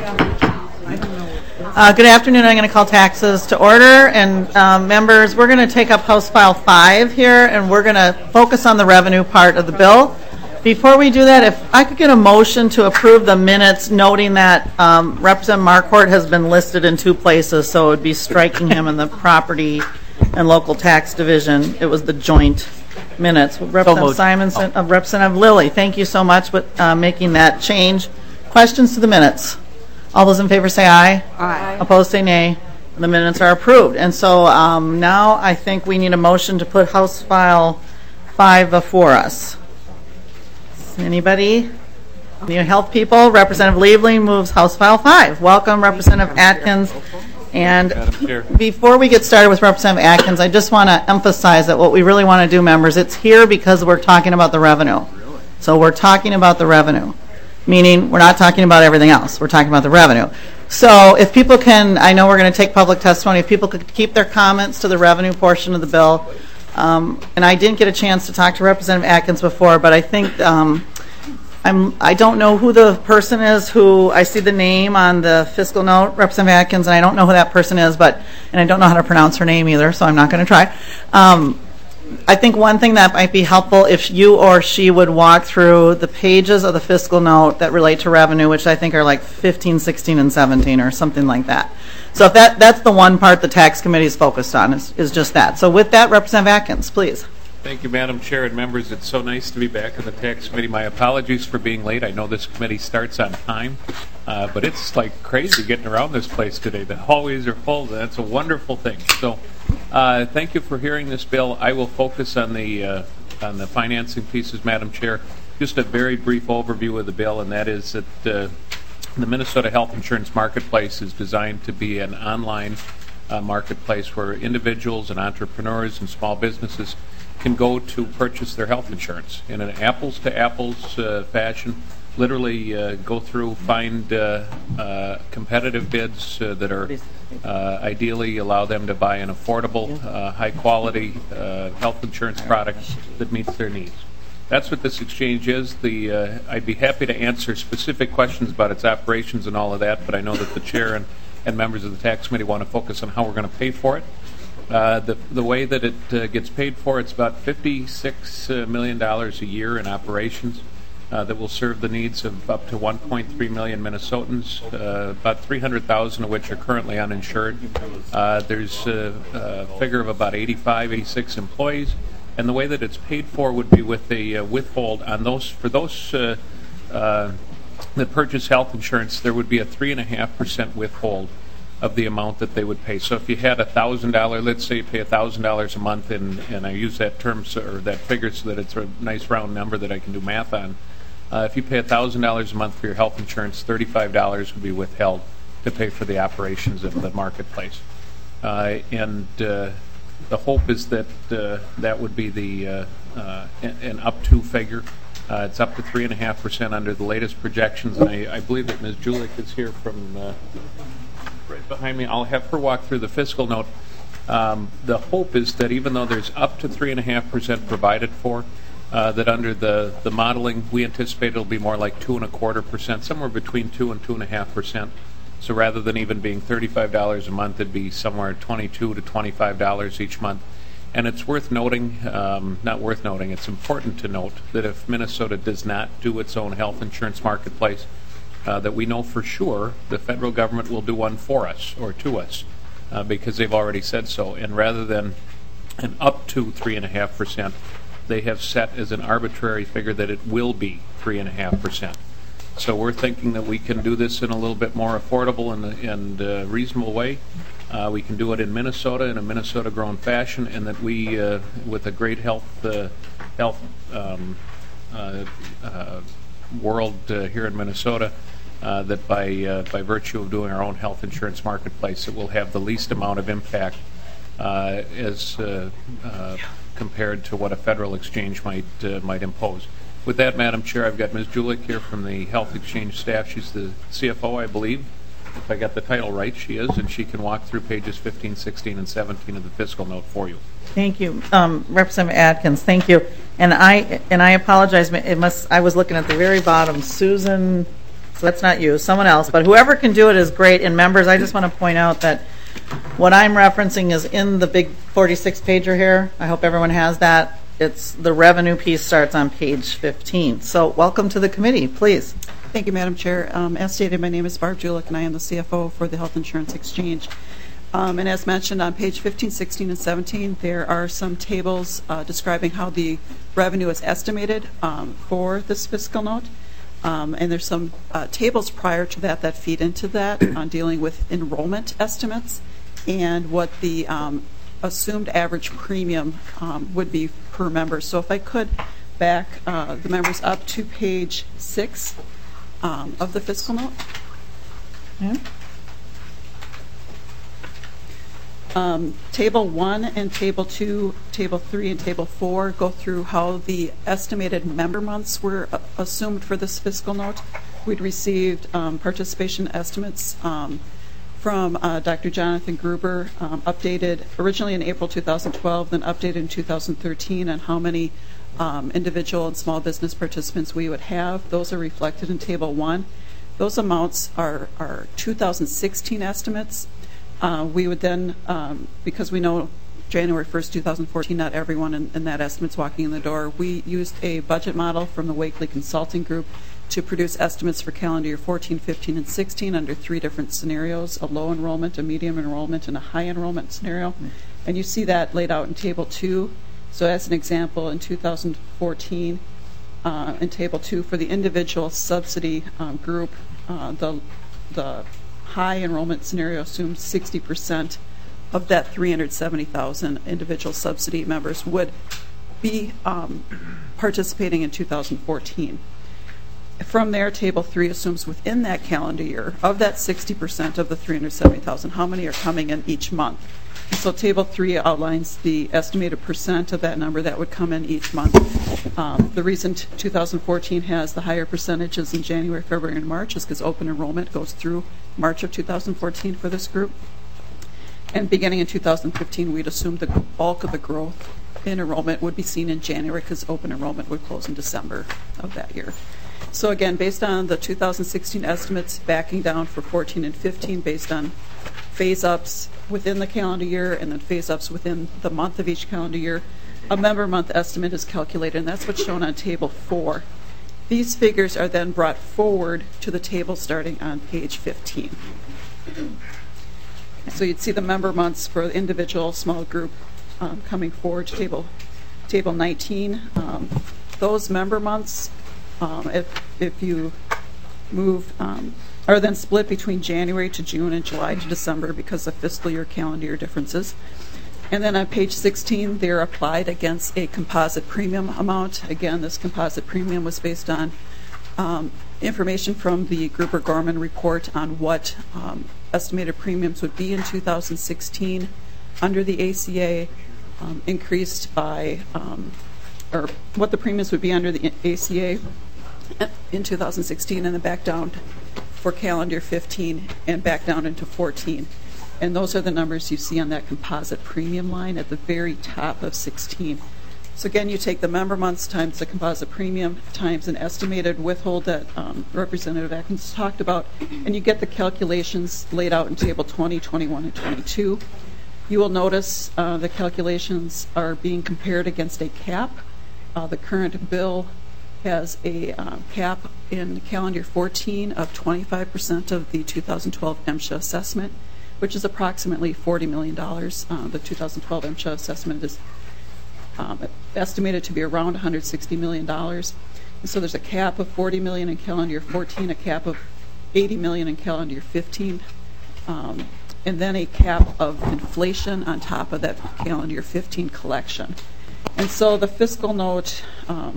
Good afternoon. I'm going to call taxes to order. And members, we're going to take up House File 5 here, and we're going to focus on the revenue part of the bill. Before we do that, if I could get a motion to approve the minutes, noting that Representative Marquardt has been listed in 2 places, so it would be striking him in the Property and Local Tax Division. It was the joint minutes. Representative Simonson, Representative Lilly, thank you so much for making that change. Questions to the minutes? All those in favor say aye. Aye. Opposed say nay. The minutes are approved. And so now I think we need a motion to put House File 5 before us. Anybody? New health people? Representative Liebling moves House File 5. Welcome, Representative Atkins. And before we get started with Representative Atkins, I just want to emphasize that what we really want to do, members, it's here because we're talking about the revenue. So we're talking about the revenue, meaning we're not talking about everything else. We're talking about the revenue. So if people can, I know we're going to take public testimony, if people could keep their comments to the revenue portion of the bill. And I didn't get a chance to talk to Representative Atkins before, but I think I don't know who the person is who I see the name on the fiscal note, Representative Atkins, and I don't know who that person is, and I don't know how to pronounce her name either, so I'm not going to try. I think one thing that might be helpful if you or she would walk through the pages of the fiscal note that relate to revenue, which I think are like 15, 16, and 17 or something like that. So if that's the one part the tax committee is focused on, is just that. So with that, Representative Atkins, please. Thank you, Madam Chair and members. It's so nice to be back in the tax committee. My apologies for being late. I know this committee starts on time, but it's like crazy getting around this place today. The hallways are full. That's a wonderful thing. So thank you for hearing this bill. I will focus on the financing pieces, Madam Chair. Just a very brief overview of the bill, and that is that the Minnesota Health Insurance Marketplace is designed to be an online marketplace where individuals and entrepreneurs and small businesses can go to purchase their health insurance in an apples-to-apples fashion. Literally go through, find competitive bids that are ideally allow them to buy an affordable, high-quality health insurance product that meets their needs. That's what this exchange is. I'd be happy to answer specific questions about its operations and all of that, but I know that the chair and members of the tax committee want to focus on how we're going to pay for it. The way that it gets paid for, it's about $56 million a year in operations that will serve the needs of up to 1.3 million Minnesotans, about 300,000 of which are currently uninsured. There's a figure of about 86 employees, and the way that it's paid for would be with a withhold on those. For those that purchase health insurance, there would be a 3.5% withhold of the amount that they would pay. So if you had $1,000, let's say you pay $1,000 a month, and I use that term or that figure so that it's a nice round number that I can do math on. If you pay $1,000 a month for your health insurance, $35 would be withheld to pay for the operations of the marketplace. And the hope is that that would be an up-to figure. It's up to 3.5% under the latest projections, and I believe that Ms. Julich is here from right behind me. I'll have her walk through the fiscal note. The hope is that even though there's up to 3.5% provided for, that under the modeling, we anticipate it'll be more like 2.25%, somewhere between 2 and 2.5%. So rather than even being $35 a month, it'd be somewhere $22 to $25 each month. And it's worth noting, not worth noting, it's important to note that if Minnesota does not do its own health insurance marketplace, that we know for sure the federal government will do one for us or to us because they've already said so. And rather than an up to 3.5%, they have set as an arbitrary figure that it will be 3.5%. So we're thinking that we can do this in a little bit more affordable and reasonable way. We can do it in Minnesota in a Minnesota-grown fashion, and that we, with a great health world here in Minnesota, that by virtue of doing our own health insurance marketplace, it will have the least amount of impact as compared to what a federal exchange might impose. With that, Madam Chair, I've got Ms. Julich here from the Health Exchange staff. She's the CFO, I believe. If I got the title right, she is, and she can walk through pages 15, 16, and 17 of the fiscal note for you. Thank you, Representative Atkins. Thank you. And I apologize. I was looking at the very bottom. Susan So that's not you, someone else. But whoever can do it is great. And members, I just want to point out that what I'm referencing is in the big 46-pager here. I hope everyone has that. It's the revenue piece starts on page 15. So welcome to the committee, please. Thank you, Madam Chair. As stated, my name is Barb Julich, and I am the CFO for the Health Insurance Exchange. And as mentioned on page 15, 16, and 17, there are some tables describing how the revenue is estimated for this fiscal note. And there's some tables prior to that that feed into that on dealing with enrollment estimates and what the assumed average premium would be per member. So if I could back the members up to page 6 of the fiscal note. Yeah. Table 1 and Table 2, Table 3, and Table 4 go through how the estimated member months were assumed for this fiscal note. We'd received participation estimates from Dr. Jonathan Gruber, updated originally in April 2012, then updated in 2013 on how many individual and small business participants we would have. Those are reflected in Table 1. Those amounts are 2016 estimates. We would then, because we know January 1st, 2014, not everyone in that estimate's walking in the door, we used a budget model from the Wakely Consulting Group to produce estimates for calendar year 14, 15, and 16 under 3 different scenarios, a low enrollment, a medium enrollment, and a high enrollment scenario. And you see that laid out in Table 2. So as an example, in 2014, in Table 2, for the individual subsidy group, the high enrollment scenario assumes 60% of that 370,000 individual subsidy members would be participating in 2014. From there, Table 3 assumes within that calendar year, of that 60% of the 370,000, how many are coming in each month. And so Table 3 outlines the estimated percent of that number that would come in each month. The reason 2014 has the higher percentages in January, February, and March is because open enrollment goes through March of 2014 for this group. And beginning in 2015, we'd assume the bulk of the growth in enrollment would be seen in January because open enrollment would close in December of that year. So again, based on the 2016 estimates, backing down for 14 and 15 based on phase-ups within the calendar year and then phase-ups within the month of each calendar year, a member month estimate is calculated, and that's what's shown on Table 4. These figures are then brought forward to the table starting on page 15. So you'd see the member months for the individual small group coming forward to Table 19. Those member months, if you move, are then split between January to June and July to December because of fiscal year, calendar year differences. And then on page 16, they're applied against a composite premium amount. Again, this composite premium was based on information from the Gruber-Gorman report on what estimated premiums would be in 2016 under the ACA, increased by, or what the premiums would be under the ACA in 2016, and then back down for calendar 15 and back down into 14. And those are the numbers you see on that composite premium line at the very top of 16. So again, you take the member months times the composite premium times an estimated withhold that Representative Atkins talked about, and you get the calculations laid out in Table 20, 21, and 22. You will notice the calculations are being compared against a cap. The current bill has a cap in calendar 14 of 25% of the 2012 MSHA assessment, which is approximately $40 million. The 2012 MSHA assessment is estimated to be around $160 million. And so there's a cap of $40 million in calendar year 14, a cap of $80 million in calendar year 15, and then a cap of inflation on top of that calendar year 15 collection. And so the fiscal note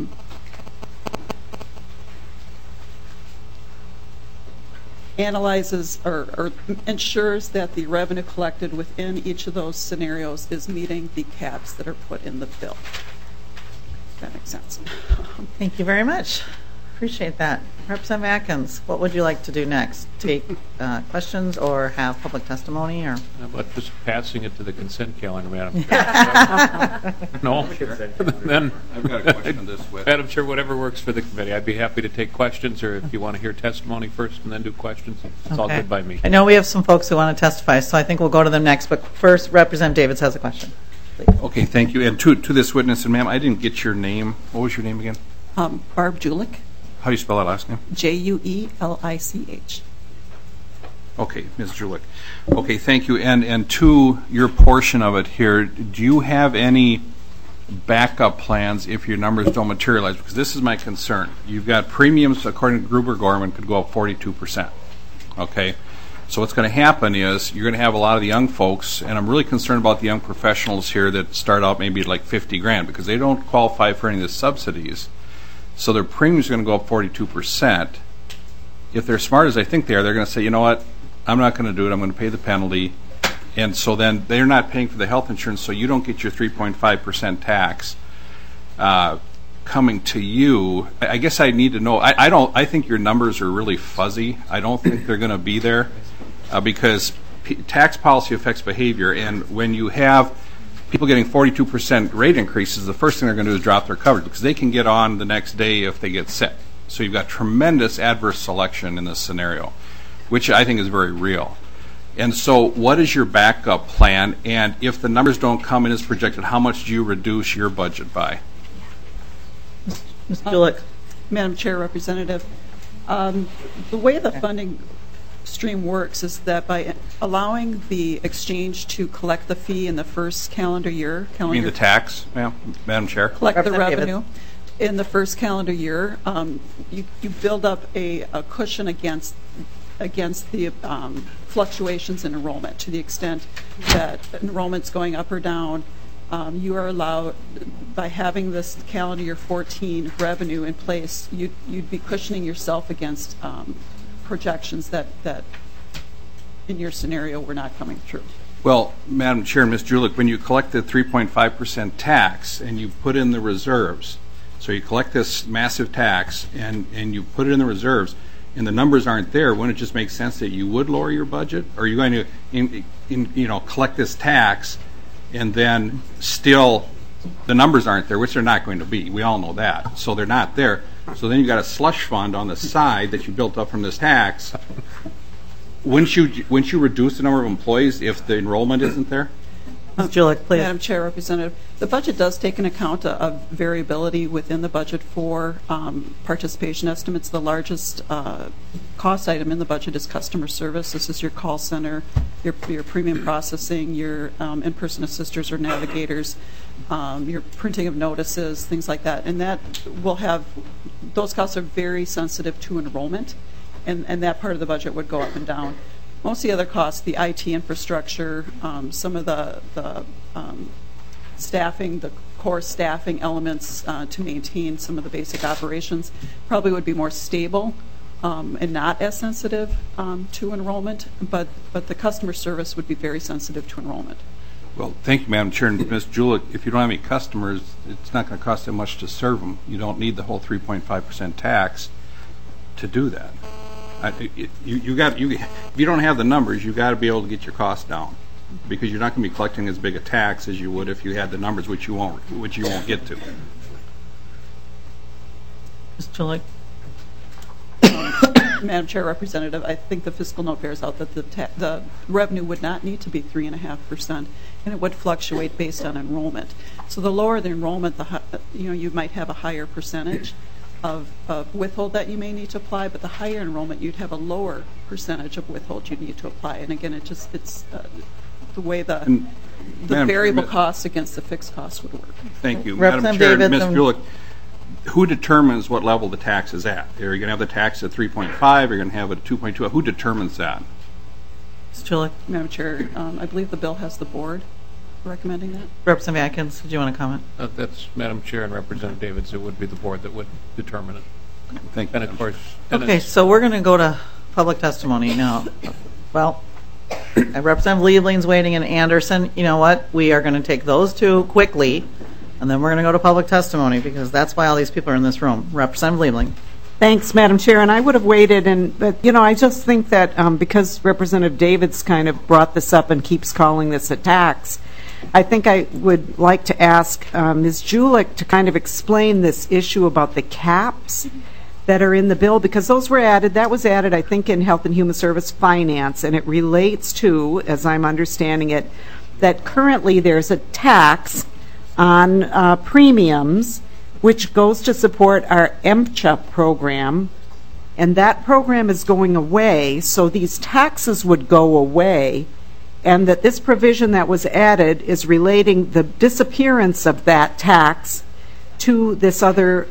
analyzes or ensures that the revenue collected within each of those scenarios is meeting the caps that are put in the bill. If that makes sense. Thank you very much. Appreciate that. Representative Atkins, what would you like to do next? Take questions or have public testimony? Or How about just passing it to the consent calendar, Madam Chair? No? Then, I've got a question this way. Madam Chair, whatever works for the committee. I'd be happy to take questions, or if you want to hear testimony first and then do questions, it's all Okay. good by me. I know we have some folks who want to testify, so I think we'll go to them next. But first, Representative Davids has a question. Please. Okay, thank you. And to this witness, and ma'am, I didn't get your name. What was your name again? Barb Julich, How do you spell that last name? Juelich. Okay, Ms. Julich. Okay, thank you. And to your portion of it here, do you have any backup plans if your numbers don't materialize? Because this is my concern. You've got premiums, according to Gruber Gorman, could go up 42%. Okay? So what's going to happen is you're going to have a lot of the young folks, and I'm really concerned about the young professionals here that start out maybe at like 50 grand because they don't qualify for any of the subsidies. So their premiums are going to go up 42%. If they're smart as I think they are, they're going to say, you know what, I'm not going to do it. I'm going to pay the penalty. And so then they're not paying for the health insurance, so you don't get your 3.5% tax coming to you. I guess I need to know. I think your numbers are really fuzzy. I don't think they're going to be there because tax policy affects behavior. And when you have people getting 42% rate increases, the first thing they're going to do is drop their coverage because they can get on the next day if they get sick. So you've got tremendous adverse selection in this scenario, which I think is very real. And so what is your backup plan? And if the numbers don't come in as projected, how much do you reduce your budget by? Ms. Julich. Madam Chair, Representative, the way the funding stream works is that by allowing the exchange to collect the fee in the first calendar year, You mean the tax, Madam Chair? collect the Representative revenue in the first calendar year, you build up a cushion against the fluctuations in enrollment to the extent that enrollment's going up or down. You are allowed, by having this calendar year 14 revenue in place, you'd be cushioning yourself against projections that in your scenario were not coming true. Well, Madam Chair and Ms. Julich, when you collect the 3.5% tax and you put in the reserves, so you collect this massive tax and you put it in the reserves, and the numbers aren't there, wouldn't it just make sense that you would lower your budget? Or are you going to collect this tax and then still the numbers aren't there, which they're not going to be. We all know that. So they're not there. So then you've got a slush fund on the side that you built up from this tax. Wouldn't you reduce the number of employees if the enrollment isn't there? Ms. Julich, please. Madam Chair, Representative, the budget does take into account of variability within the budget for participation estimates. The largest cost item in the budget is customer service. This is your call center, your premium processing, your in-person assisters or navigators, your printing of notices, things like that. And that will have, those costs are very sensitive to enrollment, and that part of the budget would go up and down. Most of the other costs, the IT infrastructure, some of the staffing, the core staffing elements to maintain some of the basic operations probably would be more stable and not as sensitive to enrollment, but the customer service would be very sensitive to enrollment. Well, thank you, Madam Chair. And Ms. Julich, if you don't have any customers, it's not going to cost that much to serve them. You don't need the whole 3.5% tax to do that. If you don't have the numbers, you've got to be able to get your costs down, because you're not going to be collecting as big a tax as you would if you had the numbers, which you won't get to. Ms. Julich. Madam Chair, Representative, I think the fiscal note bears out that the revenue would not need to be 3.5%, and it would fluctuate based on enrollment. So the lower the enrollment, you might have a higher percentage of withhold that you may need to apply, but the higher enrollment, you'd have a lower percentage of withhold you need to apply. And again, it's the way the variable costs against the fixed costs would work. Thank you, Madam Chair. Ms. Julich, who determines what level the tax is at? Are you going to have the tax at 3.5? Are you going to have it at 2.2? Who determines that? Ms. Julich. Madam Chair, I believe the bill has the board recommending that. Representative Atkins, did you want to comment? That's Madam Chair and Representative Davids. It would be the board that would determine it. Thank you. And of course. Okay, so we're going to go to public testimony now. Well, Representative Liebling's waiting, and Anderson. You know what? We are going to take those two quickly, and then we're going to go to public testimony, because that's why all these people are in this room. Representative Liebling. Thanks, Madam Chair. And I would have waited, but I just think that because Representative Davids kind of brought this up and keeps calling this a tax, I think I would like to ask Ms. Julich to kind of explain this issue about the caps that are in the bill, because those were added. That was added, I think, in Health and Human Service Finance, and it relates to, as I'm understanding it, that currently there's a tax on premiums which goes to support our MCHA program, and that program is going away, so these taxes would go away, and that this provision that was added is relating the disappearance of that tax to this other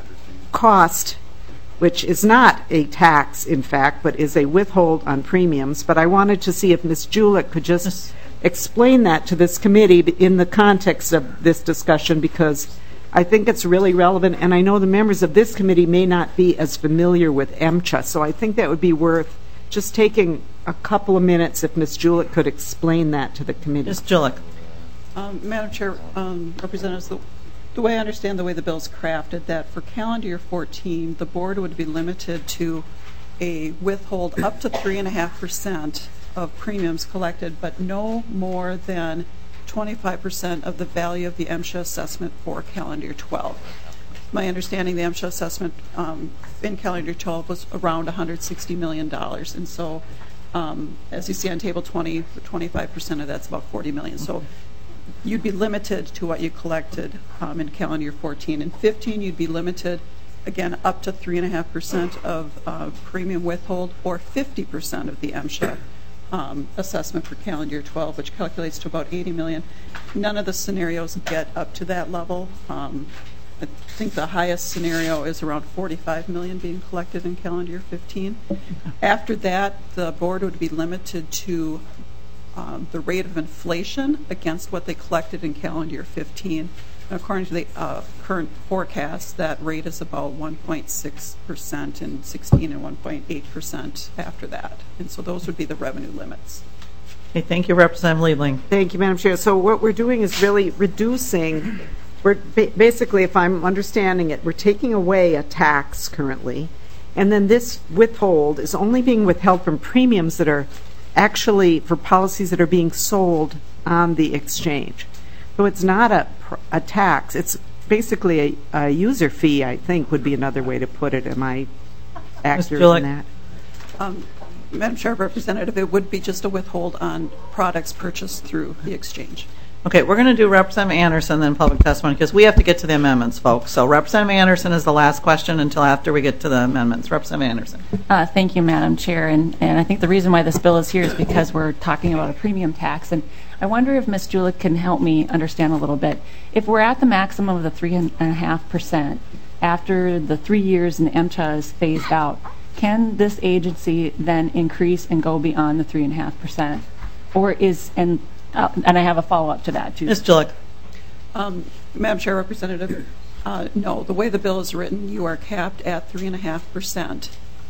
cost, which is not a tax, in fact, but is a withhold on premiums. But I wanted to see if Ms. Julich could just explain that to this committee in the context of this discussion, because I think it's really relevant, and I know the members of this committee may not be as familiar with MCHA, so I think that would be worth just taking a couple of minutes if Ms. Julich could explain that to the committee. Ms. Julich. Madam Chair, Representatives, the way I understand the way the bill is crafted, that for calendar year 14, the board would be limited to a withhold up to 3.5% of premiums collected, but no more than 25% of the value of the MSHA assessment for calendar year 12. My understanding, the MSHA assessment in calendar year 12 was around $160 million, and so as you see on table 20, 25% of that's about $40 million. So you'd be limited to what you collected in calendar year 14. In 15, you'd be limited, again, up to 3.5% of premium withhold, or 50% of the MSHA assessment for calendar year 12, which calculates to about $80 million. None of the scenarios get up to that level. I think the highest scenario is around $45 million being collected in calendar year 15. After that, the board would be limited to the rate of inflation against what they collected in calendar year 15. And according to the current forecast, that rate is about 1.6% in 16 and 1.8% after that. And so those would be the revenue limits. Okay, thank you, Representative Liebling. Thank you, Madam Chair. So what we're doing is really reducing, basically, if I'm understanding it, we're taking away a tax currently, and then this withhold is only being withheld from premiums that are actually for policies that are being sold on the exchange. So it's not a tax. It's basically a user fee, I think, would be another way to put it. Am I accurate in that? Madam Chair, Representative, it would be just a withhold on products purchased through the exchange. Okay, we're going to do Representative Anderson, then public testimony, because we have to get to the amendments, folks. So Representative Anderson is the last question until after we get to the amendments. Representative Anderson. Thank you, Madam Chair. And I think the reason why this bill is here is because we're talking about a premium tax. And I wonder if Ms. Julich can help me understand a little bit. If we're at the maximum of the 3.5% after the 3 years and MCHA is phased out, can this agency then increase and go beyond the 3.5%? Or is, and I have a follow-up to that, too. Ms. Julich. Madam Chair, Representative, no. The way the bill is written, you are capped at 3.5%.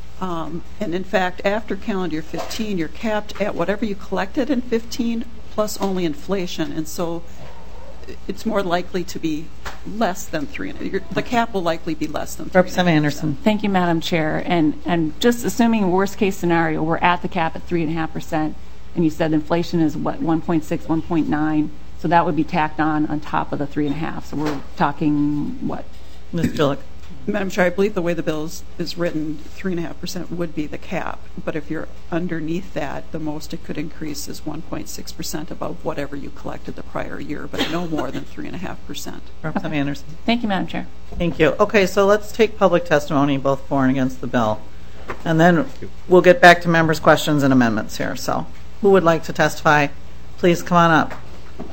And in fact, after calendar year 15, you're capped at whatever you collected in 15 plus only inflation. And so it's more likely to be less than 3.5%. The cap will likely be less than 3.5%. Representative Anderson. Thank you, Madam Chair. And just assuming worst-case scenario, we're at the cap at 3.5%. And you said inflation is what, 1.6, 1.9, so that would be tacked on top of the 3.5. So we're talking what? Ms. Julich. Madam Chair, I believe the way the bill is written, 3.5% would be the cap. But if you're underneath that, the most it could increase is 1.6% above whatever you collected the prior year, but no more than 3.5%. Representative Okay. Anderson. Thank you, Madam Chair. Thank you. Okay, so let's take public testimony, both for and against the bill. And then we'll get back to members' questions and amendments here. So who would like to testify? Please come on up.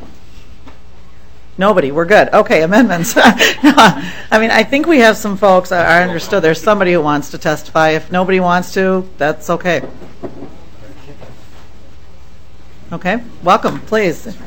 Nobody. We're good. Okay, amendments. I mean, I think we have some folks. I understood there's somebody who wants to testify. If nobody wants to, that's okay. Okay, welcome, please.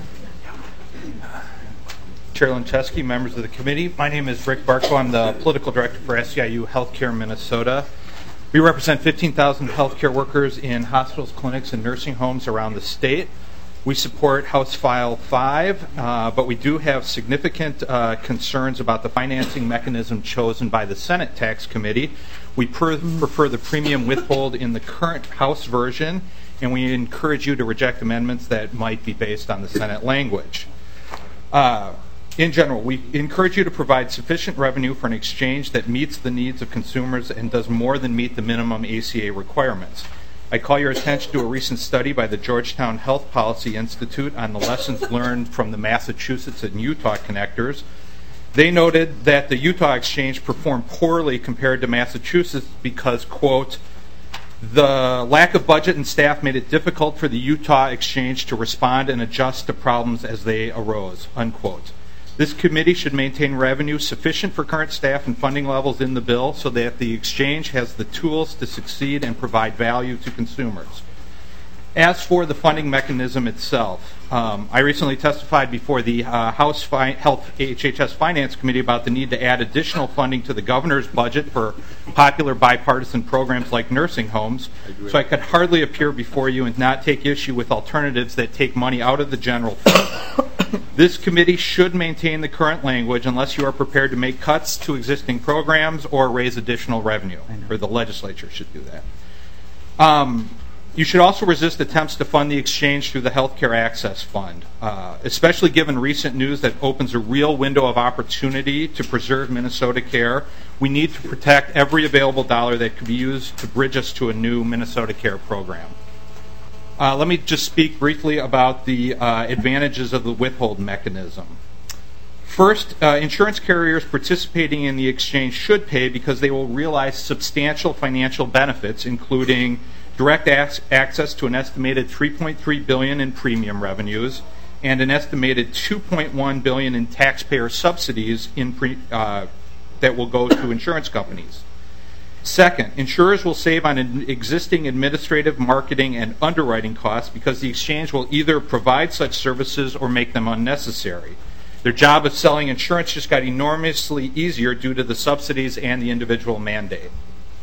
Chair Linchesky, members of the committee. My name is Rick Barco. I'm the political director for SEIU Healthcare Minnesota. We represent 15,000 healthcare workers in hospitals, clinics, and nursing homes around the state. We support House File 5, but we do have significant concerns about the financing mechanism chosen by the Senate Tax Committee. We prefer the premium withhold in the current House version, and we encourage you to reject amendments that might be based on the Senate language. In general, we encourage you to provide sufficient revenue for an exchange that meets the needs of consumers and does more than meet the minimum ACA requirements. I call your attention to a recent study by the Georgetown Health Policy Institute on the lessons learned from the Massachusetts and Utah connectors. They noted that the Utah exchange performed poorly compared to Massachusetts because, quote, the lack of budget and staff made it difficult for the Utah exchange to respond and adjust to problems as they arose, unquote. This committee should maintain revenue sufficient for current staff and funding levels in the bill so that the exchange has the tools to succeed and provide value to consumers. As for the funding mechanism itself, I recently testified before the House Health HHS Finance Committee about the need to add additional funding to the governor's budget for popular bipartisan programs like nursing homes, so I could hardly appear before you and not take issue with alternatives that take money out of the general fund. This committee should maintain the current language unless you are prepared to make cuts to existing programs or raise additional revenue, or the legislature should do that. You should also resist attempts to fund the exchange through the Healthcare Access Fund, especially given recent news that opens a real window of opportunity to preserve Minnesota Care. We need to protect every available dollar that could be used to bridge us to a new Minnesota Care program. Let me just speak briefly about the advantages of the withhold mechanism. First, insurance carriers participating in the exchange should pay because they will realize substantial financial benefits, including direct access to an estimated $3.3 billion in premium revenues and an estimated $2.1 billion in taxpayer subsidies that will go to insurance companies. Second, insurers will save on existing administrative, marketing, and underwriting costs because the exchange will either provide such services or make them unnecessary. Their job of selling insurance just got enormously easier due to the subsidies and the individual mandate.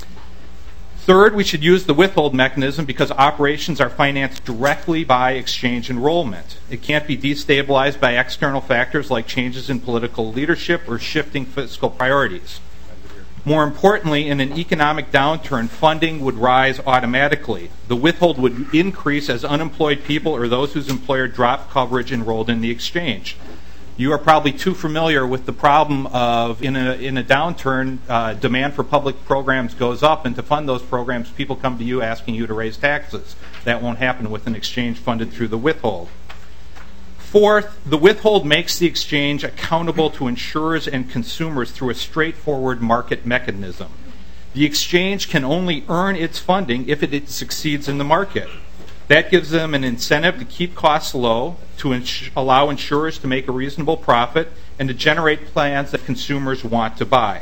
Third, we should use the withhold mechanism because operations are financed directly by exchange enrollment. It can't be destabilized by external factors like changes in political leadership or shifting fiscal priorities. More importantly, in an economic downturn, funding would rise automatically. The withhold would increase as unemployed people or those whose employer dropped coverage enrolled in the exchange. You are probably too familiar with the problem of, in a downturn, demand for public programs goes up, and to fund those programs, people come to you asking you to raise taxes. That won't happen with an exchange funded through the withhold. Fourth, the withhold makes the exchange accountable to insurers and consumers through a straightforward market mechanism. The exchange can only earn its funding if it succeeds in the market. That gives them an incentive to keep costs low, to allow insurers to make a reasonable profit, and to generate plans that consumers want to buy.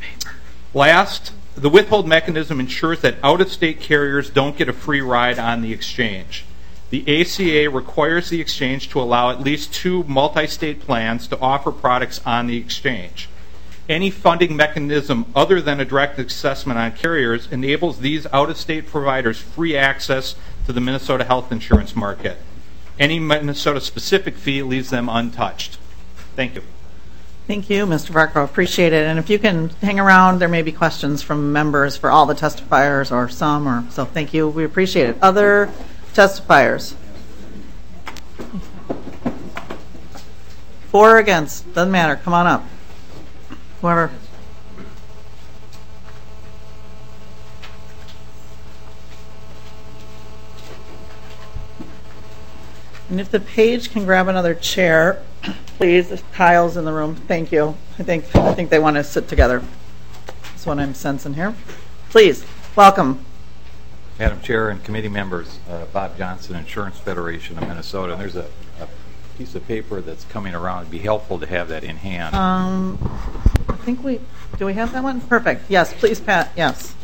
Last, the withhold mechanism ensures that out-of-state carriers don't get a free ride on the exchange. The ACA requires the exchange to allow at least 2 multi-state plans to offer products on the exchange. Any funding mechanism other than a direct assessment on carriers enables these out-of-state providers free access to the Minnesota health insurance market. Any Minnesota-specific fee leaves them untouched. Thank you. Thank you, Mr. Varco. Appreciate it. And if you can hang around, there may be questions from members for all the testifiers or some. So thank you. We appreciate it. Other testifiers? For or against? Doesn't matter. Come on up. Whoever. And if the page can grab another chair, please. Kyle's in the room. Thank you. I think they want to sit together. That's what I'm sensing here. Please, welcome. Madam Chair and committee members, Bob Johnson, Insurance Federation of Minnesota. And there's a piece of paper that's coming around. It'd be helpful to have that in hand. I think do we have that one? Perfect. Yes, please, Pat. Yes.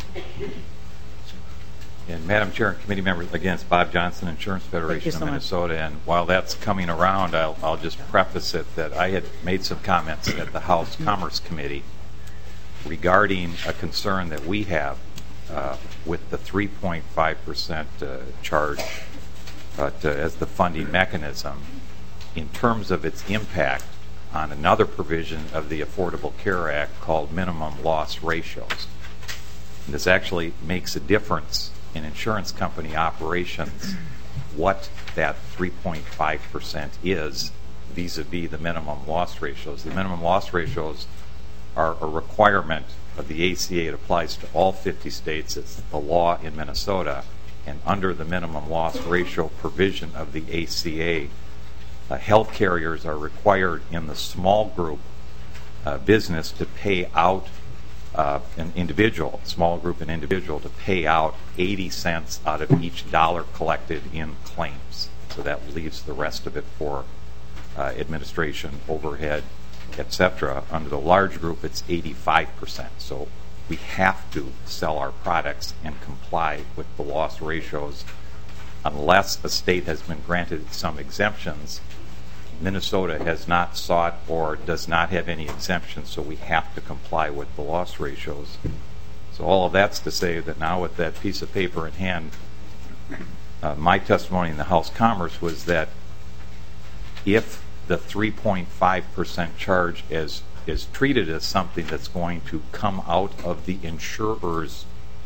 And Madam Chair and committee members, again, it's Bob Johnson, Insurance Federation of Minnesota. And while that's coming around, I'll just preface it that I had made some comments at the House Commerce Committee regarding a concern that we have with the 3.5% charge as the funding mechanism in terms of its impact on another provision of the Affordable Care Act called minimum loss ratios. And this actually makes a difference in insurance company operations what that 3.5% is vis-a-vis the minimum loss ratios. The minimum loss ratios are a requirement of the ACA. It applies to all 50 states. It's the law in Minnesota. And under the minimum loss ratio provision of the ACA, health carriers are required in the small group business to pay out an individual, small group and individual, to pay out 80 cents out of each dollar collected in claims. So that leaves the rest of it for administration, overhead, etc. Under the large group, it's 85%. So we have to sell our products and comply with the loss ratios unless a state has been granted some exemptions. Minnesota has not sought or does not have any exemptions, so we have to comply with the loss ratios. So all of that's to say that now with that piece of paper in hand, my testimony in the House Commerce was that if the 3.5% charge is treated as something that's going to come out of the insurer's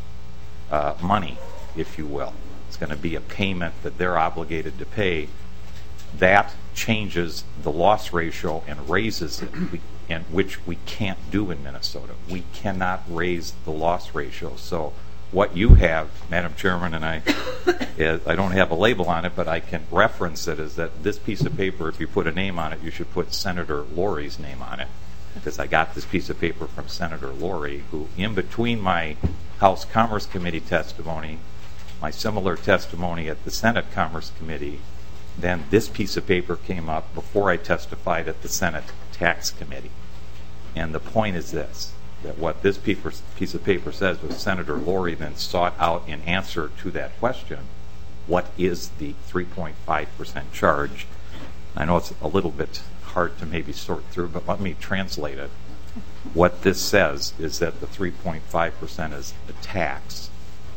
money, if you will, it's going to be a payment that they're obligated to pay, that changes the loss ratio and raises it, and which we can't do in Minnesota. We cannot raise the loss ratio. So what you have, Madam Chairman, and I don't have a label on it, but I can reference it, is that this piece of paper, if you put a name on it, you should put Senator Lori's name on it, because I got this piece of paper from Senator Lori, who in between my House Commerce Committee testimony, my similar testimony at the Senate Commerce Committee, then this piece of paper came up before I testified at the Senate Tax Committee. And the point is this, that what this piece of paper says was Senator Lori then sought out in answer to that question, what is the 3.5% charge? I know it's a little bit hard to maybe sort through, but let me translate it. What this says is that the 3.5% is a tax.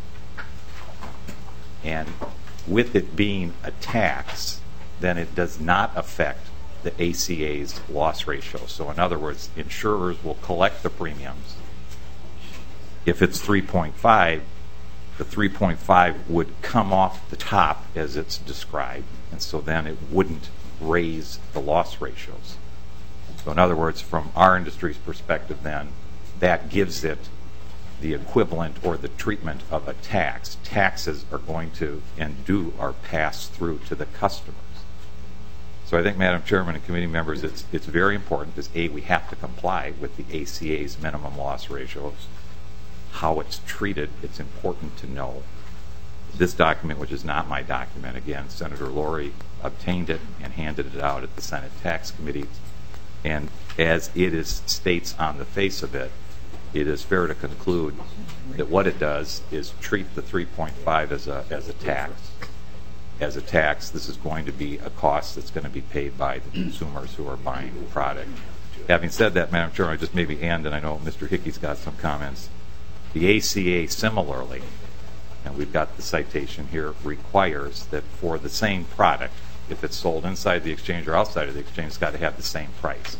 And with it being a tax, then it does not affect the ACA's loss ratio. So in other words, insurers will collect the premiums. If it's 3.5, the 3.5 would come off the top as it's described, and so then it wouldn't raise the loss ratios. So in other words, from our industry's perspective then, that gives it the equivalent or the treatment of a tax. Taxes are going to and are passed through to the customers. So I think, Madam Chairman and committee members, it's very important because A, we have to comply with the ACA's minimum loss ratios. How it's treated, it's important to know. This document, which is not my document, again, Senator Lori obtained it and handed it out at the Senate Tax Committee. And as it states on the face of it, it is fair to conclude that what it does is treat the 3.5 as a tax. As a tax, this is going to be a cost that's going to be paid by the consumers who are buying the product. Having said that, Madam Chair, I just maybe end, and I know Mr. Hickey's got some comments. The ACA similarly, and we've got the citation here, requires that for the same product, if it's sold inside the exchange or outside of the exchange, it's got to have the same price.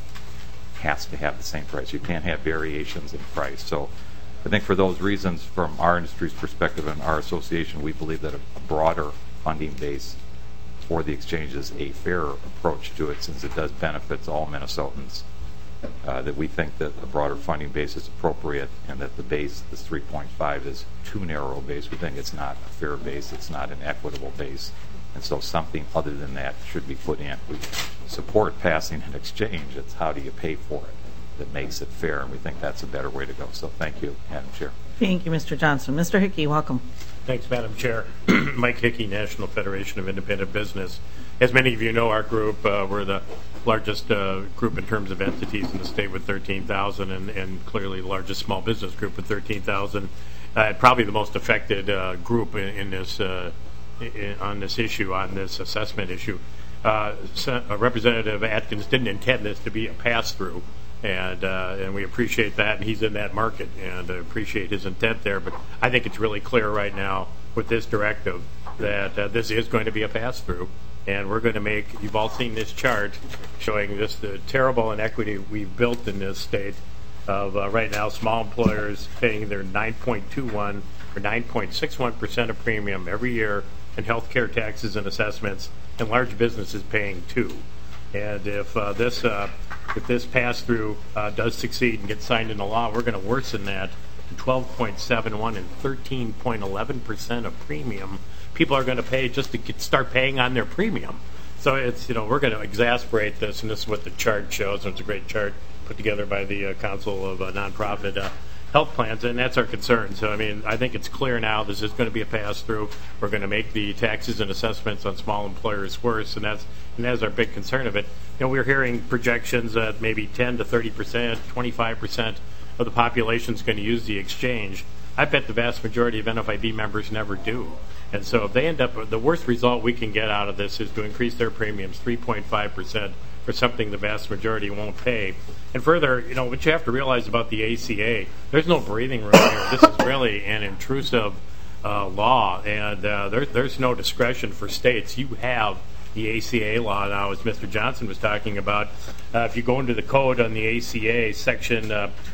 Has to have the same price. You can't have variations in price. So I think for those reasons, from our industry's perspective and our association, we believe that a broader funding base for the exchange is a fairer approach to it, since it does benefit all Minnesotans. That we think that a broader funding base is appropriate, and that the base, this 3.5, is too narrow a base. We think it's not a fair base. It's not an equitable base. And so something other than that should be put in. We support passing an exchange. It's how do you pay for it that makes it fair, and we think that's a better way to go. So thank you, Madam Chair. Thank you, Mr. Johnson. Mr. Hickey, welcome. Thanks, Madam Chair. Mike Hickey, National Federation of Independent Business. As many of you know, our group, we're the largest group in terms of entities in the state with 13,000, and clearly the largest small business group with 13,000. Probably the most affected group in this on this issue, on this assessment issue. Representative Atkins didn't intend this to be a pass-through, and we appreciate that, and he's in that market, and I appreciate his intent there. But I think it's really clear right now with this directive that this is going to be a pass-through, and we're going to make, you've all seen this chart showing this the terrible inequity we've built in this state of right now small employers paying their 9.21 or 9.61% of premium every year in health care taxes and assessments, and large businesses paying 2%. And if this pass-through does succeed and gets signed into law, we're going to worsen that to 12.71 and 13.11% of premium people are going to pay just to start paying on their premium. So it's, we're going to exasperate this, and this is what the chart shows. It's a great chart put together by the Council of Nonprofit Health Plans, and that's our concern. So, I think it's clear now this is going to be a pass-through. We're going to make the taxes and assessments on small employers worse, and that's our big concern of it. We're hearing projections that maybe 10 to 30%, 25% of the population is going to use the exchange. I bet the vast majority of NFIB members never do. And so if they end up, the worst result we can get out of this is to increase their premiums 3.5% for something the vast majority won't pay. And further, what you have to realize about the ACA, there's no breathing room here. This is really an intrusive law, and there's no discretion for states. You have the ACA law now, as Mr. Johnson was talking about. If you go into the code on the ACA, section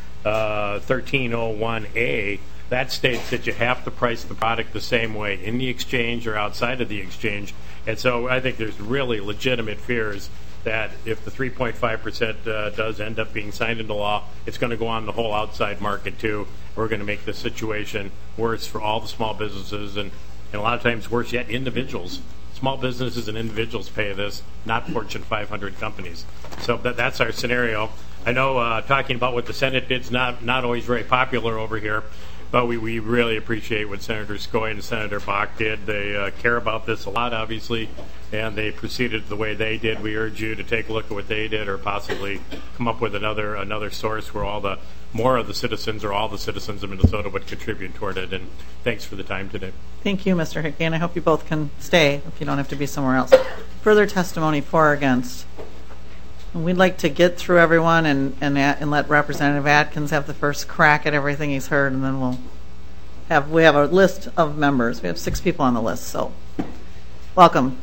1301A, that states that you have to price the product the same way in the exchange or outside of the exchange. And so I think there's really legitimate fears that if the 3.5% does end up being signed into law, it's going to go on the whole outside market too. We're going to make the situation worse for all the small businesses, and a lot of times worse yet, individuals. Small businesses and individuals pay this, not Fortune 500 companies. So that's our scenario. I know talking about what the Senate did is not always very popular over here, but we really appreciate what Senator Skoye and Senator Bach did. They care about this a lot, obviously, and they proceeded the way they did. We urge you to take a look at what they did, or possibly come up with another source where more of the citizens or all the citizens of Minnesota would contribute toward it. And thanks for the time today. Thank you, Mr. Hickey, and I hope you both can stay if you don't have to be somewhere else. Further testimony for or against? We'd like to get through everyone and let Representative Atkins have the first crack at everything he's heard, and then we have a list of members. We have 6 people on the list, so welcome.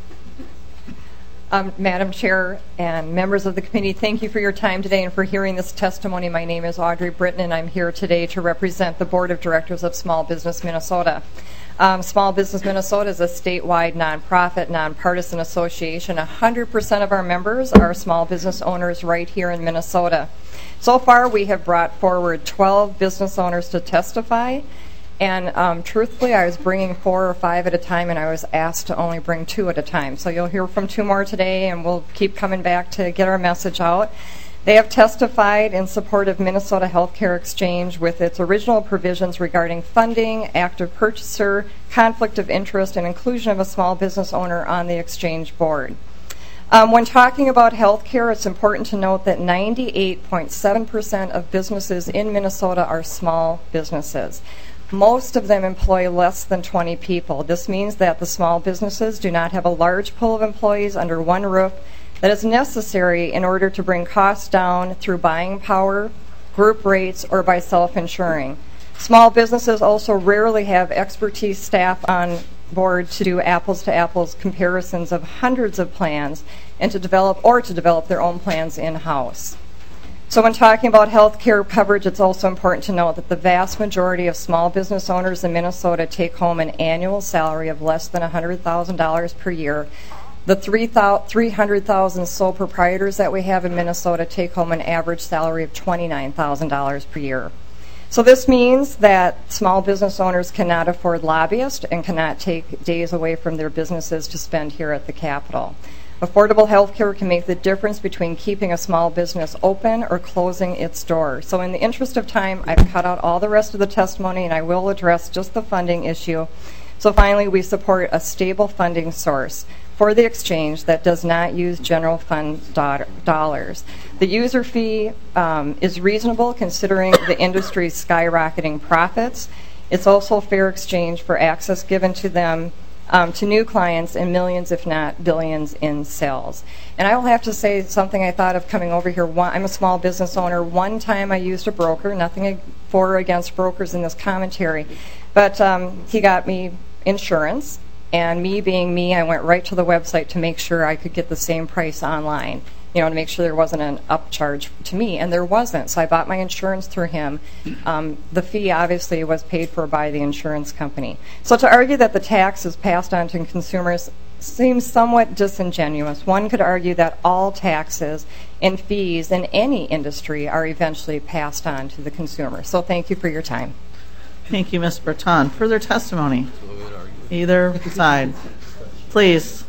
Madam Chair and members of the committee, thank you for your time today and for hearing this testimony. My name is Audrey Britton, and I'm here today to represent the Board of Directors of Small Business Minnesota. Small Business Minnesota is a statewide nonprofit, nonpartisan association. 100% of our members are small business owners right here in Minnesota. So far, we have brought forward 12 business owners to testify, and truthfully, I was bringing 4 or 5 at a time, and I was asked to only bring 2 at a time. So you'll hear from 2 more today, and we'll keep coming back to get our message out. They have testified in support of Minnesota Healthcare Exchange with its original provisions regarding funding, active purchaser, conflict of interest, and inclusion of a small business owner on the exchange board. When talking about healthcare, it's important to note that 98.7% of businesses in Minnesota are small businesses. Most of them employ less than 20 people. This means that the small businesses do not have a large pool of employees under one roof that is necessary in order to bring costs down through buying power, group rates, or by self-insuring. Small businesses also rarely have expertise staff on board to do apples-to-apples comparisons of hundreds of plans and to develop their own plans in-house. So when talking about health care coverage, it's also important to note that the vast majority of small business owners in Minnesota take home an annual salary of less than $100,000 per year. The 300,000 sole proprietors that we have in Minnesota take home an average salary of $29,000 per year. So this means that small business owners cannot afford lobbyists and cannot take days away from their businesses to spend here at the Capitol. Affordable health care can make the difference between keeping a small business open or closing its doors. So in the interest of time, I've cut out all the rest of the testimony, and I will address just the funding issue. So finally, we support a stable funding source for the exchange that does not use general fund dollars. The user fee is reasonable considering the industry's skyrocketing profits. It's also a fair exchange for access given to them to new clients and millions, if not billions, in sales. And I will have to say something I thought of coming over here. I'm a small business owner. One time I used a broker, nothing for or against brokers in this commentary, but he got me insurance. And me being me, I went right to the website to make sure I could get the same price online, to make sure there wasn't an upcharge to me, and there wasn't. So I bought my insurance through him. The fee obviously was paid for by the insurance company. So to argue that the tax is passed on to consumers seems somewhat disingenuous. One could argue that all taxes and fees in any industry are eventually passed on to the consumer. So thank you for your time. Thank you, Ms. Breton. Further testimony? Either side. Please.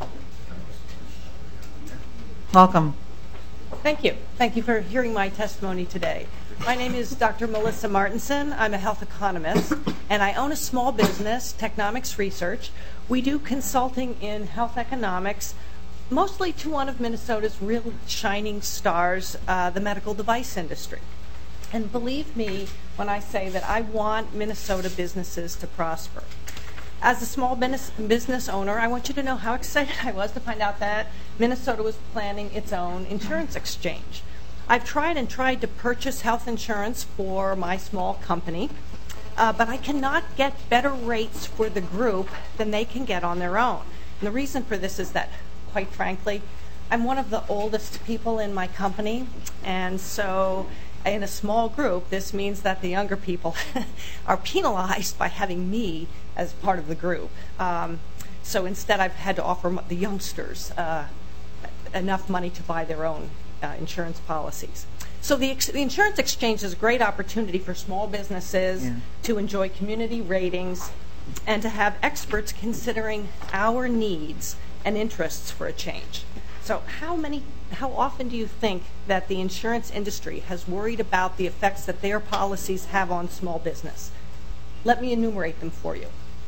Welcome. Thank you. Thank you for hearing my testimony today. My name is Dr. Melissa Martinson. I'm a health economist, and I own a small business, Technomics Research. We do consulting in health economics, mostly to one of Minnesota's real shining stars, the medical device industry. And believe me when I say that I want Minnesota businesses to prosper. As a small business owner, I want you to know how excited I was to find out that Minnesota was planning its own insurance exchange. I've tried to purchase health insurance for my small company, but I cannot get better rates for the group than they can get on their own. And the reason for this is that, quite frankly, I'm one of the oldest people in my company, and so in a small group, this means that the younger people are penalized by having me as part of the group. So instead, I've had to offer the youngsters enough money to buy their own insurance policies. So the insurance exchange is a great opportunity for small businesses to enjoy community ratings and to have experts considering our needs and interests for a change. So how often do you think that the insurance industry has worried about the effects that their policies have on small business? Let me enumerate them for you.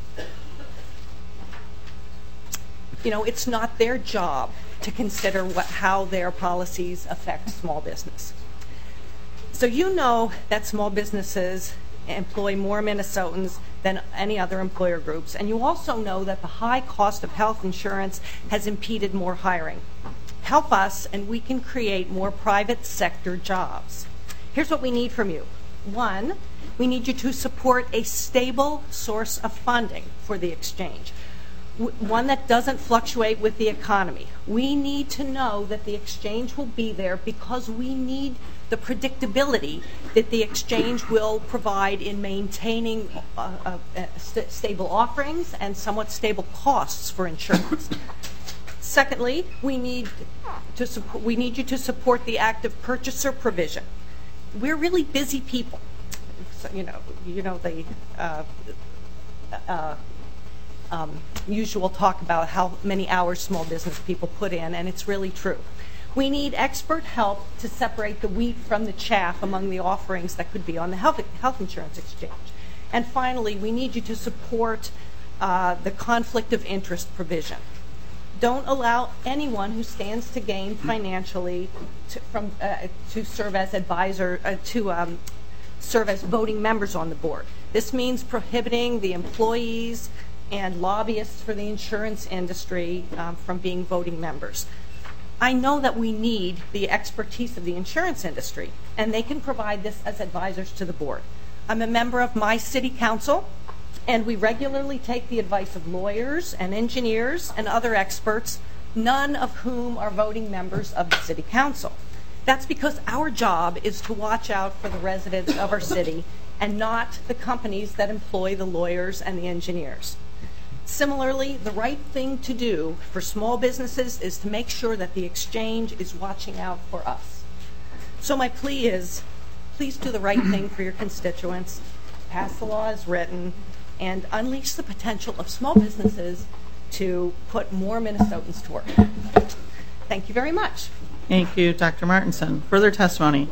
It's not their job to consider how their policies affect small business. So you know that small businesses employ more Minnesotans than any other employer groups, and you also know that the high cost of health insurance has impeded more hiring. Help us, and we can create more private sector jobs. Here's what we need from you. 1, we need you to support a stable source of funding for the exchange, one that doesn't fluctuate with the economy. We need to know that the exchange will be there because we need the predictability that the exchange will provide in maintaining stable offerings and somewhat stable costs for insurance. Secondly, we need you to support the active purchaser provision. We're really busy people. So, the usual talk about how many hours small business people put in, and it's really true. We need expert help to separate the wheat from the chaff among the offerings that could be on the health insurance exchange. And finally, we need you to support the conflict of interest provision. Don't allow anyone who stands to gain financially to serve as serve as voting members on the board. This means prohibiting the employees and lobbyists for the insurance industry from being voting members. I know that we need the expertise of the insurance industry, and they can provide this as advisors to the board. I'm a member of my city council, and we regularly take the advice of lawyers and engineers and other experts, none of whom are voting members of the city council. That's because our job is to watch out for the residents of our city and not the companies that employ the lawyers and the engineers. Similarly, the right thing to do for small businesses is to make sure that the exchange is watching out for us. So my plea is, please do the right thing for your constituents, pass the law as written, and unleash the potential of small businesses to put more Minnesotans to work. Thank you very much. Thank you, Dr. Martinson. Further testimony?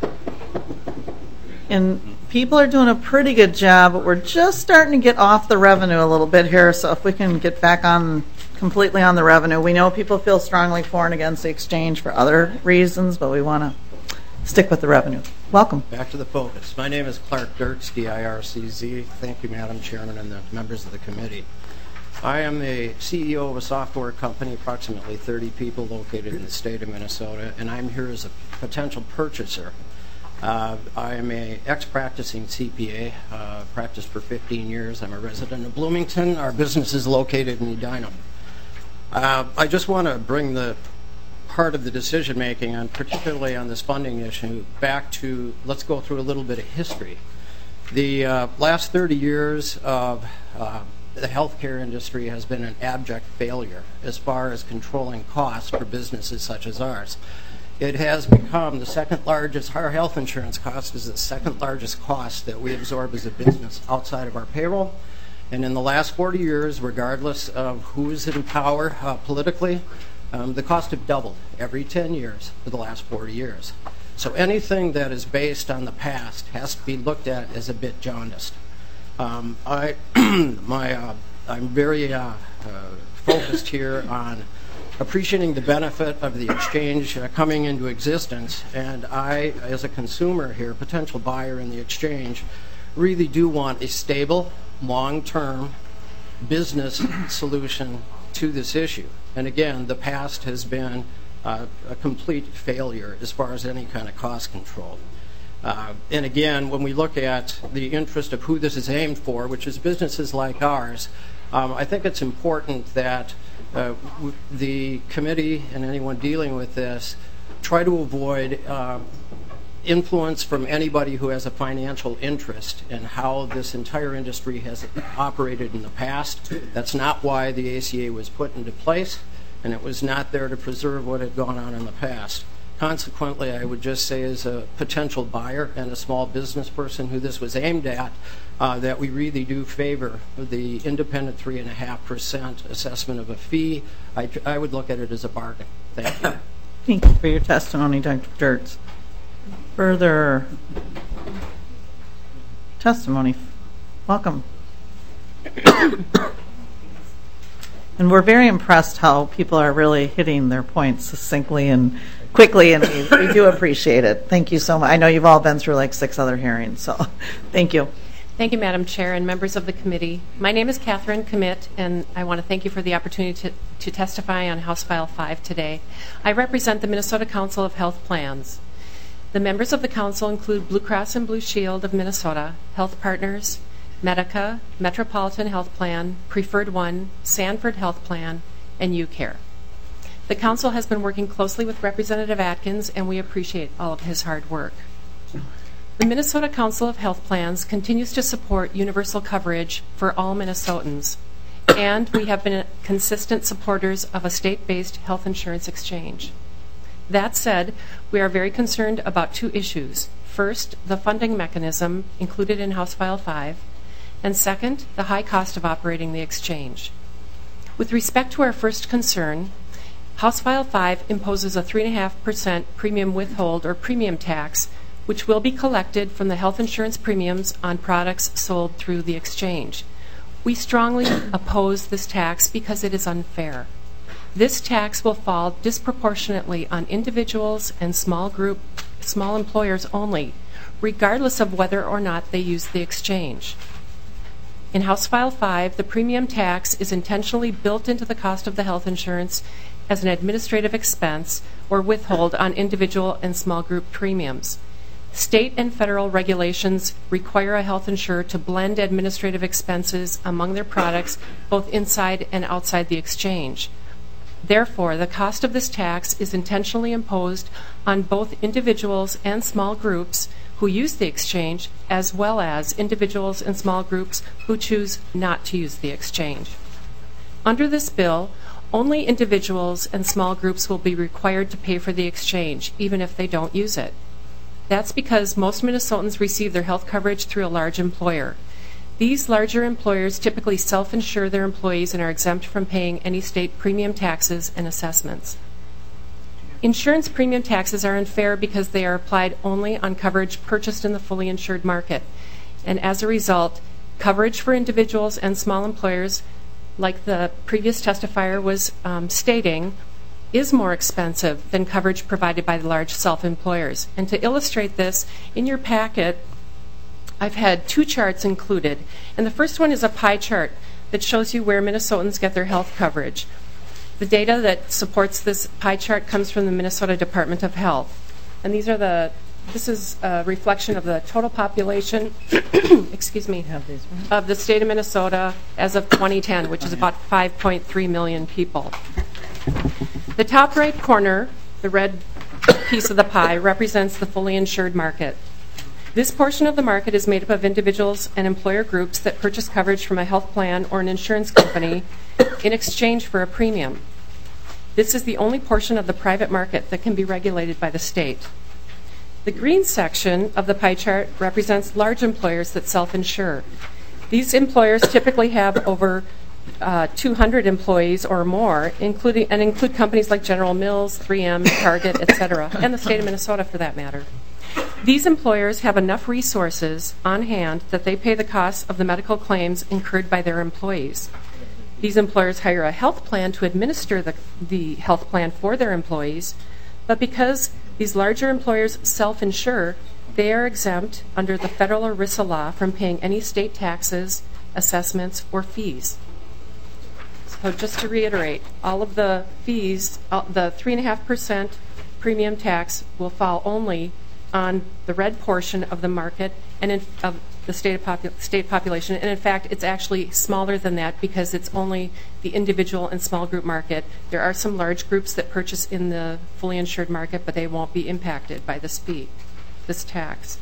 And people are doing a pretty good job, but we're just starting to get off the revenue a little bit here, so if we can get back on completely on the revenue. We know people feel strongly for and against the exchange for other reasons, but we want to stick with the revenue. Welcome. Back to the focus. My name is Clark Dirks, DIRCZ. Thank you, Madam Chairman, and the members of the committee. I am the CEO of a software company, approximately 30 people located in the state of Minnesota, and I'm here as a potential purchaser. I am an ex-practicing CPA, practiced for 15 years. I'm a resident of Bloomington. Our business is located in Edina. I just want to bring the part of the decision making, and particularly on this funding issue, back to, let's go through a little bit of history. The last 30 years of the healthcare industry has been an abject failure as far as controlling costs for businesses such as ours. It has become the second largest, our health insurance cost is the second largest cost that we absorb as a business outside of our payroll. And in the last 40 years, regardless of who is in power politically, the costs have doubled every 10 years for the last 40 years. So anything that is based on the past has to be looked at as a bit jaundiced. I'm very focused here on appreciating the benefit of the exchange coming into existence, and I, as a consumer here, potential buyer in the exchange, really do want a stable, long-term business solution to this issue. And again, the past has been a complete failure as far as any kind of cost control. And again, when we look at the interest of who this is aimed for, which is businesses like ours, I think it's important that the committee and anyone dealing with this try to avoid influence from anybody who has a financial interest in how this entire industry has operated in the past. That's not why the ACA was put into place, and it was not there to preserve what had gone on in the past. Consequently, I would just say as a potential buyer and a small business person who this was aimed at, that we really do favor the independent 3.5% assessment of a fee. I would look at it as a bargain. Thank you. Thank you for your testimony, Dr. Dirks. Further testimony. Welcome. And we're very impressed how people are really hitting their points succinctly and quickly, and we do appreciate it. Thank you so much. I know you've all been through like 6 other hearings, so thank you. Thank you, Madam Chair and members of the committee. My name is Catherine Commit, and I want to thank you for the opportunity to testify on House File 5 today. I represent the Minnesota Council of Health Plans. The members of the council include Blue Cross and Blue Shield of Minnesota, Health Partners, Medica, Metropolitan Health Plan, Preferred One, Sanford Health Plan, and UCare. The council has been working closely with Representative Atkins, and we appreciate all of his hard work. The Minnesota Council of Health Plans continues to support universal coverage for all Minnesotans, and we have been consistent supporters of a state-based health insurance exchange. That said, we are very concerned about 2 issues. First, the funding mechanism included in House File 5, and second, the high cost of operating the exchange. With respect to our first concern, House File 5 imposes a 3.5% premium withhold or premium tax, which will be collected from the health insurance premiums on products sold through the exchange. We strongly oppose this tax because it is unfair. This tax will fall disproportionately on individuals and small employers only, regardless of whether or not they use the exchange. In House File 5, the premium tax is intentionally built into the cost of the health insurance as an administrative expense or withhold on individual and small group premiums. State and federal regulations require a health insurer to blend administrative expenses among their products both inside and outside the exchange. Therefore, the cost of this tax is intentionally imposed on both individuals and small groups who use the exchange, as well as individuals and small groups who choose not to use the exchange. Under this bill, only individuals and small groups will be required to pay for the exchange, even if they don't use it. That's because most Minnesotans receive their health coverage through a large employer. These larger employers typically self-insure their employees and are exempt from paying any state premium taxes and assessments. Insurance premium taxes are unfair because they are applied only on coverage purchased in the fully insured market. And as a result, coverage for individuals and small employers, like the previous testifier was stating, is more expensive than coverage provided by the large self-employers. And to illustrate this, in your packet, I've had 2 charts included. And the first one is a pie chart that shows you where Minnesotans get their health coverage. The data that supports this pie chart comes from the Minnesota Department of Health. And these are the This is a reflection of the total population, excuse me, of the state of Minnesota as of 2010, which is about 5.3 million people. The top right corner, the red piece of the pie, represents the fully insured market. This portion of the market is made up of individuals and employer groups that purchase coverage from a health plan or an insurance company in exchange for a premium. This is the only portion of the private market that can be regulated by the state. The green section of the pie chart represents large employers that self-insure. These employers typically have over 200 employees or more, include companies like General Mills, 3M, Target, etc., and the state of Minnesota for that matter. These employers have enough resources on hand that they pay the costs of the medical claims incurred by their employees. These employers hire a health plan to administer the health plan for their employees, but because these larger employers self-insure, they are exempt under the federal ERISA law from paying any state taxes, assessments, or fees. So just to reiterate, all of the fees, the 3.5% premium tax will fall only on the red portion of the market and of the state population. And in fact, it's actually smaller than that because it's only the individual and small group market. There are some large groups that purchase in the fully insured market, but they won't be impacted by this fee, this tax.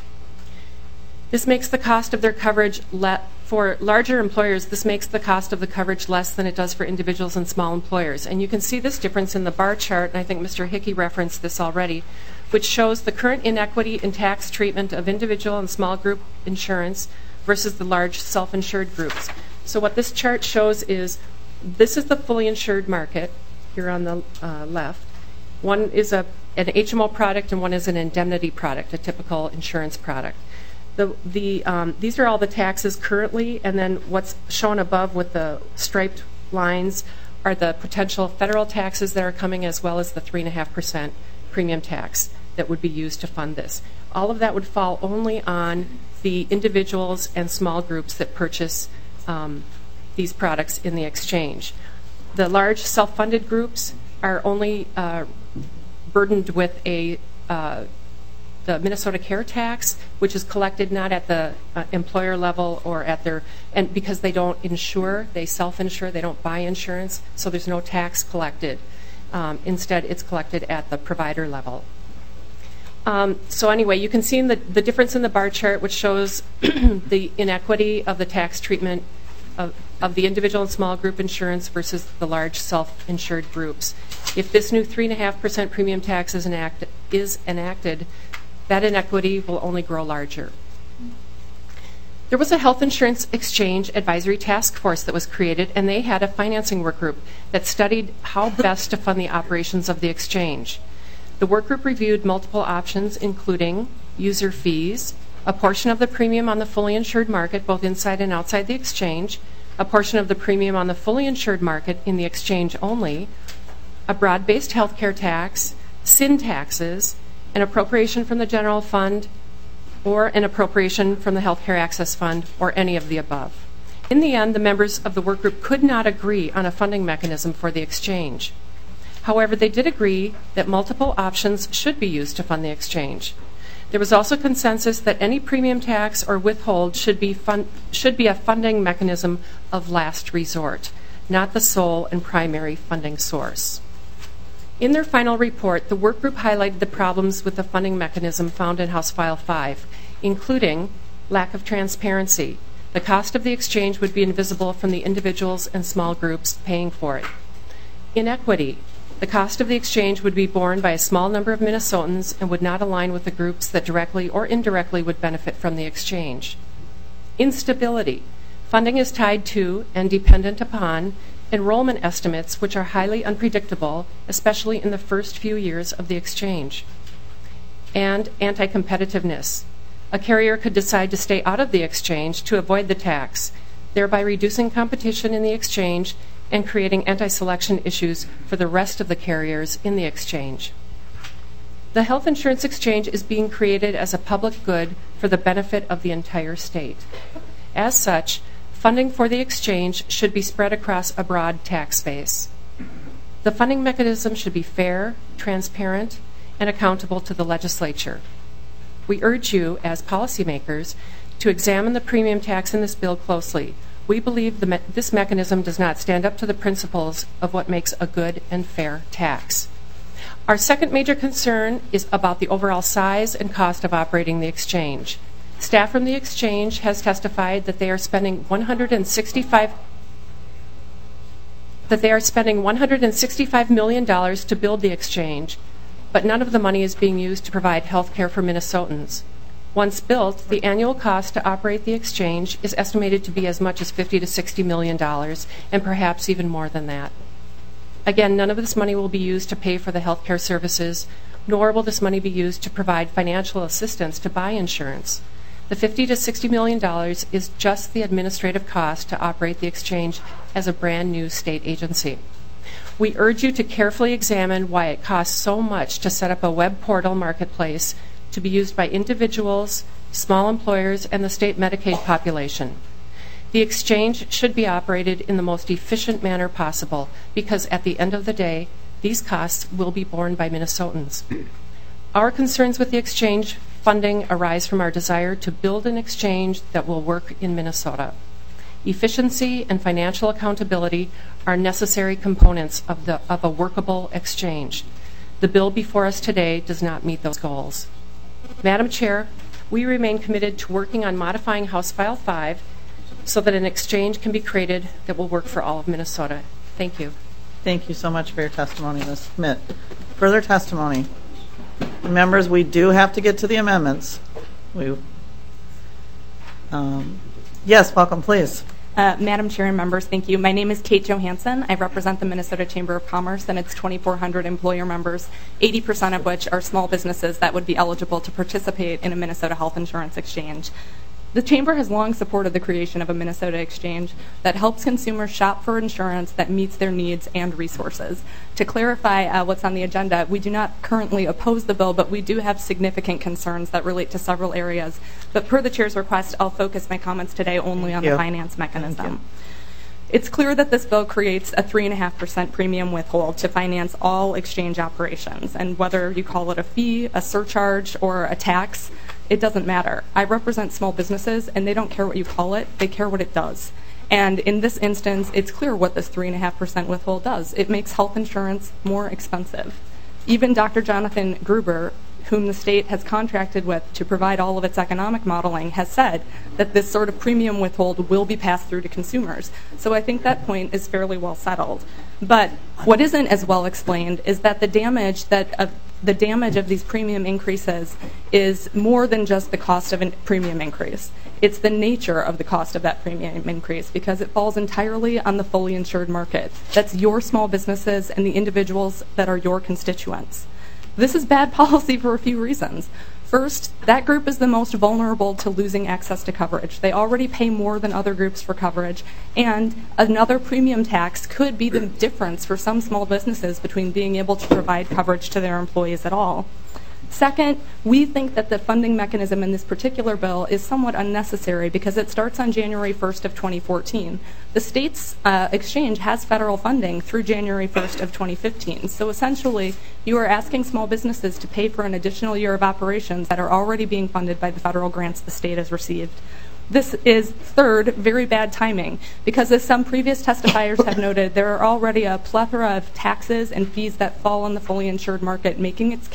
This makes the cost of their coverage for larger employers, this makes the cost of the coverage less than it does for individuals and small employers. And you can see this difference in the bar chart, and I think Mr. Hickey referenced this already, which shows the current inequity in tax treatment of individual and small group insurance versus the large self-insured groups. So what this chart shows is this is the fully insured market here on the left. One is an HMO product and one is an indemnity product, a typical insurance product. These are all the taxes currently, and then what's shown above with the striped lines are the potential federal taxes that are coming, as well as the 3.5% premium tax that would be used to fund this. All of that would fall only on the individuals and small groups that purchase these products in the exchange. The large self-funded groups are only burdened with the Minnesota Care Tax, which is collected not at the employer level or at and because they don't insure, they self-insure, they don't buy insurance, so there's no tax collected. Instead, it's collected at the provider level. So anyway, you can see the difference in the bar chart, which shows the inequity of the tax treatment of the individual and small group insurance versus the large self-insured groups. If this new 3.5% premium tax is enacted, that inequity will only grow larger. There was a health insurance exchange advisory task force that was created, and they had a financing work group that studied how best to fund the operations of the exchange. The work group reviewed multiple options, including user fees, a portion of the premium on the fully insured market, both inside and outside the exchange, a portion of the premium on the fully insured market in the exchange only, a broad-based health care tax, sin taxes, an appropriation from the general fund, or an appropriation from the Health Care Access Fund, or any of the above. In the end, the members of the work group could not agree on a funding mechanism for the exchange. However, they did agree that multiple options should be used to fund the exchange. There was also consensus that any premium tax or withhold should be a funding mechanism of last resort, not the sole and primary funding source. In their final report, the work group highlighted the problems with the funding mechanism found in House File 5, including lack of transparency. The cost of the exchange would be invisible from the individuals and small groups paying for it. Inequity. The cost of the exchange would be borne by a small number of Minnesotans and would not align with the groups that directly or indirectly would benefit from the exchange. Instability. Funding is tied to and dependent upon enrollment estimates, which are highly unpredictable, especially in the first few years of the exchange. And anti-competitiveness. A carrier could decide to stay out of the exchange to avoid the tax, thereby reducing competition in the exchange and creating anti-selection issues for the rest of the carriers in the exchange. The health insurance exchange is being created as a public good for the benefit of the entire state. As such, funding for the exchange should be spread across a broad tax base. The funding mechanism should be fair, transparent, and accountable to the legislature. We urge you, as policymakers, to examine the premium tax in this bill closely. We believe this mechanism does not stand up to the principles of what makes a good and fair tax. Our second major concern is about the overall size and cost of operating the exchange. Staff from the exchange has testified that they are spending $165 million to build the exchange, but none of the money is being used to provide health care for Minnesotans. Once built, the annual cost to operate the exchange is estimated to be as much as $50 to $60 million, and perhaps even more than that. Again, none of this money will be used to pay for the health care services, nor will this money be used to provide financial assistance to buy insurance. The $50 to $60 million is just the administrative cost to operate the exchange as a brand new state agency. We urge you to carefully examine why it costs so much to set up a web portal marketplace to be used by individuals, small employers, and the state Medicaid population. The exchange should be operated in the most efficient manner possible because at the end of the day, these costs will be borne by Minnesotans. Our concerns with the exchange funding arise from our desire to build an exchange that will work in Minnesota. Efficiency and financial accountability are necessary components of a workable exchange. The bill before us today does not meet those goals. Madam Chair, we remain committed to working on modifying House File 5 so that an exchange can be created that will work for all of Minnesota. Thank you. Thank you so much for your testimony, Ms. Schmidt. Further testimony. Members, we do have to get to the amendments. Yes, welcome, please. Madam Chair and members, thank you. My name is Kate Johansson. I represent the Minnesota Chamber of Commerce and its 2,400 employer members, 80% of which are small businesses that would be eligible to participate in a Minnesota health insurance exchange. The Chamber has long supported the creation of a Minnesota exchange that helps consumers shop for insurance that meets their needs and resources. To clarify what's on the agenda, we do not currently oppose the bill, but we do have significant concerns that relate to several areas. But per the Chair's request, I'll focus my comments today only on the finance mechanism. It's clear that this bill creates a 3.5% premium withhold to finance all exchange operations. And whether you call it a fee, a surcharge, or a tax, it doesn't matter. I represent small businesses, and they don't care what you call it. They care what it does. And in this instance, it's clear what this 3.5% withhold does. It makes health insurance more expensive. Even Dr. Jonathan Gruber, whom the state has contracted with to provide all of its economic modeling, has said that this sort of premium withhold will be passed through to consumers. So I think that point is fairly well settled. But what isn't as well explained is that the damage of these premium increases is more than just the cost of a premium increase. It's the nature of the cost of that premium increase because it falls entirely on the fully insured market. That's your small businesses and the individuals that are your constituents. This is bad policy for a few reasons. First, that group is the most vulnerable to losing access to coverage. They already pay more than other groups for coverage, and another premium tax could be the difference for some small businesses between being able to provide coverage to their employees at all. Second, we think that the funding mechanism in this particular bill is somewhat unnecessary because it starts on January 1st of 2014. The state's exchange has federal funding through January 1st of 2015. So essentially, you are asking small businesses to pay for an additional year of operations that are already being funded by the federal grants the state has received. This is, third, very bad timing, because as some previous testifiers have noted, there are already a plethora of taxes and fees that fall on the fully insured market, making its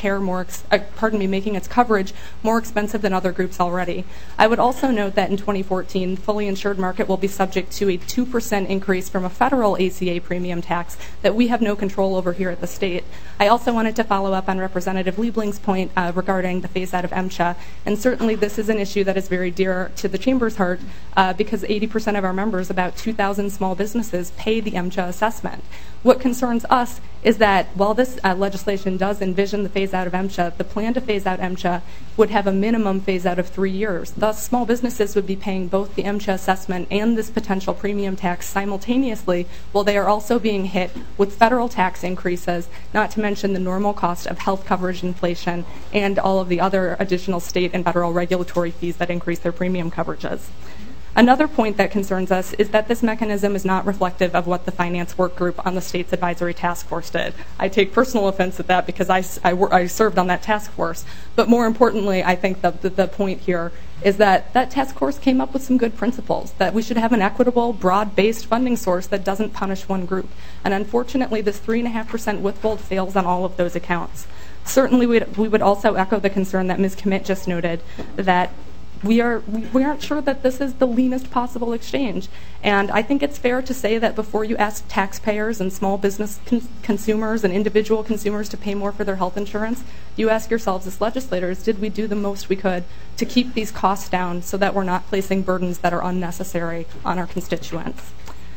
making its coverage more expensive than other groups already. I would also note that in 2014, the fully insured market will be subject to a 2% increase from a federal ACA premium tax that we have no control over here at the state. I also wanted to follow up on Representative Liebling's point regarding the phase-out of MCHA, and certainly this is an issue that is very dear to the Chamber's heart because 80% of our members, about 2,000 small businesses, pay the MCHA assessment. What concerns us is that while this legislation does envision the phase-out of MCHA, the plan to phase out MCHA would have a minimum phase-out of 3 years. Thus, small businesses would be paying both the MCHA assessment and this potential premium tax simultaneously, while they are also being hit with federal tax increases, not to mention the normal cost of health coverage inflation and all of the other additional state and federal regulatory fees that increase their premium coverages. Another point that concerns us is that this mechanism is not reflective of what the finance work group on the state's advisory task force did. I take personal offense at that because I served on that task force. But more importantly, I think the point here is that that task force came up with some good principles, that we should have an equitable, broad-based funding source that doesn't punish one group. And unfortunately, this 3.5% withhold fails on all of those accounts. Certainly, we would also echo the concern that Ms. Commit just noted, that we aren't sure that this is the leanest possible exchange. And I think it's fair to say that before you ask taxpayers and small business consumers and individual consumers to pay more for their health insurance, you ask yourselves as legislators, did we do the most we could to keep these costs down so that we're not placing burdens that are unnecessary on our constituents?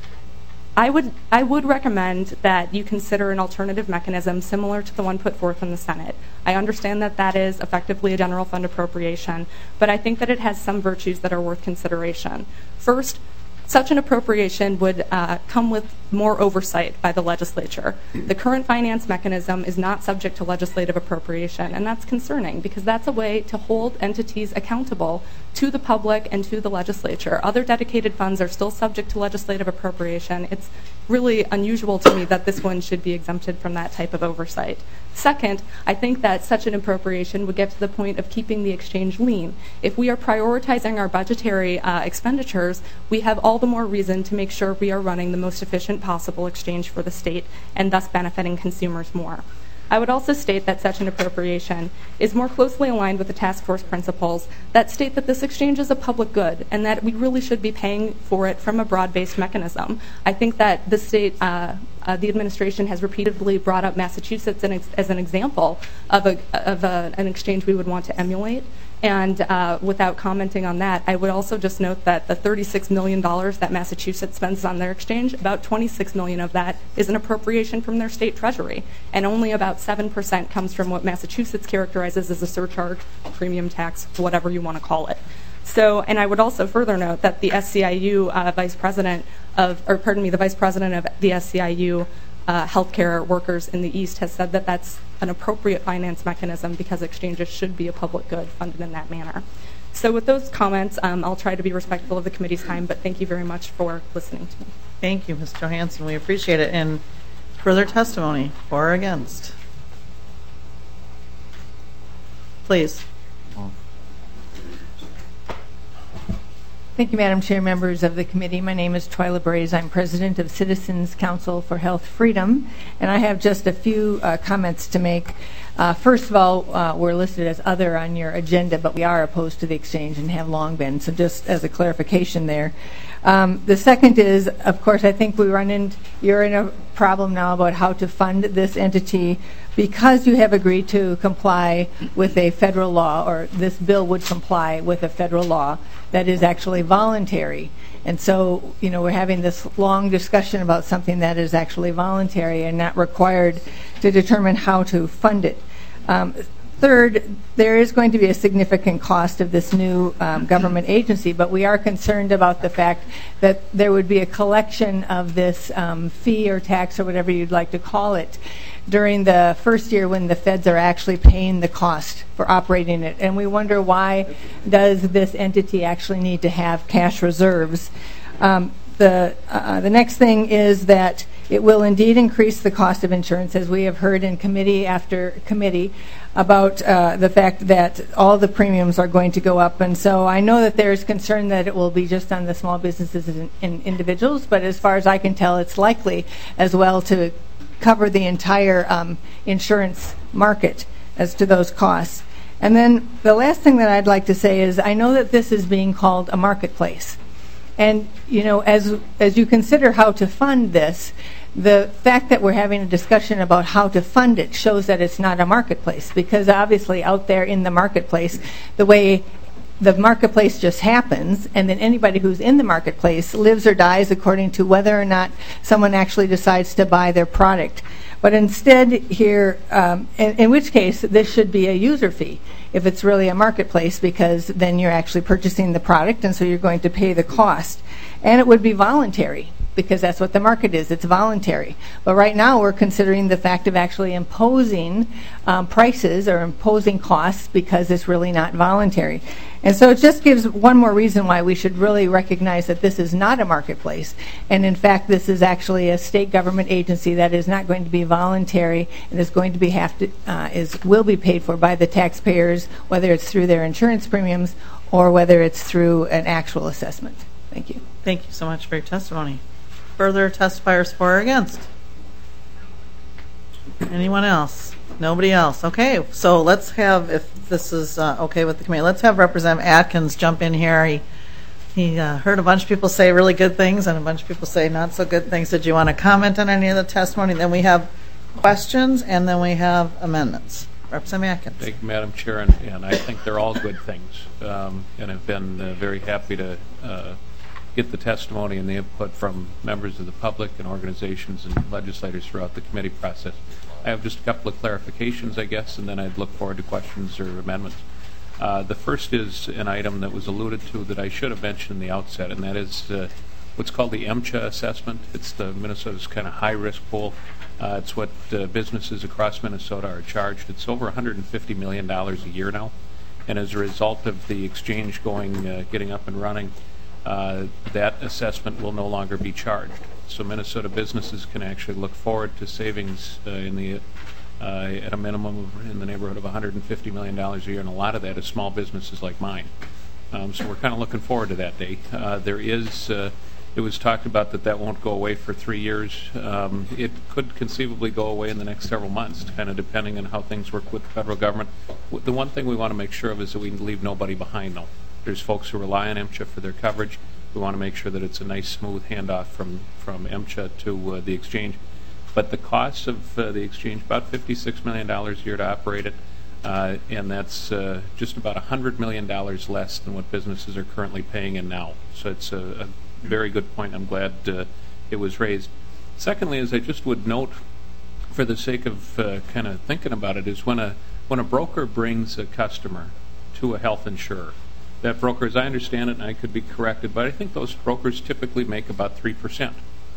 I would recommend that you consider an alternative mechanism similar to the one put forth in the Senate. I understand that that is effectively a general fund appropriation, but I think that it has some virtues that are worth consideration. First, such an appropriation would come with more oversight by the legislature. The current finance mechanism is not subject to legislative appropriation, and that's concerning because that's a way to hold entities accountable to the public and to the legislature. Other dedicated funds are still subject to legislative appropriation. It's really unusual to me that this one should be exempted from that type of oversight. Second, I think that such an appropriation would get to the point of keeping the exchange lean. If we are prioritizing our budgetary expenditures, we have all the more reason to make sure we are running the most efficient possible exchange for the state and thus benefiting consumers more. I would also state that such an appropriation is more closely aligned with the task force principles that state that this exchange is a public good and that we really should be paying for it from a broad-based mechanism. I think that the state, the administration has repeatedly brought up Massachusetts as an example of an exchange we would want to emulate. And without commenting on that, I would also just note that the $36 million that Massachusetts spends on their exchange, about $26 million of that is an appropriation from their state treasury, and only about 7% comes from what Massachusetts characterizes as a surcharge, premium tax, whatever you want to call it. So, and I would also further note that the SCIU the vice president of the SCIU healthcare workers in the East has said that that's an appropriate finance mechanism because exchanges should be a public good funded in that manner. So with those comments, I'll try to be respectful of the committee's time, but thank you very much for listening to me. Thank you, Ms. Johansson. We appreciate it. And further testimony, for or against? Please. Thank you, Madam Chair, members of the committee. My name is Twyla Braze. I'm president of Citizens Council for Health Freedom, and I have just a few comments to make. First of all, we're listed as other on your agenda, but we are opposed to the exchange and have long been, so just as a clarification there. The second is, of course, I think you're in a problem now about how to fund this entity because you have agreed to comply with a federal law, or this bill would comply with a federal law that is actually voluntary. And so, we're having this long discussion about something that is actually voluntary and not required to determine how to fund it. Third, there is going to be a significant cost of this new government agency, but we are concerned about the fact that there would be a collection of this fee or tax or whatever you'd like to call it during the first year when the feds are actually paying the cost for operating it. And we wonder, why does this entity actually need to have cash reserves? The next thing is that it will indeed increase the cost of insurance, as we have heard in committee after committee about the fact that all the premiums are going to go up. And so I know that there is concern that it will be just on the small businesses and individuals, but as far as I can tell, it's likely as well to cover the entire insurance market as to those costs. And then the last thing that I'd like to say is, I know that this is being called a marketplace. And, as you consider how to fund this, the fact that we're having a discussion about how to fund it shows that it's not a marketplace, because obviously out there in the marketplace, the way the marketplace just happens, and then anybody who's in the marketplace lives or dies according to whether or not someone actually decides to buy their product. But instead here, in which case this should be a user fee if it's really a marketplace, because then you're actually purchasing the product, and so you're going to pay the cost. and it would be voluntary, because that's what the market is. It's voluntary. But right now we're considering the fact of actually imposing prices or imposing costs because it's really not voluntary. And so it just gives one more reason why we should really recognize that this is not a marketplace. And in fact, this is actually a state government agency that is not going to be voluntary and is going to be will be paid for by the taxpayers, whether it's through their insurance premiums or whether it's through an actual assessment. Thank you. Thank you so much for your testimony. Further testifiers for or against? Anyone else? Nobody else. Okay, so let's have, if this is okay with the committee, let's have Representative Atkins jump in here. He heard a bunch of people say really good things and a bunch of people say not so good things. Did you want to comment on any of the testimony? Then we have questions and then we have amendments. Representative Atkins. Thank you, Madam Chair, and I think they're all good things, and I've been very happy to get the testimony and the input from members of the public and organizations and legislators throughout the committee process. I have just a couple of clarifications, I guess, and then I'd look forward to questions or amendments. The first is an item that was alluded to that I should have mentioned in the outset, and that is what's called the MCHA assessment. It's the Minnesota's kind of high-risk pool. It's what businesses across Minnesota are charged. It's over $150 million a year now, and as a result of the exchange getting up and running, that assessment will no longer be charged. So Minnesota businesses can actually look forward to savings at a minimum in the neighborhood of $150 million a year, and a lot of that is small businesses like mine. So we're kind of looking forward to that day. It was talked about that won't go away for 3 years. It could conceivably go away in the next several months, kind of depending on how things work with the federal government. The one thing we want to make sure of is that we leave nobody behind, though. There's folks who rely on MCHA for their coverage. We want to make sure that it's a nice, smooth handoff from MCHA to the exchange. But the costs of the exchange, about $56 million a year to operate it, and that's just about $100 million less than what businesses are currently paying in now. So it's a very good point. I'm glad it was raised. Secondly, as I just would note, for the sake of kind of thinking about it, is when a broker brings a customer to a health insurer, that broker, as I understand it, and I could be corrected, but I think those brokers typically make about 3%.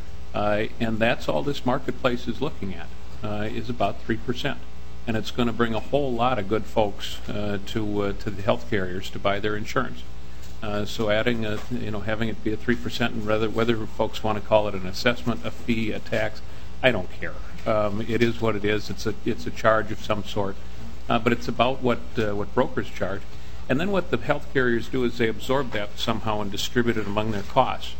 And that's all this marketplace is looking at, is about 3%. And it's going to bring a whole lot of good folks to the health carriers to buy their insurance. So adding, having it be a 3%, and whether folks want to call it an assessment, a fee, a tax, I don't care. It is what it is. It's a charge of some sort, but it's about what brokers charge. And then what the health carriers do is they absorb that somehow and distribute it among their costs.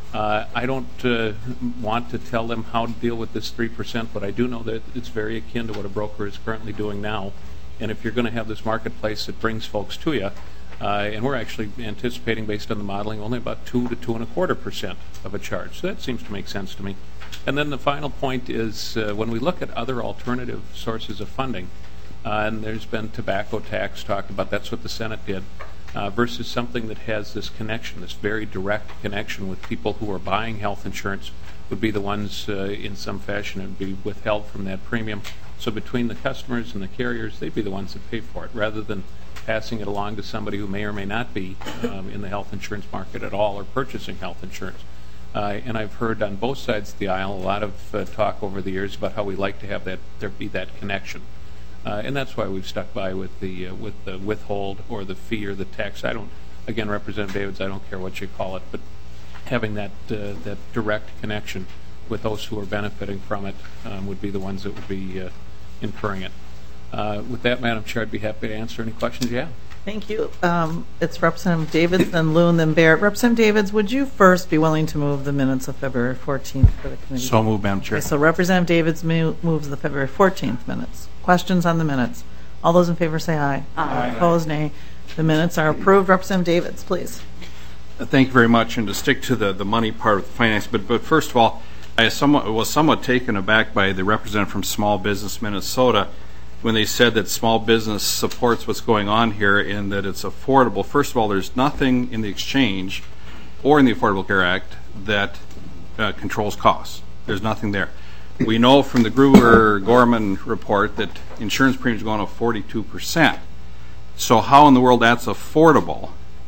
I don't want to tell them how to deal with this 3%, but I do know that it's very akin to what a broker is currently doing now. And if you're going to have this marketplace that brings folks to you, and we're actually anticipating, based on the modeling, only about 2 to 2.25% of a charge. So that seems to make sense to me. And then the final point is when we look at other alternative sources of funding, and there's been tobacco tax talked about, that's what the Senate did, versus something that has this connection, this very direct connection with people who are buying health insurance, would be the ones in some fashion and be withheld from that premium. So between the customers and the carriers, they'd be the ones that pay for it, rather than passing it along to somebody who may or may not be in the health insurance market at all or purchasing health insurance. And I've heard on both sides of the aisle a lot of talk over the years about how we like to have there be that connection. And that's why we've stuck by with the withhold or the fee or the tax. Again, Representative Davids, I don't care what you call it, but having that direct connection with those who are benefiting from it would be the ones that would be incurring it. With that, Madam Chair, I'd be happy to answer any questions you have. Thank you. It's Representative Davids, then Loon, then Barrett. Representative Davids, would you first be willing to move the minutes of February 14th for the committee? So moved, Madam Chair. Okay, so Representative Davids moves the February 14th minutes. Questions on the minutes? All those in favor say aye. Aye. Opposed, nay. The minutes are approved. Representative Davids, please. Thank you very much. And to stick to the money part of the finance, but first of all, I was somewhat taken aback by the representative from Small Business Minnesota when they said that small business supports what's going on here and that it's affordable. First of all, there's nothing in the exchange or in the Affordable Care Act that controls costs. There's nothing there. We know from the Gruber-Gorman report that insurance premiums are going up 42%. So how in the world that's affordable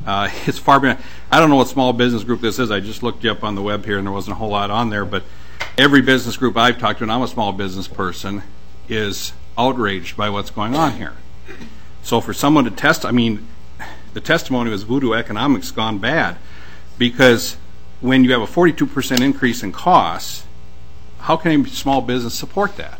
It's far beyond. I don't know what small business group this is. I just looked you up on the web here, and there wasn't a whole lot on there. But every business group I've talked to, and I'm a small business person, is outraged by what's going on here. So for someone to the testimony was voodoo economics gone bad, because when you have a 42% increase in costs, how can a small business support that?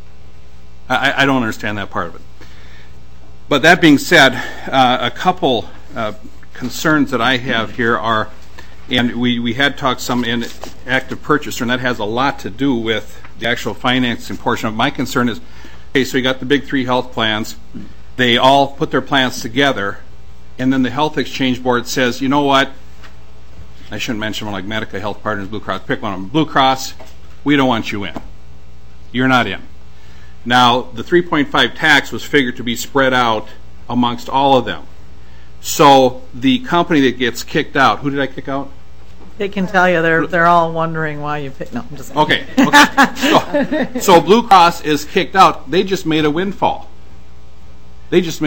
I don't understand that part of it. But that being said, a couple concerns that I have here are, and we had talked some in active purchaser, and that has a lot to do with the actual financing portion of it. My concern is, okay, so you got the big three health plans. They all put their plans together, and then the Health Exchange Board says, you know what, I shouldn't mention one like Medica, Health Partners, Blue Cross, pick one of them. Blue Cross, we don't want you in. You're not in. Now, the 3.5 tax was figured to be spread out amongst all of them. So the company that gets kicked out, who did I kick out? They can tell you they're all wondering why you picked. No, I'm just kidding. Okay. So Blue Cross is kicked out. They just made a windfall. If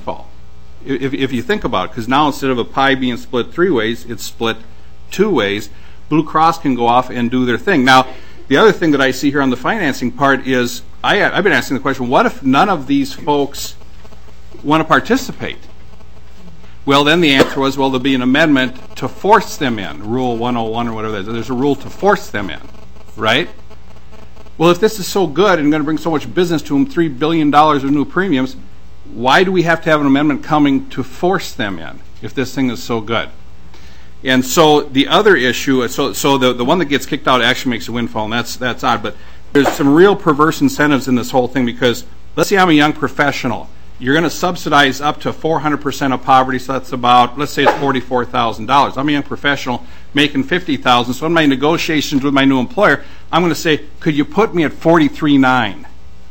you think about it, because now instead of a pie being split 3 ways, it's split 2 ways. Blue Cross can go off and do their thing. Now, the other thing that I see here on the financing part is I've been asking the question, what if none of these folks want to participate? Well, then the answer was, well, there'll be an amendment to force them in, Rule 101 or whatever that is. There's a rule to force them in, right? Well, if this is so good and going to bring so much business to them, $3 billion of new premiums, why do we have to have an amendment coming to force them in if this thing is so good? And so the other issue, so the one that gets kicked out actually makes a windfall, and that's odd. But there's some real perverse incentives in this whole thing, because let's say I'm a young professional. You're going to subsidize up to 400% of poverty, so that's about, let's say it's $44,000. I'm a young professional making $50,000, so in my negotiations with my new employer, I'm going to say, could you put me at $43,900?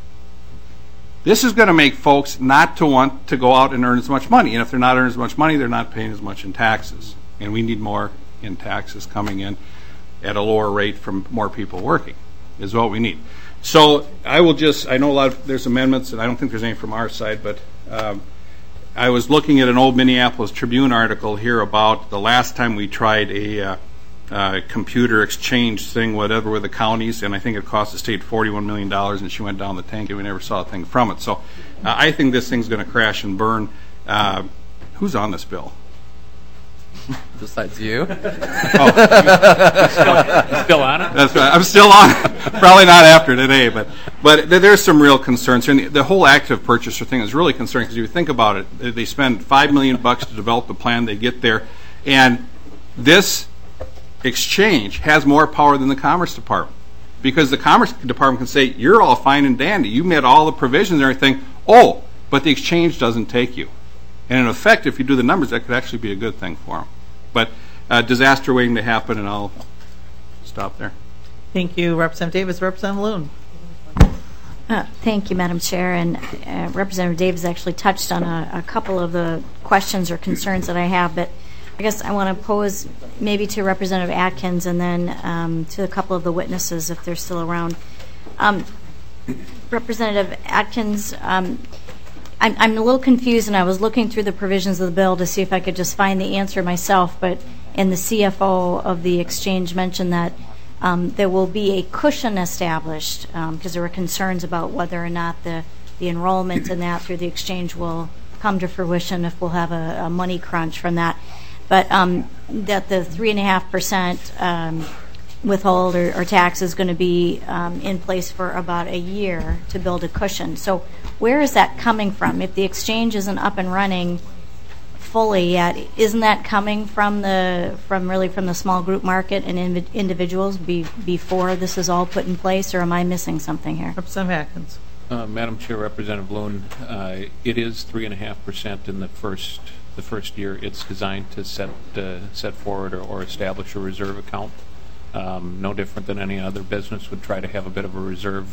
This is going to make folks not to want to go out and earn as much money, and if they're not earning as much money, they're not paying as much in taxes, and we need more in taxes coming in at a lower rate from more people working is what we need. So I know there's amendments, and I don't think there's any from our side, but I was looking at an old Minneapolis Tribune article here about the last time we tried a computer exchange thing, whatever, with the counties, and I think it cost the state $41 million, and she went down the tank, and we never saw a thing from it. So I think this thing's going to crash and burn. Who's on this bill? Besides you. You still on it? That's right. I'm still on it. Probably not after today, but there's some real concerns here. And the whole active purchaser thing is really concerning, because if you think about it, they spend $5 million to develop the plan. They get there, and this exchange has more power than the Commerce Department, because the Commerce Department can say, you're all fine and dandy. You met all the provisions and everything. Oh, but the exchange doesn't take you. And in effect, if you do the numbers, that could actually be a good thing for them. But disaster waiting to happen, and I'll stop there. Thank you, Representative Davis. Representative Loon. Thank you, Madam Chair. And Representative Davis actually touched on a couple of the questions or concerns that I have, but I guess I want to pose maybe to Representative Atkins and then to a couple of the witnesses if they're still around. Representative Atkins, I'm a little confused, and I was looking through the provisions of the bill to see if I could just find the answer myself, but in the CFO of the exchange mentioned that there will be a cushion established, because there were concerns about whether or not the enrollment in that through the exchange will come to fruition, if we'll have a money crunch from that. But that the 3.5% withhold or tax is going to be in place for about a year to build a cushion. So where is that coming from? If the exchange isn't up and running fully yet, isn't that coming from the small group market and individuals before this is all put in place, or am I missing something here? Representative Atkins. Madam Chair, Representative Loon, it is 3.5% in the first year. It's designed to set forward or establish a reserve account. No different than any other business would try to have a bit of a reserve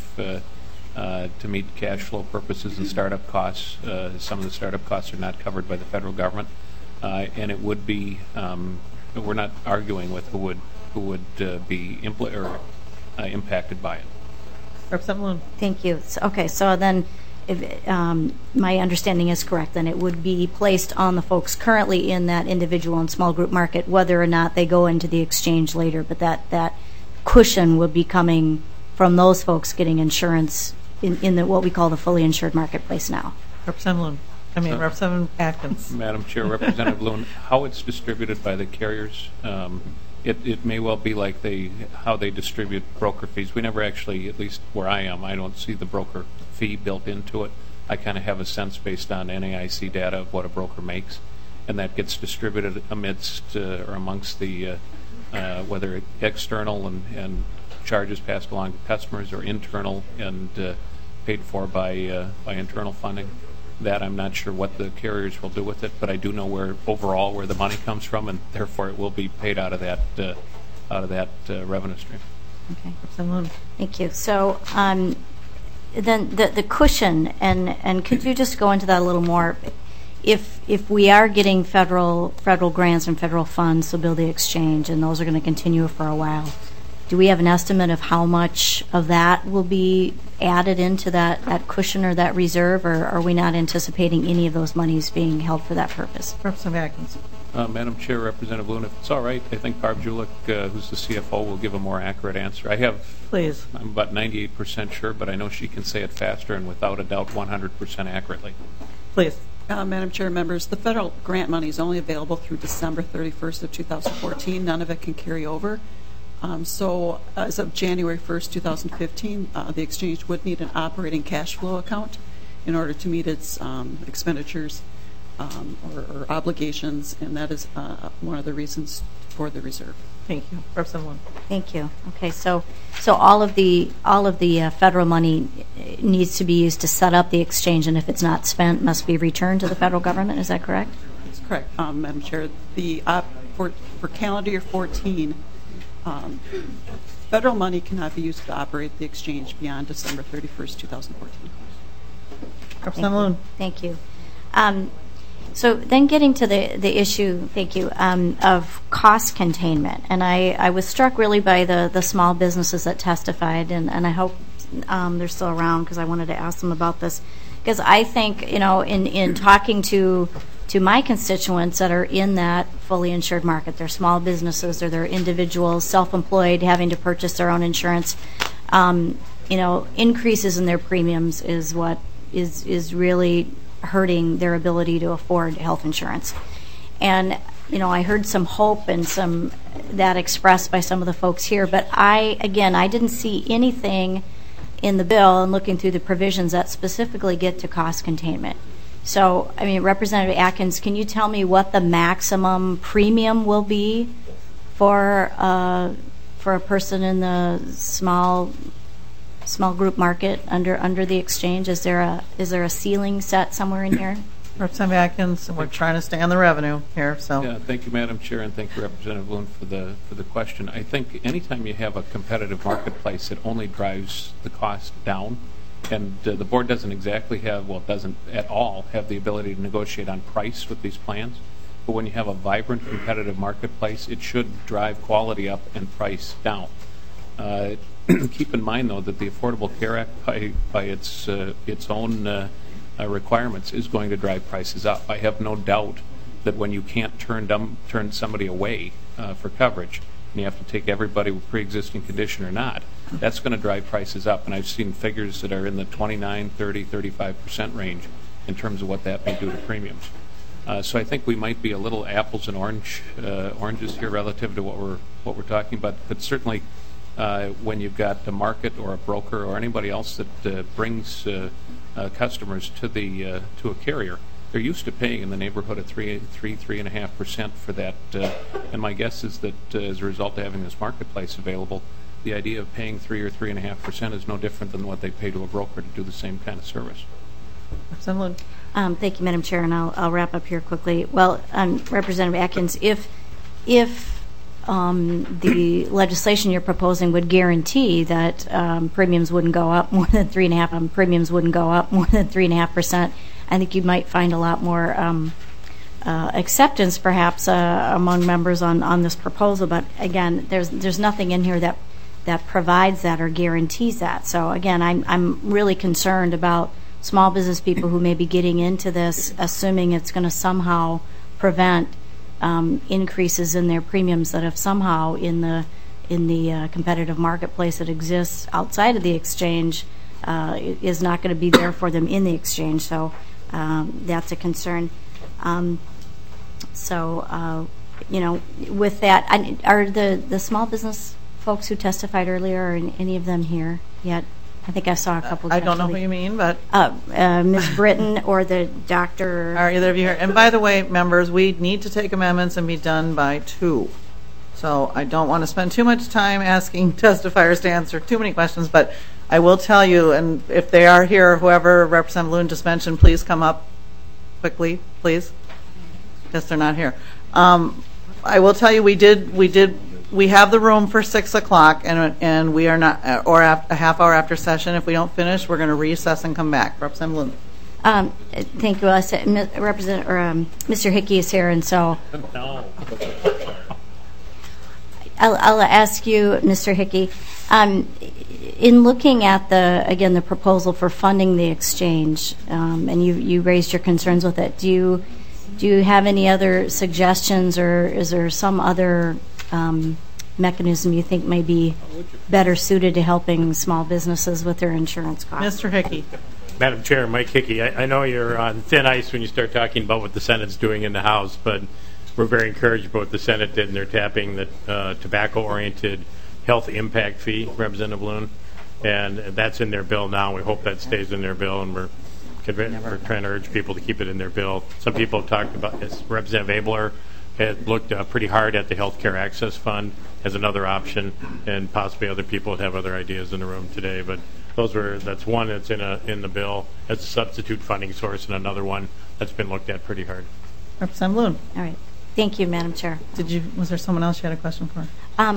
to meet cash flow purposes and startup costs. Some of the startup costs are not covered by the federal government, and it would be. We're not arguing with who would be impacted by it. Representative Loon. Thank you. So then, if my understanding is correct, then it would be placed on the folks currently in that individual and small group market, whether or not they go into the exchange later. But that cushion would be coming from those folks getting insurance in the, what we call the fully insured marketplace now. Representative Atkins. Madam Chair, Representative Loon, how it's distributed by the carriers, it may well be like how they distribute broker fees. We never actually, at least where I am, I don't see the broker fee built into it. I kind of have a sense based on NAIC data of what a broker makes, and that gets distributed amidst or amongst the whether external and charges passed along to customers or internal and paid for by internal funding. That I'm not sure what the carriers will do with it, but I do know where the money comes from, and therefore it will be paid out of that revenue stream. Okay. Thank you. So then the cushion, and could you just go into that a little more? If we are getting federal grants and federal funds to build the exchange, and those are going to continue for a while, do we have an estimate of how much of that will be added into that cushion or that reserve, or are we not anticipating any of those monies being held for that purpose? Representative Atkins. Madam Chair, Representative Loon, if it's all right, I think Barb Julich, who's the CFO, will give a more accurate answer. I'm about 98% sure, but I know she can say it faster and without a doubt 100% accurately. Please. Madam Chair, members, the federal grant money is only available through December 31st of 2014. None of it can carry over. So as of January 1st, 2015, the exchange would need an operating cash flow account in order to meet its expenditures or obligations, and that is one of the reasons for the reserve. Thank you. Representative Loon. Thank you. Okay, so all of the federal money needs to be used to set up the exchange, and if it's not spent, must be returned to the federal government. Is that correct? That's correct, Madam Chair. For calendar year 14. Federal money cannot be used to operate the exchange beyond December 31st, 2014. Representative Loon. Thank you. So then getting to the issue, thank you, of cost containment. And I was struck really by the small businesses that testified, and I hope they're still around because I wanted to ask them about this. Because I think, in talking to my constituents that are in that fully insured market, they're small businesses or they're individuals, self-employed, having to purchase their own insurance, increases in their premiums is what is really hurting their ability to afford health insurance. And, I heard some hope and some that expressed by some of the folks here, but I didn't see anything in the bill and looking through the provisions that specifically get to cost containment. So, Representative Atkins, can you tell me what the maximum premium will be for a person in the small group market under the exchange? Is there a ceiling set somewhere in here? Representative Atkins, and we're trying to stay on the revenue here. So. Yeah, thank you, Madam Chair, and thank you, Representative Loon, for the question. I think anytime you have a competitive marketplace, it only drives the cost down. And the board doesn't at all have the ability to negotiate on price with these plans. But when you have a vibrant, competitive marketplace, it should drive quality up and price down. Keep in mind, though, that the Affordable Care Act, by its own requirements, is going to drive prices up. I have no doubt that when you can't turn somebody away for coverage, and you have to take everybody with pre-existing condition or not, that's going to drive prices up. And I've seen figures that are in the 29, 30, 35% range in terms of what that may do to premiums. So I think we might be a little apples and oranges here relative to what we're talking about. But certainly, when you've got a market or a broker or anybody else that brings customers to a carrier, they're used to paying in the neighborhood of 3.5% for that. And my guess is that as a result of having this marketplace available, the idea of paying 3 or 3.5% is no different than what they pay to a broker to do the same kind of service. Thank you, Madam Chair, and I'll wrap up here quickly. Well, Representative Atkins, if the legislation you're proposing would guarantee that premiums wouldn't go up more than 3.5%, premiums wouldn't go up more than 3.5%, I think you might find a lot more acceptance, perhaps, among members on this proposal. But again, there's nothing in here that provides that or guarantees that. So again, I'm really concerned about small business people who may be getting into this, assuming it's going to somehow prevent increases in their premiums that have somehow in the competitive marketplace that exists outside of the exchange is not going to be there for them in the exchange. So that's a concern. With that, are the small business folks who testified earlier, are any of them here yet? I think I saw a couple. I don't know who you mean, but Ms. Britton or the doctor. Are either of you here? And by the way, members, we need to take amendments and be done by 2. So I don't want to spend too much time asking testifiers to answer too many questions, but I will tell you, and if they are here, whoever Representative Loon just mentioned, please come up quickly, please. Guess they're not here. I will tell you, we have the room for 6 o'clock, and we are not, or a half hour after session. If we don't finish, we're going to recess and come back. Representative Loon. Thank you. Mr. Hickey is here, and so I'll ask you, Mr. Hickey. In looking at the proposal for funding the exchange, and you raised your concerns with it, do you have any other suggestions, or is there some other mechanism you think may be better suited to helping small businesses with their insurance costs? Mr. Hickey. Madam Chair, Mike Hickey, I know you're on thin ice when you start talking about what the Senate's doing in the House, but we're very encouraged by what the Senate did, and they're tapping the tobacco-oriented health impact fee, Representative Loon, and that's in their bill now. We hope that stays in their bill, and we're trying to urge people to keep it in their bill. Some people have talked about, as Representative Abler had looked pretty hard at the Health Care Access Fund as another option, and possibly other people have other ideas in the room today. But that's one that's in the bill as a substitute funding source, and another one that's been looked at pretty hard. Representative Loon. All right. Thank you, Madam Chair. Was there someone else you had a question for?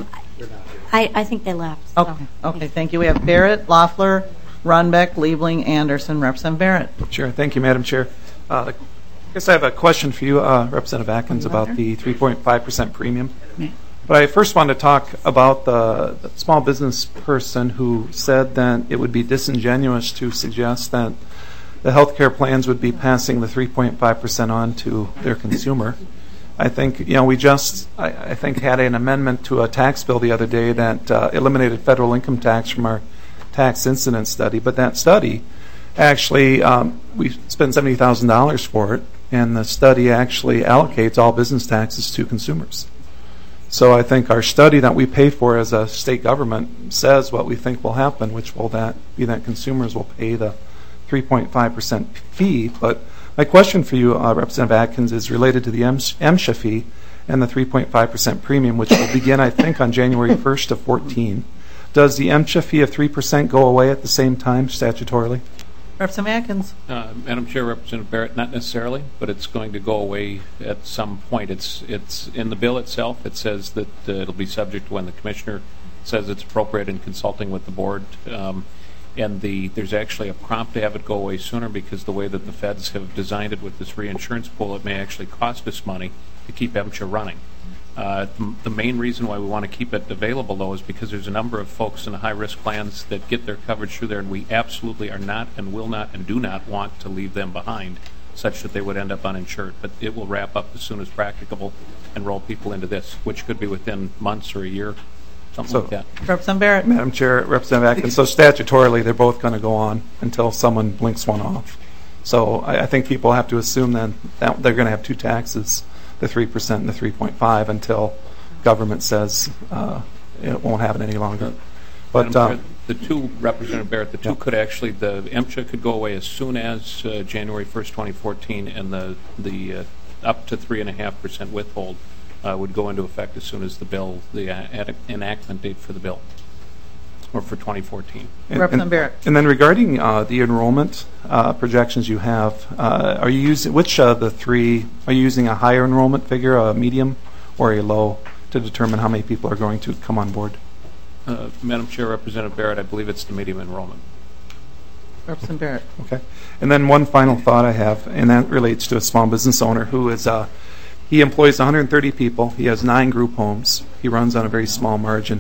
I think they left. So. Okay. Thank you. We have Barrett, Loeffler, Runbeck, Liebling, Anderson. Representative Barrett. Sure. Thank you, Madam Chair. I guess I have a question for you, Representative Atkins, about the 3.5% premium. But I first want to talk about the small business person who said that it would be disingenuous to suggest that the health care plans would be passing the 3.5% on to their consumer. I think, we just, I think, had an amendment to a tax bill the other day that eliminated federal income tax from our tax incidence study. But that study, actually, we spent $70,000 for it, and the study actually allocates all business taxes to consumers. So I think our study that we pay for as a state government says what we think will happen, which will that consumers will pay the 3.5% fee. But my question for you, Representative Atkins, is related to the MSHA fee and the 3.5% premium, which will begin, I think, on January 1st of 2014. Does the MSHA fee of 3% go away at the same time statutorily? Representative Atkins. Madam Chair, Representative Barrett, not necessarily, but it's going to go away at some point. It's in the bill itself. It says that it'll be subject to when the commissioner says it's appropriate in consulting with the board. And there's actually a prompt to have it go away sooner, because the way that the feds have designed it with this reinsurance pool, it may actually cost us money to keep MSHA running. The main reason why we want to keep it available, though, is because there's a number of folks in the high-risk plans that get their coverage through there, and we absolutely are not and will not and do not want to leave them behind such that they would end up uninsured. But it will wrap up as soon as practicable and roll people into this, which could be within months or a year, something like that. Representative Barrett. Madam Chair, Representative Atkins, so statutorily they're both going to go on until someone blinks one off. So I think people have to assume then that they're going to have two taxes, the 3% and the 3.5%, until government says it won't have it any longer. But the two, Representative Barrett, the two could actually, the MSHA could go away as soon as January 1st, 2014, and the up to 3.5% withhold would go into effect as soon as the enactment date for the bill, or for 2014. Representative Barrett. And then regarding the enrollment projections you have, are you using which of the three? Are you using a higher enrollment figure, a medium, or a low, to determine how many people are going to come on board? Madam Chair, Representative Barrett, I believe it's the medium enrollment. Representative Barrett. Okay. And then one final thought I have, and that relates to a small business owner who is he employs 130 people. He has 9 group homes. He runs on a very small margin.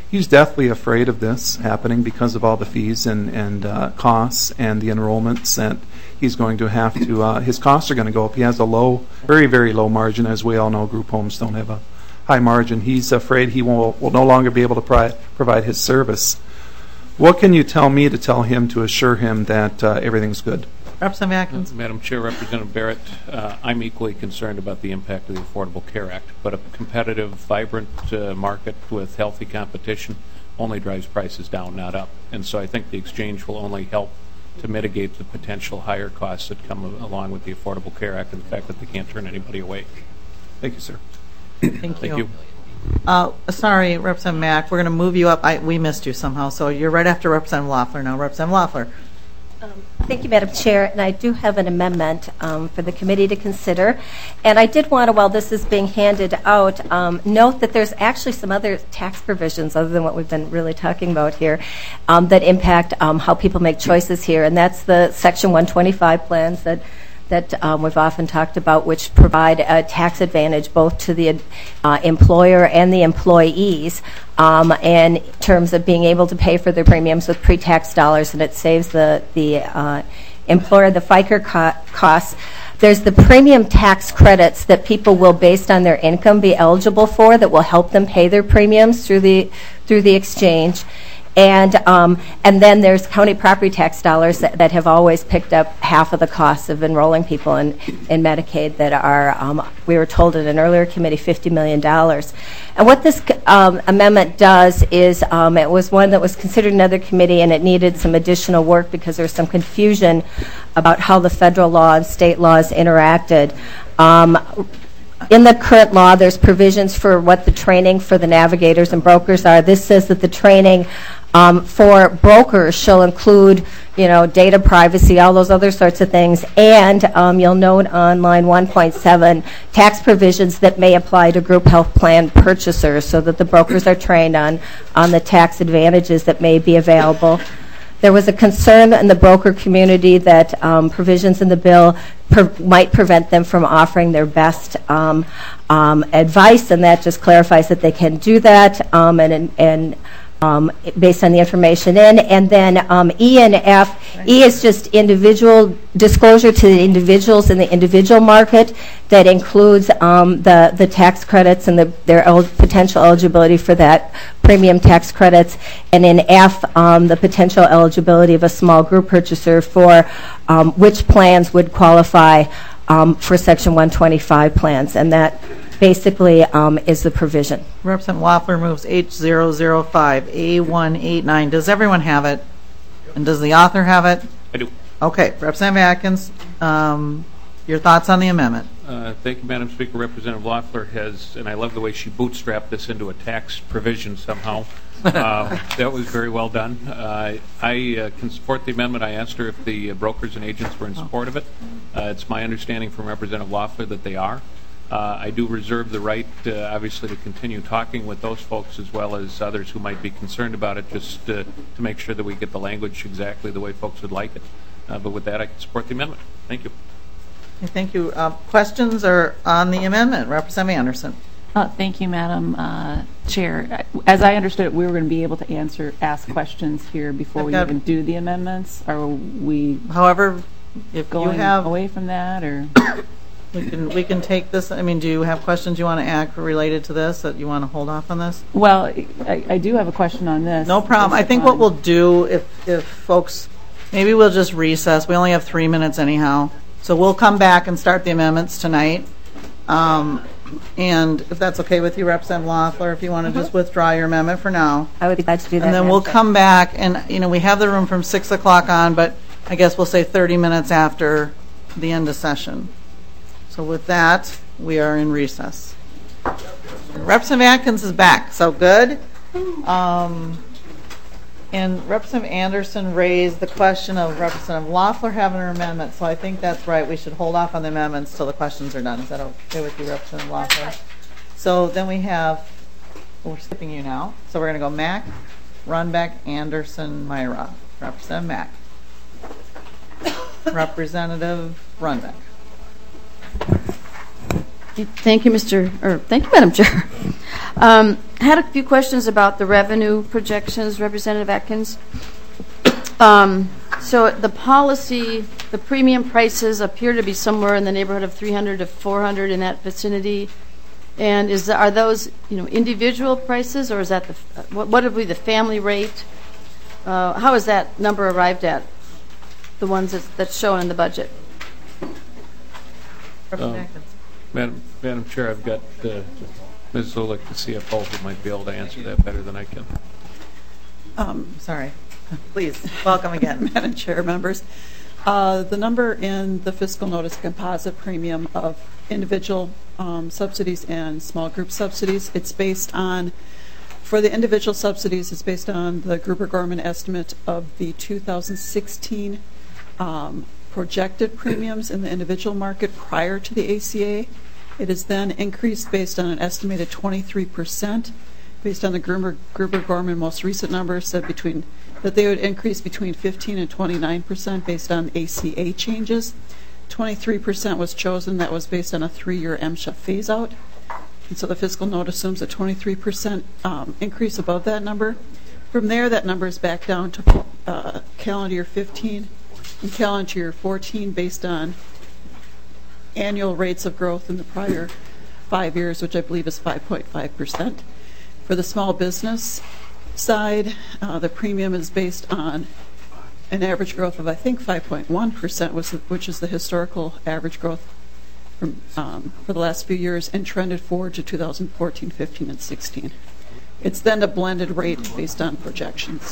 he's deathly afraid of this happening because of all the fees and costs and the enrollments that he's going to have to, his costs are going to go up. He has a low, very, very low margin. As we all know, group homes don't have a high margin. He's afraid he will no longer be able to provide his service. What can you tell me to tell him to assure him that everything's good? Representative Atkins. Madam Chair, Representative Barrett, I'm equally concerned about the impact of the Affordable Care Act, but a competitive, vibrant market with healthy competition only drives prices down, not up. And so I think the exchange will only help to mitigate the potential higher costs that come along with the Affordable Care Act and the fact that they can't turn anybody away. Thank you, sir. Thank you. Sorry, Representative Mack, we're going to move you up. We missed you somehow, so you're right after Representative Loeffler now. Representative Loeffler. Thank you, Madam Chair, and I do have an amendment for the committee to consider. And I did want to, while this is being handed out, note that there's actually some other tax provisions other than what we've been really talking about here that impact how people make choices here, and that's the Section 125 plans that we've often talked about, which provide a tax advantage both to the employer and the employees in terms of being able to pay for their premiums with pre-tax dollars, and it saves the employer the FICA costs. There's the premium tax credits that people will, based on their income, be eligible for that will help them pay their premiums through the exchange. And then there's county property tax dollars that have always picked up half of the costs of enrolling people in Medicaid that are, we were told at an earlier committee, $50 million. And what this amendment does is, it was one that was considered in another committee and it needed some additional work because there was some confusion about how the federal law and state laws interacted. In the current law, there's provisions for what the training for the navigators and brokers are. This says that the training for brokers shall include, data privacy, all those other sorts of things, and you'll note on line 1.7 tax provisions that may apply to group health plan purchasers, so that the brokers are trained on the tax advantages that may be available. There was a concern in the broker community that provisions in the bill might prevent them from offering their best advice, and that just clarifies that they can do that and based on the information in. And then E and F. E is just individual disclosure to the individuals in the individual market that includes the tax credits and their potential eligibility for that premium tax credits. And in F, the potential eligibility of a small group purchaser for which plans would qualify for Section 125 plans. And that basically is the provision. Representative Loeffler moves H005A189. Does everyone have it? And does the author have it? I do. Okay. Representative Atkins, your thoughts on the amendment? Thank you, Madam Speaker. Representative Loeffler has, and I love the way she bootstrapped this into a tax provision somehow. That was very well done. I can support the amendment. I asked her if the brokers and agents were in support of it. It's my understanding from Representative Loeffler that they are. I do reserve the right, obviously, to continue talking with those folks as well as others who might be concerned about it, just to make sure that we get the language exactly the way folks would like it. But with that, I can support the amendment. Thank you. Thank you. Questions are on the amendment. Representative Anderson. Thank you, Madam Chair. As I understood it, we were going to be able to ask questions here before we even do the amendments. Are we? However, if going you have away from that, or we can take this. I mean, do you have questions you want to ask related to this that you want to hold off on this? Well, I do have a question on this. No problem. I think what we'll do, if folks, maybe we'll just recess. We only have 3 minutes anyhow. So we'll come back and start the amendments tonight. And if that's okay with you, Representative Loeffler, if you want to just withdraw your amendment for now. I would be glad to do that. And then we'll come back, and we have the room from 6 o'clock on, but I guess we'll say 30 minutes after the end of session. So with that, we are in recess. Representative Atkins is back, so good. And Representative Anderson raised the question of Representative Loeffler having an amendment, so I think that's right. We should hold off on the amendments till the questions are done. Is that okay with you, Representative Loeffler? So then we have, we're skipping you now. So we're going to go Mack, Runbeck, Anderson, Myra. Representative Mack. Representative Runbeck. Thank you, Madam Chair. I had a few questions about the revenue projections, Representative Atkins. So the policy, the premium prices appear to be somewhere in the neighborhood of $300 to $400 in that vicinity. And are those individual prices, or is that what would be the family rate? How is that number arrived at? The ones that's shown in the budget. Madam Chair, I've got Ms. Zulik, the CFO, who might be able to answer that better than I can. Sorry. Please, welcome again. Madam Chair, members. The number in the fiscal notice composite premium of individual subsidies and small group subsidies, it's based on, for the individual subsidies, it's based on the Gruber-Gorman estimate of the 2016 projected premiums in the individual market prior to the ACA. It is then increased based on an estimated 23%, based on the Gruber-Gorman most recent numbers said that they would increase between 15 and 29% based on ACA changes. 23% was chosen. That was based on a 3-year MSHA phase-out. And so the fiscal note assumes a 23% increase above that number. From there, that number is back down to calendar year 15 and calendar year 14 based on annual rates of growth in the prior 5 years, which I believe is 5.5%. For the small business side, the premium is based on an average growth of, I think, 5.1%, which is the historical average growth for the last few years, and trended forward to 2014, 15, and 16. It's then a blended rate based on projections.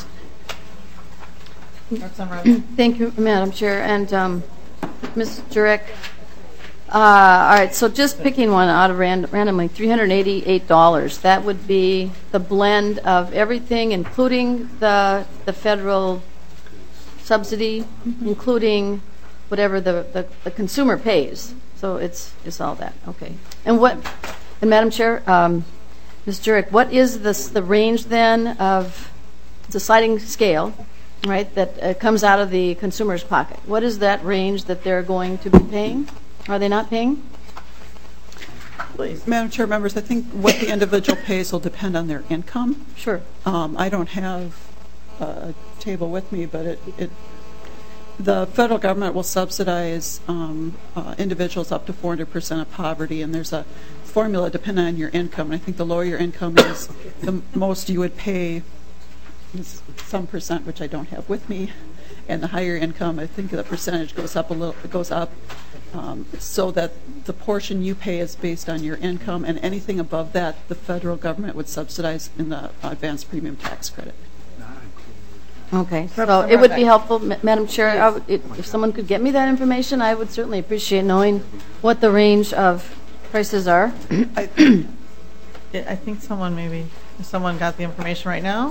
Thank you, Madam Chair. And Ms. Jurek, all right, so just picking one out of randomly, $388. That would be the blend of everything, including the federal subsidy, including whatever the consumer pays. So it's all that. Okay. And Madam Chair, Ms. Jurek, what is the range then of the sliding scale, right, that comes out of the consumer's pocket? What is that range that they're going to be paying? Are they not paying? Please. Madam Chair, members, I think what the individual pays will depend on their income. Sure. I don't have a table with me, but the federal government will subsidize individuals up to 400% of poverty, and there's a formula depending on your income. And I think the lower your income is, the most you would pay is some percent, which I don't have with me. And the higher income, I think the percentage goes up a little. It goes up so that the portion you pay is based on your income, and anything above that, the federal government would subsidize in the advanced premium tax credit. Okay, so it would be helpful, Madam Chair, if someone could get me that information, I would certainly appreciate knowing what the range of prices are. I think someone got the information right now.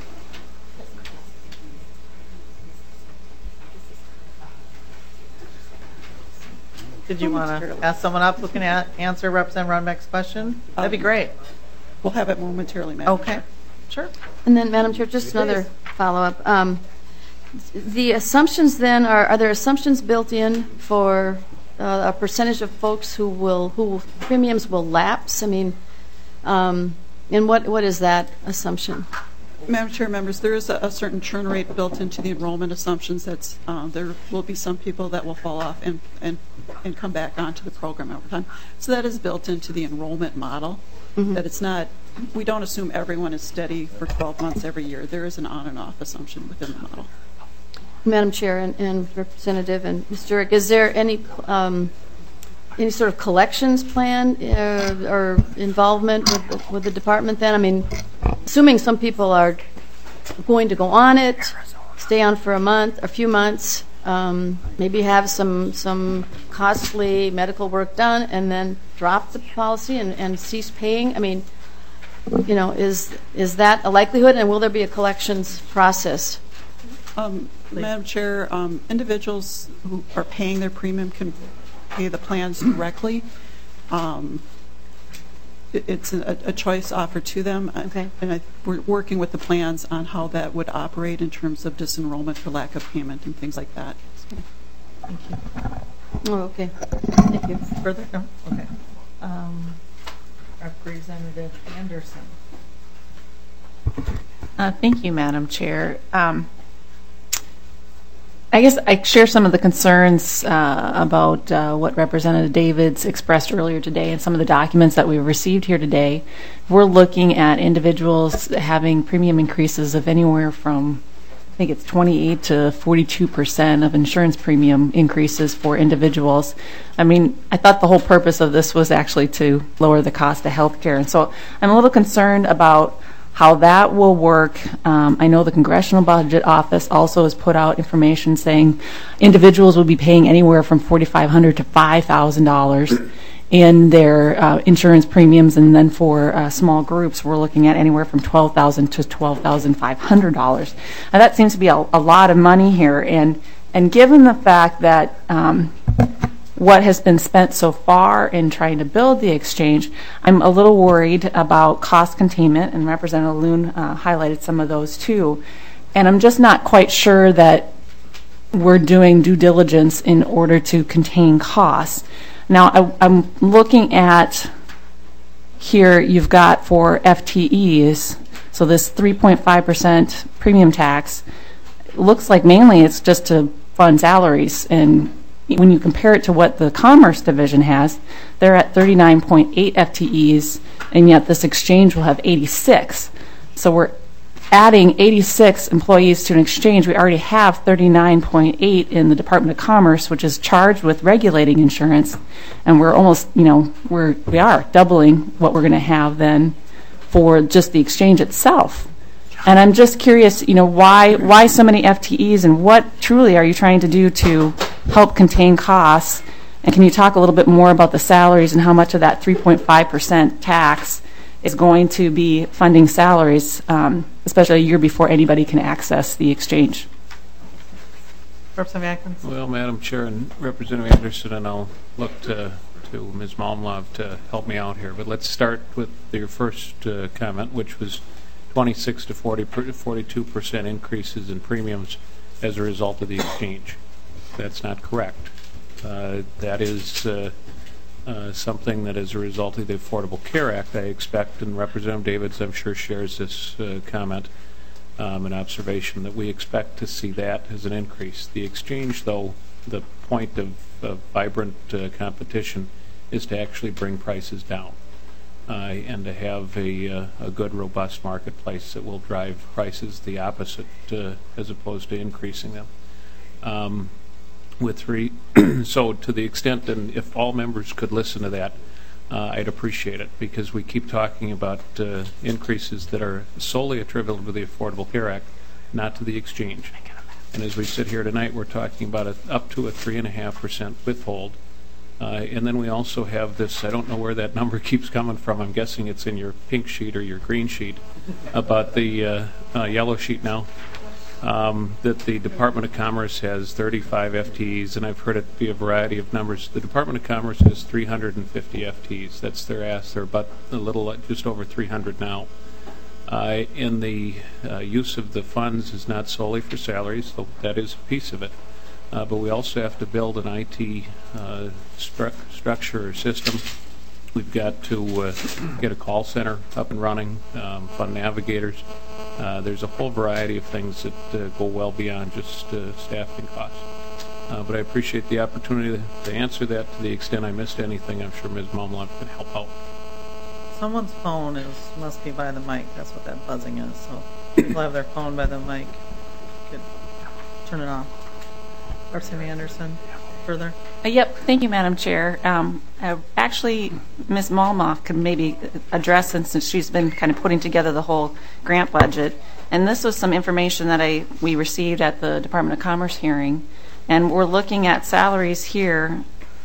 Did you want to ask someone up who can answer Representative Runbeck's question? That'd be great. We'll have it momentarily, Madam Chair. Sure. And then, Madam Chair, just another follow-up. The assumptions then, are there assumptions built in for a percentage of folks who premiums will lapse? I mean, and what is that assumption? Madam Chair, members, there is a certain churn rate built into the enrollment assumptions. That's there will be some people that will fall off and come back onto the program over time. So that is built into the enrollment model. That it's not. We don't assume everyone is steady for 12 months every year. There is an on and off assumption within the model. Madam Chair and Representative and Ms. Jurek, is there any sort of collections plan or involvement with the department then? I mean, assuming some people are going to go on it, stay on for a few months, maybe have some costly medical work done, and then drop the policy and cease paying. I mean, is that a likelihood, and will there be a collections process? Madam Chair, individuals who are paying their premium can pay the plans directly. It's a choice offered to them. Okay. And we're working with the plans on how that would operate in terms of disenrollment for lack of payment and things like that. Thank you. Oh, okay. Thank you. Further? No? Okay. Representative Anderson. Thank you, Madam Chair. I guess I share some of the concerns about what Representative Davids expressed earlier today and some of the documents that we've received here today. We're looking at individuals having premium increases of anywhere from, I think it's 28 to 42% of insurance premium increases for individuals. I mean, I thought the whole purpose of this was actually to lower the cost of health care. And so I'm a little concerned about how that will work. I know the Congressional Budget Office also has put out information saying individuals will be paying anywhere from $4,500 to $5,000 in their insurance premiums, and then for small groups, we're looking at anywhere from $12,000 to $12,500. Now, that seems to be a lot of money here, and given the fact that what has been spent so far in trying to build the exchange, I'm a little worried about cost containment, and Representative Loon highlighted some of those too. And I'm just not quite sure that we're doing due diligence in order to contain costs. Now, I'm looking at here, you've got for FTEs, so this 3.5% premium tax, looks like mainly it's just to fund salaries, and when you compare it to what the Commerce Division has, they're at 39.8 FTEs, and yet this exchange will have 86. So we're adding 86 employees to an exchange. We already have 39.8 in the Department of Commerce, which is charged with regulating insurance, and we're almost, we are doubling what we're going to have then for just the exchange itself. And I'm just curious, why so many FTEs, and what truly are you trying to do to help contain costs? And can you talk a little bit more about the salaries and how much of that 3.5% tax is going to be funding salaries, especially a year before anybody can access the exchange? Representative Atkins. Well, Madam Chair and Representative Anderson, and I'll look to Ms. Malmlove to help me out here. But let's start with your first comment, which was 26 to 42% increases in premiums as a result of the exchange. That's not correct. That is something that is a result of the Affordable Care Act, I expect, and Representative Davids, I'm sure, shares this comment, an observation that we expect to see that as an increase. The exchange, though, the point of vibrant competition is to actually bring prices down. And to have a good, robust marketplace that will drive prices the opposite, as opposed to increasing them. So to the extent, and if all members could listen to that, I'd appreciate it, because we keep talking about increases that are solely attributable to the Affordable Care Act, not to the exchange. And as we sit here tonight, we're talking about up to a 3.5% withhold. And then we also have this, I don't know where that number keeps coming from, I'm guessing it's in your pink sheet or your green sheet, about the yellow sheet now, that the Department of Commerce has 35 FTEs, and I've heard it be a variety of numbers. The Department of Commerce has 350 FTEs. That's their ask. They're about a little, just over 300 now. And the use of the funds is not solely for salaries, so that is a piece of it. But we also have to build an IT structure or system. We've got to get a call center up and running, fund navigators. There's a whole variety of things that go well beyond just staffing costs. But I appreciate the opportunity to answer that. To the extent I missed anything, I'm sure Ms. Malmlove can help out. Someone's phone must be by the mic. That's what that buzzing is. So people have their phone by the mic. Could turn it off. Representative Anderson, further? Yep, thank you, Madam Chair. Actually, Ms. Malmoff can maybe address, since she's been kind of putting together the whole grant budget. And this was some information that we received at the Department of Commerce hearing. And we're looking at salaries here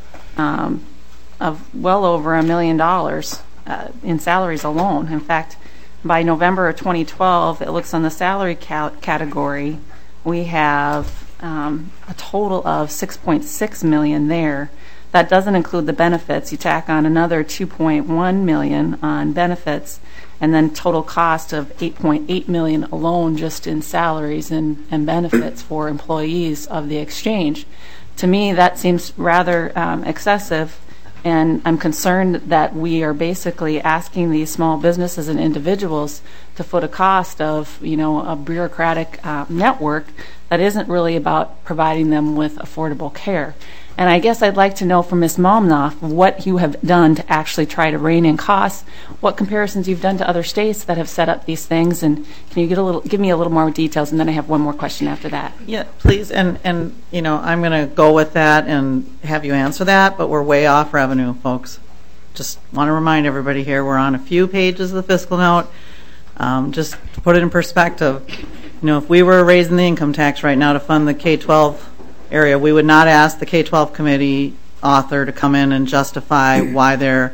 of well over $1 million in salaries alone. In fact, by November of 2012, it looks on the salary category, we have a total of $6.6 million there. That doesn't include the benefits. You tack on another $2.1 million on benefits, and then total cost of $8.8 million alone just in salaries and benefits for employees of the exchange. To me, that seems rather excessive And I'm concerned that we are basically asking these small businesses and individuals to foot a cost of, a bureaucratic network that isn't really about providing them with affordable care. And I guess I'd like to know from Ms. Malmnoff what you have done to actually try to rein in costs, what comparisons you've done to other states that have set up these things, and can you give me a little more details, and then I have one more question after that. Yeah, please, and I'm going to go with that and have you answer that, but we're way off revenue, folks. Just want to remind everybody here, we're on a few pages of the fiscal note. Just to put it in perspective, if we were raising the income tax right now to fund the K-12 area, we would not ask the K-12 committee author to come in and justify why they're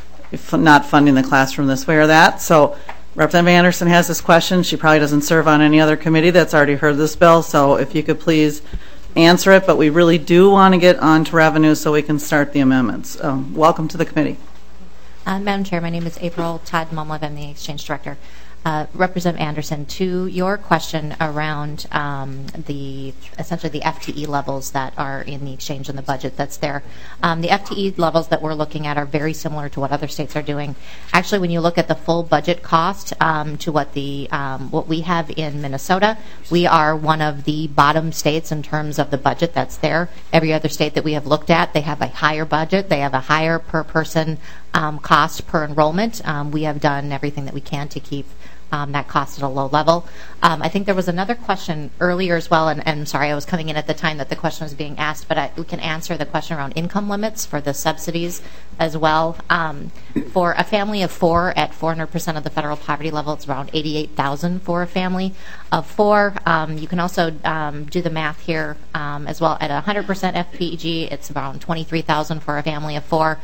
not funding the classroom this way or that. So Representative Anderson has this question. She probably doesn't serve on any other committee that's already heard this bill, so if you could please answer it, but we really do want to get on to revenue so we can start the amendments. Welcome to the committee. Madam Chair, my name is April Todd Mumlove. I'm the Exchange Director. Representative Anderson, to your question around essentially the FTE levels that are in the exchange and the budget that's there, the FTE levels that we're looking at are very similar to what other states are doing. Actually, when you look at the full budget cost to what we have in Minnesota, we are one of the bottom states in terms of the budget that's there. Every other state that we have looked at, they have a higher budget, they have a higher per person cost per enrollment. We have done everything that we can to keep that cost at a low level. I think there was another question earlier as well, and I'm sorry, I was coming in at the time that the question was being asked, but we can answer the question around income limits for the subsidies as well. For a family of four at 400% of the federal poverty level, it's around $88,000 for a family of four. You can also do the math here as well. At 100% FPEG, it's around $23,000 for a family of four.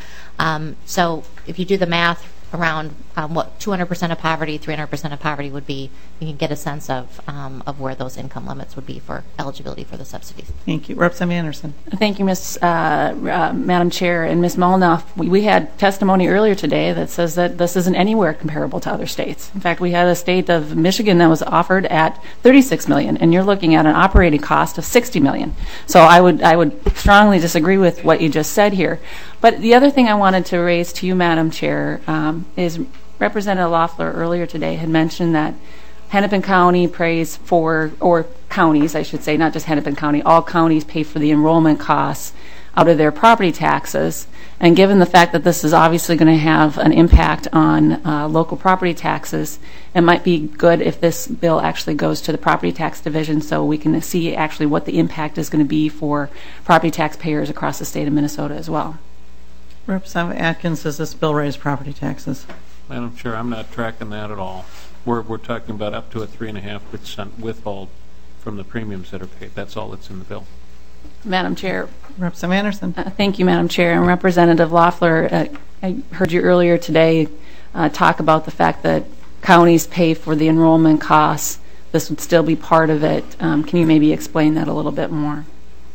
So if you do the math around what 200% of poverty, 300% of poverty would be, you can get a sense of where those income limits would be for eligibility for the subsidies. Thank you. Representative Anderson. Thank you, Madam Chair. And Ms. Malnoff, we had testimony earlier today that says that this isn't anywhere comparable to other states. In fact, we had a state of Michigan that was offered at $36 million, and you're looking at an operating cost of $60 million. So I would strongly disagree with what you just said here. But the other thing I wanted to raise to you, Madam Chair, is Representative Loeffler earlier today had mentioned that Hennepin County pays for, or counties, I should say, not just Hennepin County, all counties pay for the enrollment costs out of their property taxes. And given the fact that this is obviously going to have an impact on local property taxes, it might be good if this bill actually goes to the property tax division so we can see actually what the impact is going to be for property taxpayers across the state of Minnesota as well. Representative Atkins, does this bill raise property taxes? Madam Chair, I'm not tracking that at all. We're talking about up to a 3.5% withhold from the premiums that are paid. That's all that's in the bill. Madam Chair. Representative Anderson. Thank you, Madam Chair. And Representative Loeffler, I heard you earlier today talk about the fact that counties pay for the enrollment costs. This would still be part of it. Can you maybe explain that a little bit more?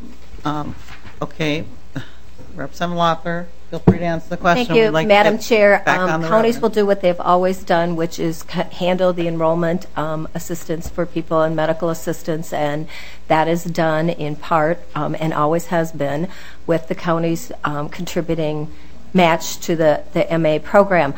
Okay. Representative Loeffler, feel free to answer the question. Thank you, Madam Chair. Counties will do what they've always done, which is handle the enrollment assistance for people and medical assistance, and that is done in part, and always has been, with the counties contributing match to the MA program.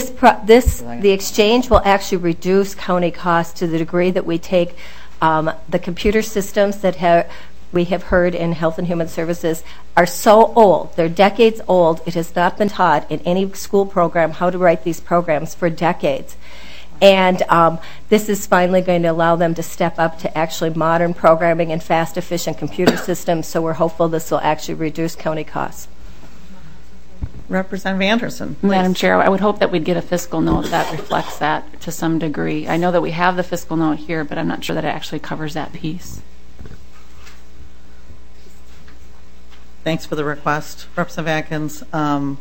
The exchange will actually reduce county costs to the degree that we take the computer systems that we have heard in Health and Human Services are so old. They're decades old. It has not been taught in any school program how to write these programs for decades. And this is finally going to allow them to step up to actually modern programming and fast, efficient computer systems. So we're hopeful this will actually reduce county costs. Representative Anderson. Please. Madam Chair, I would hope that we'd get a fiscal note that reflects that to some degree. I know that we have the fiscal note here, but I'm not sure that it actually covers that piece. Thanks for the request. Representative Atkins, I'm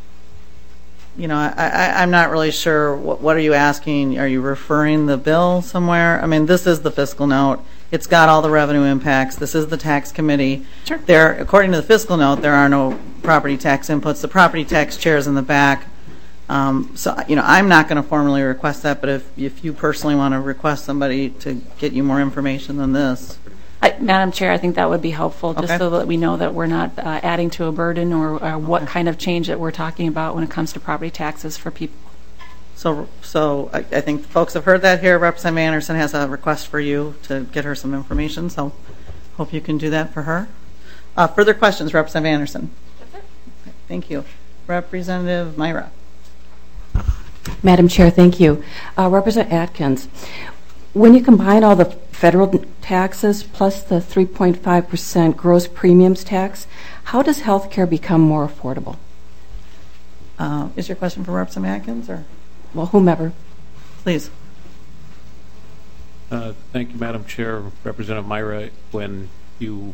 not really sure. What are you asking? Are you referring the bill somewhere? I mean, this is the fiscal note. It's got all the revenue impacts. This is the tax committee. Sure. According to the fiscal note, there are no property tax inputs. The property tax chair is in the back. So, I'm not going to formally request that, but if you personally want to request somebody to get you more information than this. Madam Chair, I think that would be helpful, just Okay. so that we know that we're not adding to a burden or what kind of change that we're talking about when it comes to property taxes for people. So I think folks have heard that here. Representative Anderson has a request for you to get her some information, so hope you can do that for her. Further questions, Representative Anderson? Thank you. Representative Myra. Madam Chair, thank you. Representative Atkins, when you combine all the federal taxes plus the 3.5% gross premiums tax, how does health care become more affordable? Is your question for Representative Atkins, or? Well, whomever. Please. Thank you, Madam Chair. Representative Myra, when you,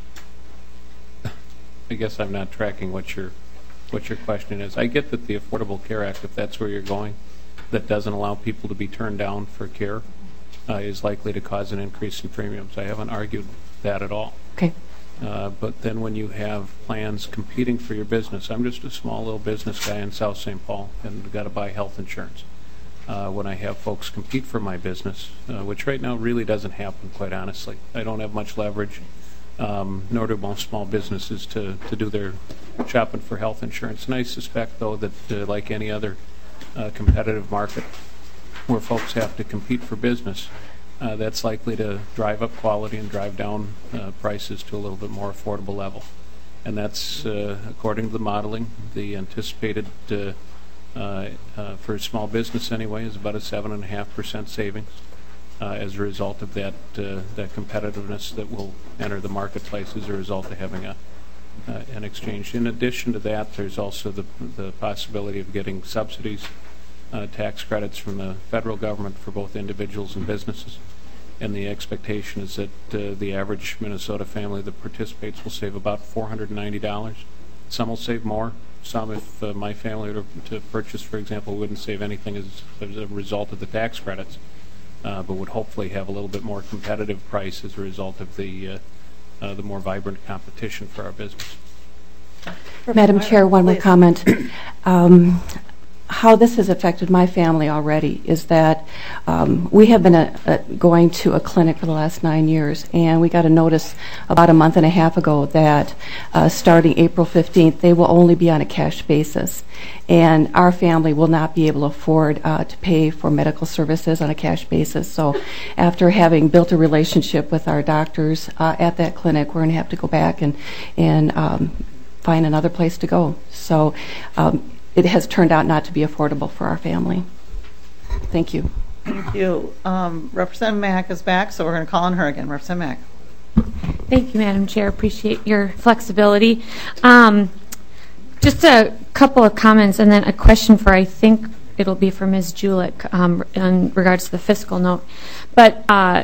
I guess I'm not tracking what your question is. I get that the Affordable Care Act, if that's where you're going, that doesn't allow people to be turned down for care, is likely to cause an increase in premiums. I haven't argued that at all. Okay. But then when you have plans competing for your business, I'm just a small little business guy in South St. Paul and got to buy health insurance. When I have folks compete for my business, which right now really doesn't happen, quite honestly. I don't have much leverage, nor do most small businesses to do their shopping for health insurance. And I suspect, though, that like any other competitive market where folks have to compete for business, that's likely to drive up quality and drive down prices to a little bit more affordable level. And that's, according to the modeling, the anticipated, for a small business anyway, is about a 7.5% savings as a result of that competitiveness that will enter the marketplace as a result of having an exchange. In addition to that, there's also the possibility of getting subsidies, tax credits from the federal government for both individuals and businesses. And the expectation is that the average Minnesota family that participates will save about $490. Some will save more. Some, if my family were to purchase, for example, wouldn't save anything as a result of the tax credits, but would hopefully have a little bit more competitive price as a result of the more vibrant competition for our business. Madam Chair, one more comment. How this has affected my family already is that we have been going to a clinic for the last 9 years, and we got a notice about a month and a half ago that starting April 15th, they will only be on a cash basis. And our family will not be able to afford to pay for medical services on a cash basis. So after having built a relationship with our doctors at that clinic, we're going to have to go back and find another place to go. So it has turned out not to be affordable for our family. Thank you. Thank you. Representative Mack is back, so we're going to call on her again. Representative Mack. Thank you, Madam Chair. Appreciate your flexibility. Just a couple of comments and then a question for, I think it'll be for Ms. Julich in regards to the fiscal note. But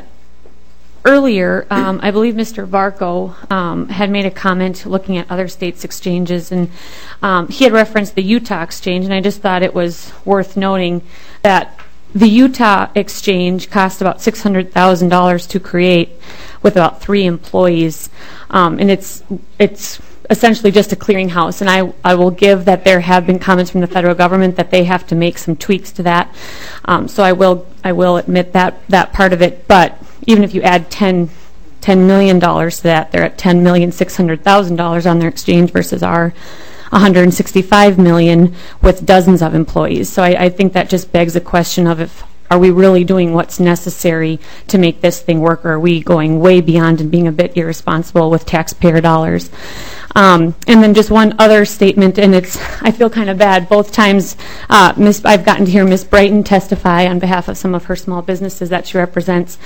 earlier, I believe Mr. Varco had made a comment looking at other states' exchanges, and he had referenced the Utah exchange, and I just thought it was worth noting that the Utah exchange cost about $600,000 to create with about 3 employees, and it's essentially just a clearinghouse. And I will give that there have been comments from the federal government that they have to make some tweaks to that. So I will admit that part of it. But even if you add $10 million to that, they're at $10,600,000 on their exchange versus our $165 million with dozens of employees. So I think that just begs the question of are we really doing what's necessary to make this thing work, or are we going way beyond and being a bit irresponsible with taxpayer dollars? And then just one other statement, and I feel kind of bad. Both times I've gotten to hear Ms. Brighton testify on behalf of some of her small businesses that she represents.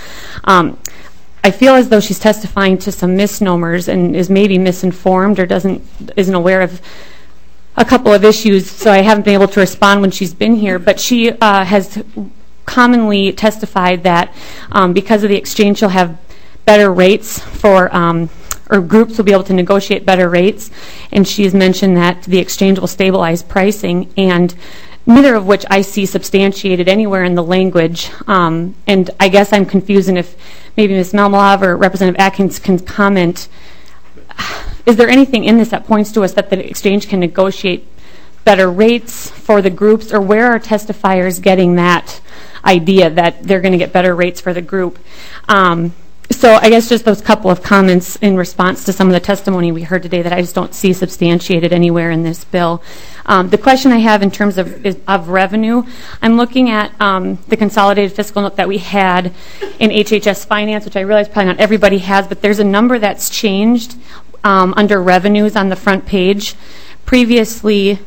I feel as though she's testifying to some misnomers and is maybe misinformed or isn't aware of a couple of issues, so I haven't been able to respond when she's been here. But she has commonly testified that because of the exchange, she'll have better rates for or groups will be able to negotiate better rates, and she has mentioned that the exchange will stabilize pricing, and neither of which I see substantiated anywhere in the language. And I guess I'm confused, and if maybe Ms. Melmelov or Representative Atkins can comment, is there anything in this that points to us that the exchange can negotiate better rates for the groups, or where are testifiers getting that idea that they're going to get better rates for the group? So I guess just those couple of comments in response to some of the testimony we heard today that I just don't see substantiated anywhere in this bill. The question I have in terms of revenue, I'm looking at the consolidated fiscal note that we had in HHS Finance, which I realize probably not everybody has, but there's a number that's changed under revenues on the front page. Previously,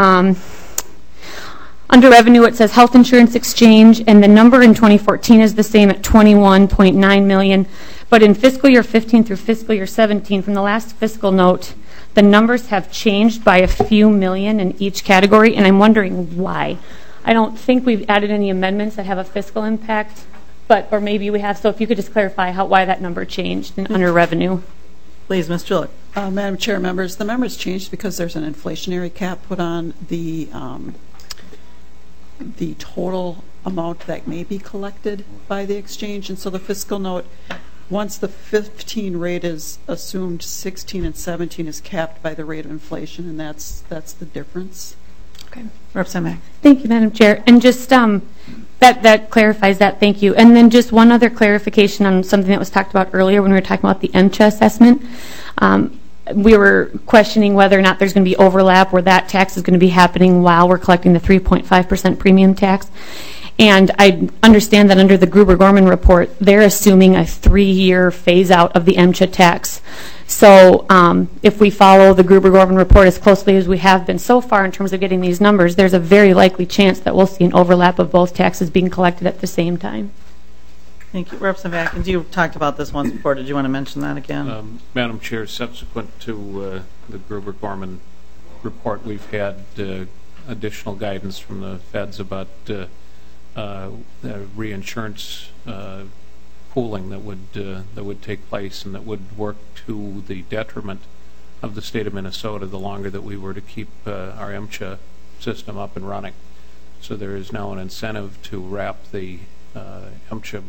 under revenue, it says health insurance exchange, and the number in 2014 is the same at $21.9 million. But in fiscal year 15 through fiscal year 17, from the last fiscal note, the numbers have changed by a few million in each category, and I'm wondering why. I don't think we've added any amendments that have a fiscal impact, or maybe we have. So if you could just clarify why that number changed under revenue. Please, Ms. Julich. Madam Chair, members, the numbers changed because there's an inflationary cap put on the total amount that may be collected by the exchange. And so the fiscal note, once the 15 rate is assumed, 16 and 17 is capped by the rate of inflation, and that's the difference. Okay. Representative Mack. Thank you, Madam Chair. And just that clarifies that. Thank you. And then just one other clarification on something that was talked about earlier when we were talking about the MCHA assessment. We were questioning whether or not there's going to be overlap where that tax is going to be happening while we're collecting the 3.5% premium tax. And I understand that under the Gruber-Gorman report, they're assuming a 3-year phase-out of the MCHA tax. So if we follow the Gruber-Gorman report as closely as we have been so far in terms of getting these numbers, there's a very likely chance that we'll see an overlap of both taxes being collected at the same time. Thank you. Representative Atkins, you talked about this once before. Did you want to mention that again? Madam Chair, subsequent to the Gruber-Gorman report, we've had additional guidance from the feds about reinsurance pooling that would take place and that would work to the detriment of the state of Minnesota the longer that we were to keep our MCHA system up and running. So there is now an incentive to wrap the MCHA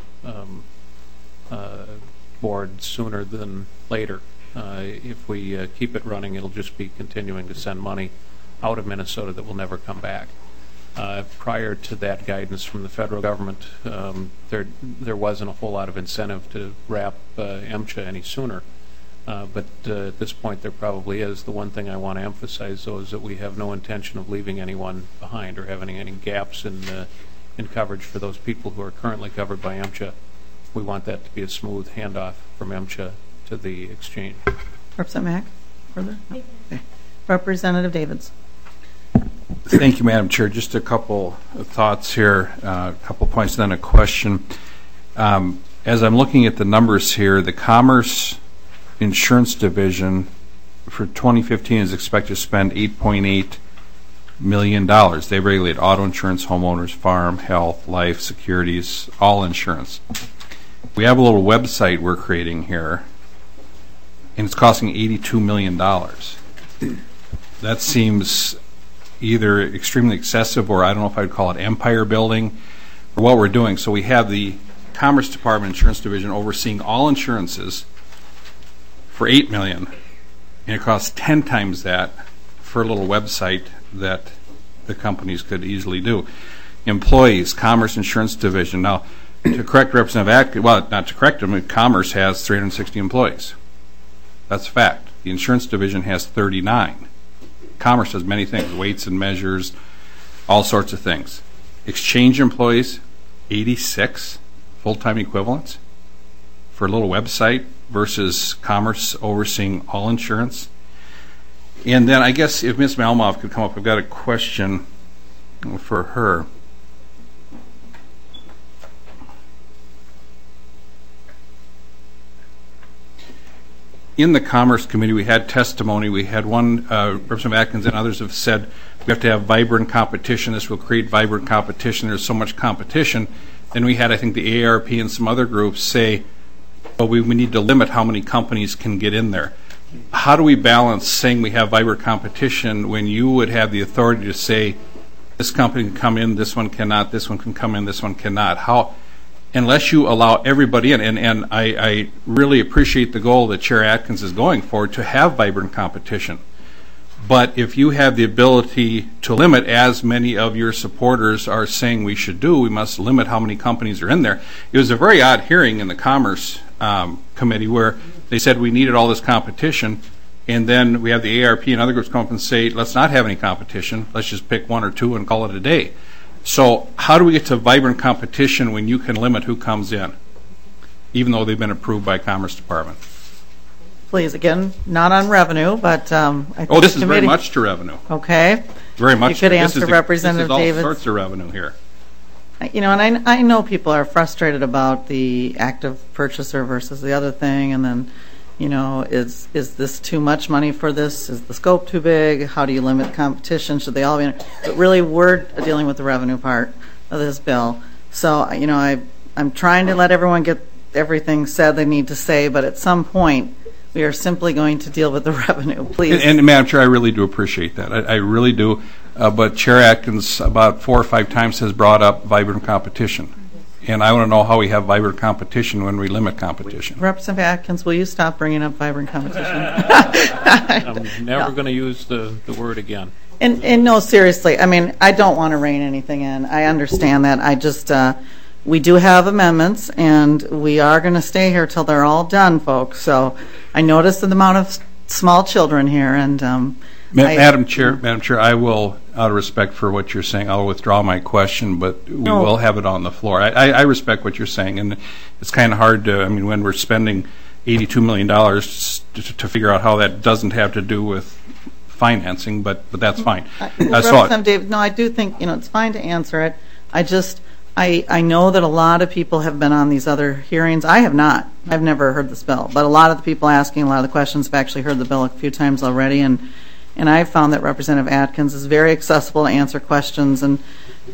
board sooner than later. If we keep it running, it'll just be continuing to send money out of Minnesota that will never come back. Prior to that guidance from the federal government, there wasn't a whole lot of incentive to wrap MCHA any sooner. But at this point, there probably is. The one thing I want to emphasize, though, is that we have no intention of leaving anyone behind or having any gaps in coverage for those people who are currently covered by MCHA. We want that to be a smooth handoff from MCHA to the exchange. Representative Mack, further? No. Okay. Representative Davids. Thank you, Madam Chair. Just a couple of thoughts here, a couple of points, then a question. As I'm looking at the numbers here, the Commerce Insurance Division for 2015 is expected to spend $8.8 million. They regulate auto insurance, homeowners, farm, health, life, securities, all insurance. We have a little website we're creating here, and it's costing $82 million. That seems either extremely excessive or I don't know if I'd call it empire building for what we're doing. So we have the Commerce Department Insurance Division overseeing all insurances for $8 million, and it costs 10 times that for a little website that the companies could easily do. Employees, Commerce Insurance Division. Now, to correct Representative Atkins, well, not to correct him, Commerce has 360 employees. That's a fact. The Insurance Division has 39. Commerce does many things, weights and measures, all sorts of things. Exchange employees, 86 full-time equivalents for a little website versus Commerce overseeing all insurance. And then I guess if Ms. Malmoff could come up, I've got a question for her. In the Commerce Committee, we had testimony. We had one, Representative Atkins and others have said we have to have vibrant competition. This will create vibrant competition. There's so much competition. Then we had, I think, the AARP and some other groups say, well, we need to limit how many companies can get in there. How do we balance saying we have vibrant competition when you would have the authority to say this company can come in, this one cannot, this one can come in, this one cannot? How? Unless you allow everybody in, and I really appreciate the goal that Chair Atkins is going for, to have vibrant competition. But if you have the ability to limit, as many of your supporters are saying we should do, we must limit how many companies are in there. It was a very odd hearing in the Commerce committee where they said we needed all this competition, and then we have the ARP and other groups come up and say, let's not have any competition, let's just pick one or two and call it a day. So how do we get to vibrant competition when you can limit who comes in, even though they've been approved by Commerce Department? Please, again, not on revenue, but I think this is very much to revenue. Okay. Very much. You could answer Representative Davids. This is all sorts of revenue here. You know, and I know people are frustrated about the active purchaser versus the other thing, and then, you know, is this too much money for this? Is the scope too big? How do you limit competition? Should they all be? But really, we're dealing with the revenue part of this bill. So, you know, I'm trying to let everyone get everything said they need to say, but at some point, we are simply going to deal with the revenue. Please. And Madam Chair, I really do appreciate that. I really do. But Chair Atkins about 4 or 5 times has brought up vibrant competition. And I want to know how we have vibrant competition when we limit competition. Representative Atkins, will you stop bringing up vibrant competition? I'm never going to use the word again. And no, seriously, I mean, I don't want to rein anything in. I understand that. I just, we do have amendments, and we are going to stay here till they're all done, folks. So I noticed the amount of small children here, and Madam Chair, I will, out of respect for what you're saying, I'll withdraw my question, but we will have it on the floor. I respect what you're saying, and it's kind of hard to, I mean, when we're spending $82 million to figure out how that doesn't have to do with financing, but that's fine. Representative David, no, I do think, you know, it's fine to answer it. I know that a lot of people have been on these other hearings. I have not. I've never heard this bill, but a lot of the people asking a lot of the questions have actually heard the bill a few times already, and I've found that Representative Atkins is very accessible to answer questions, and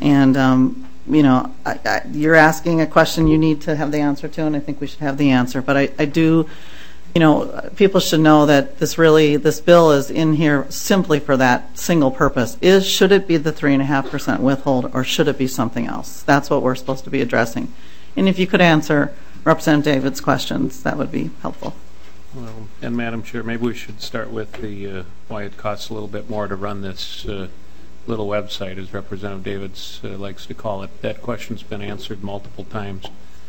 you know, you're asking a question you need to have the answer to, and I think we should have the answer. But I do, you know, people should know that this bill is in here simply for that single purpose. Should it be the 3.5% withhold, or should it be something else? That's what we're supposed to be addressing. And if you could answer Representative David's questions, that would be helpful. Well, and Madam Chair, maybe we should start with the why it costs a little bit more to run this little website, as Representative Davids likes to call it. That question's been answered multiple times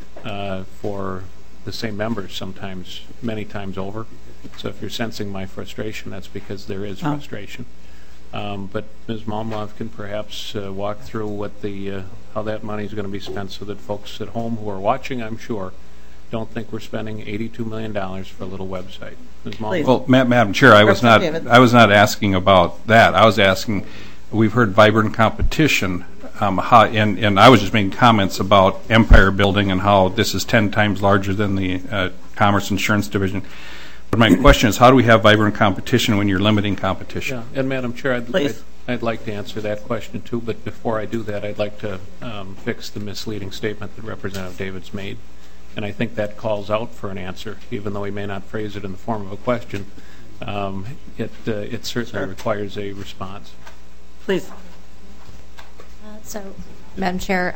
for the same members, sometimes many times over. So if you're sensing my frustration, that's because there is frustration. But Ms. Malmlov can perhaps walk through what how that money is going to be spent, so that folks at home who are watching, I'm sure, don't think we're spending $82 million for a little website. Ms. Malmlov. Well, Madam Chair, I was not asking about that. I was asking, we've heard vibrant competition, and I was just making comments about empire building and how this is 10 times larger than the Commerce Insurance Division. But my question is, how do we have vibrant competition when you're limiting competition? Yeah. And Madam Chair, I'd like to answer that question too, but before I do that, I'd like to fix the misleading statement that Representative Davids made. And I think that calls out for an answer, even though he may not phrase it in the form of a question. It certainly requires a response. Please. So, Madam Chair,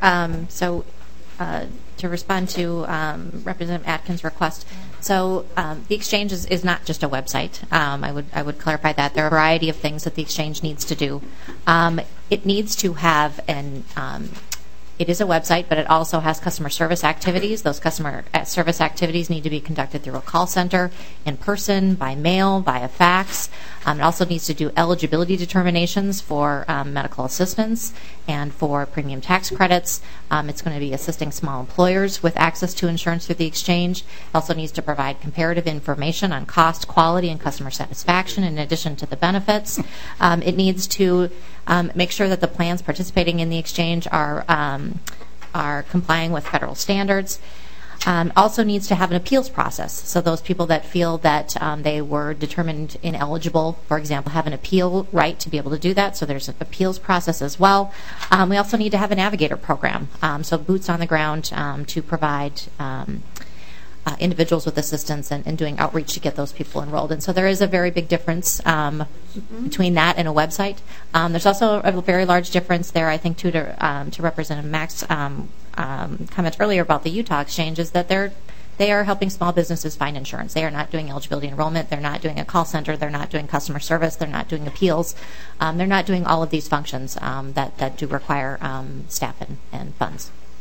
to respond to Representative Atkins' request, so the exchange is not just a website. I would clarify that there are a variety of things that the exchange needs to do. It needs to have it is a website, but it also has customer service activities. Those customer service activities need to be conducted through a call center, in person, by mail, via fax. It also needs to do eligibility determinations for medical assistance and for premium tax credits. It's going to be assisting small employers with access to insurance through the exchange. It also needs to provide comparative information on cost, quality, and customer satisfaction in addition to the benefits. It needs to make sure that the plans participating in the exchange are complying with federal standards. Also needs to have an appeals process. So those people that feel that they were determined ineligible, for example, have an appeal right to be able to do that. So there's an appeals process as well. We also need to have a navigator program. So boots on the ground to provide individuals with assistance and doing outreach to get those people enrolled. And so there is a very big difference between that and a website. There's also a very large difference there, I think, too, to Representative Mack's comment earlier about the Utah exchange, is that they are helping small businesses find insurance. They are not doing eligibility enrollment. They're not doing a call center. They're not doing customer service. They're not doing appeals. They're not doing all of these functions that do require staff and funds.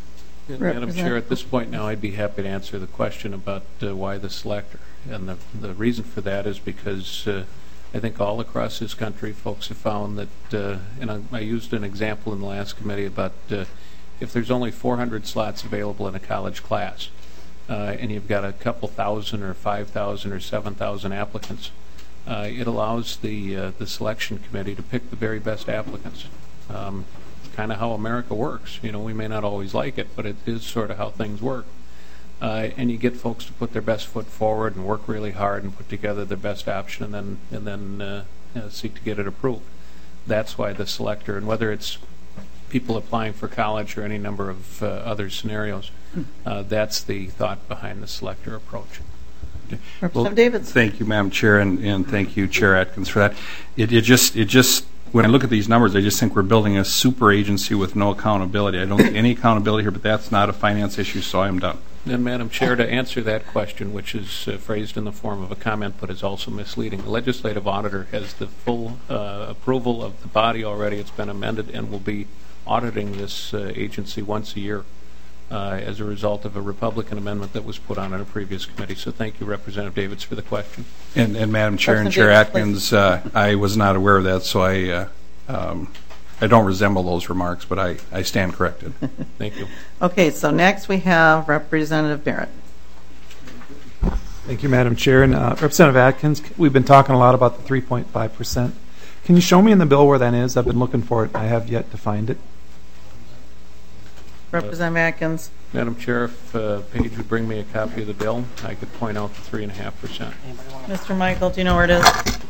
Madam Chair, at this point now, I'd be happy to answer the question about why the selector. And the reason for that is because I think all across this country, folks have found that, and I used an example in the last committee about if there's only 400 slots available in a college class, and you've got a couple thousand or 5,000 or 7,000 applicants, it allows the selection committee to pick the very best applicants. Kind of how America works. You know, we may not always like it, but it is sort of how things work. And you get folks to put their best foot forward and work really hard and put together their best option, and then seek to get it approved. That's why the selector, and whether it's people applying for college or any number of other scenarios, that's the thought behind the selector approach. Representative Davids. Thank you, Madam Chair, and thank you, Chair Atkins, for that. It just when I look at these numbers, I just think we're building a super agency with no accountability. I don't see any accountability here, but that's not a finance issue, so I'm done. And Madam Chair, to answer that question, which is phrased in the form of a comment but is also misleading, the legislative auditor has the full approval of the body already. It's been amended and will be auditing this agency once a year as a result of a Republican amendment that was put on in a previous committee. So thank you, Representative Davids, for the question. And Madam Chair and Chair Atkins, I was not aware of that, so I don't resemble those remarks, but I stand corrected. Thank you. Okay, so next we have Representative Barrett. Thank you, Madam Chair. And Representative Atkins, we've been talking a lot about the 3.5%. Can you show me in the bill where that is? I've been looking for it. I have yet to find it. Representative Atkins. Madam Chair, if Paige would bring me a copy of the bill, I could point out the 3.5%. Mr. Michael, do you know where it is?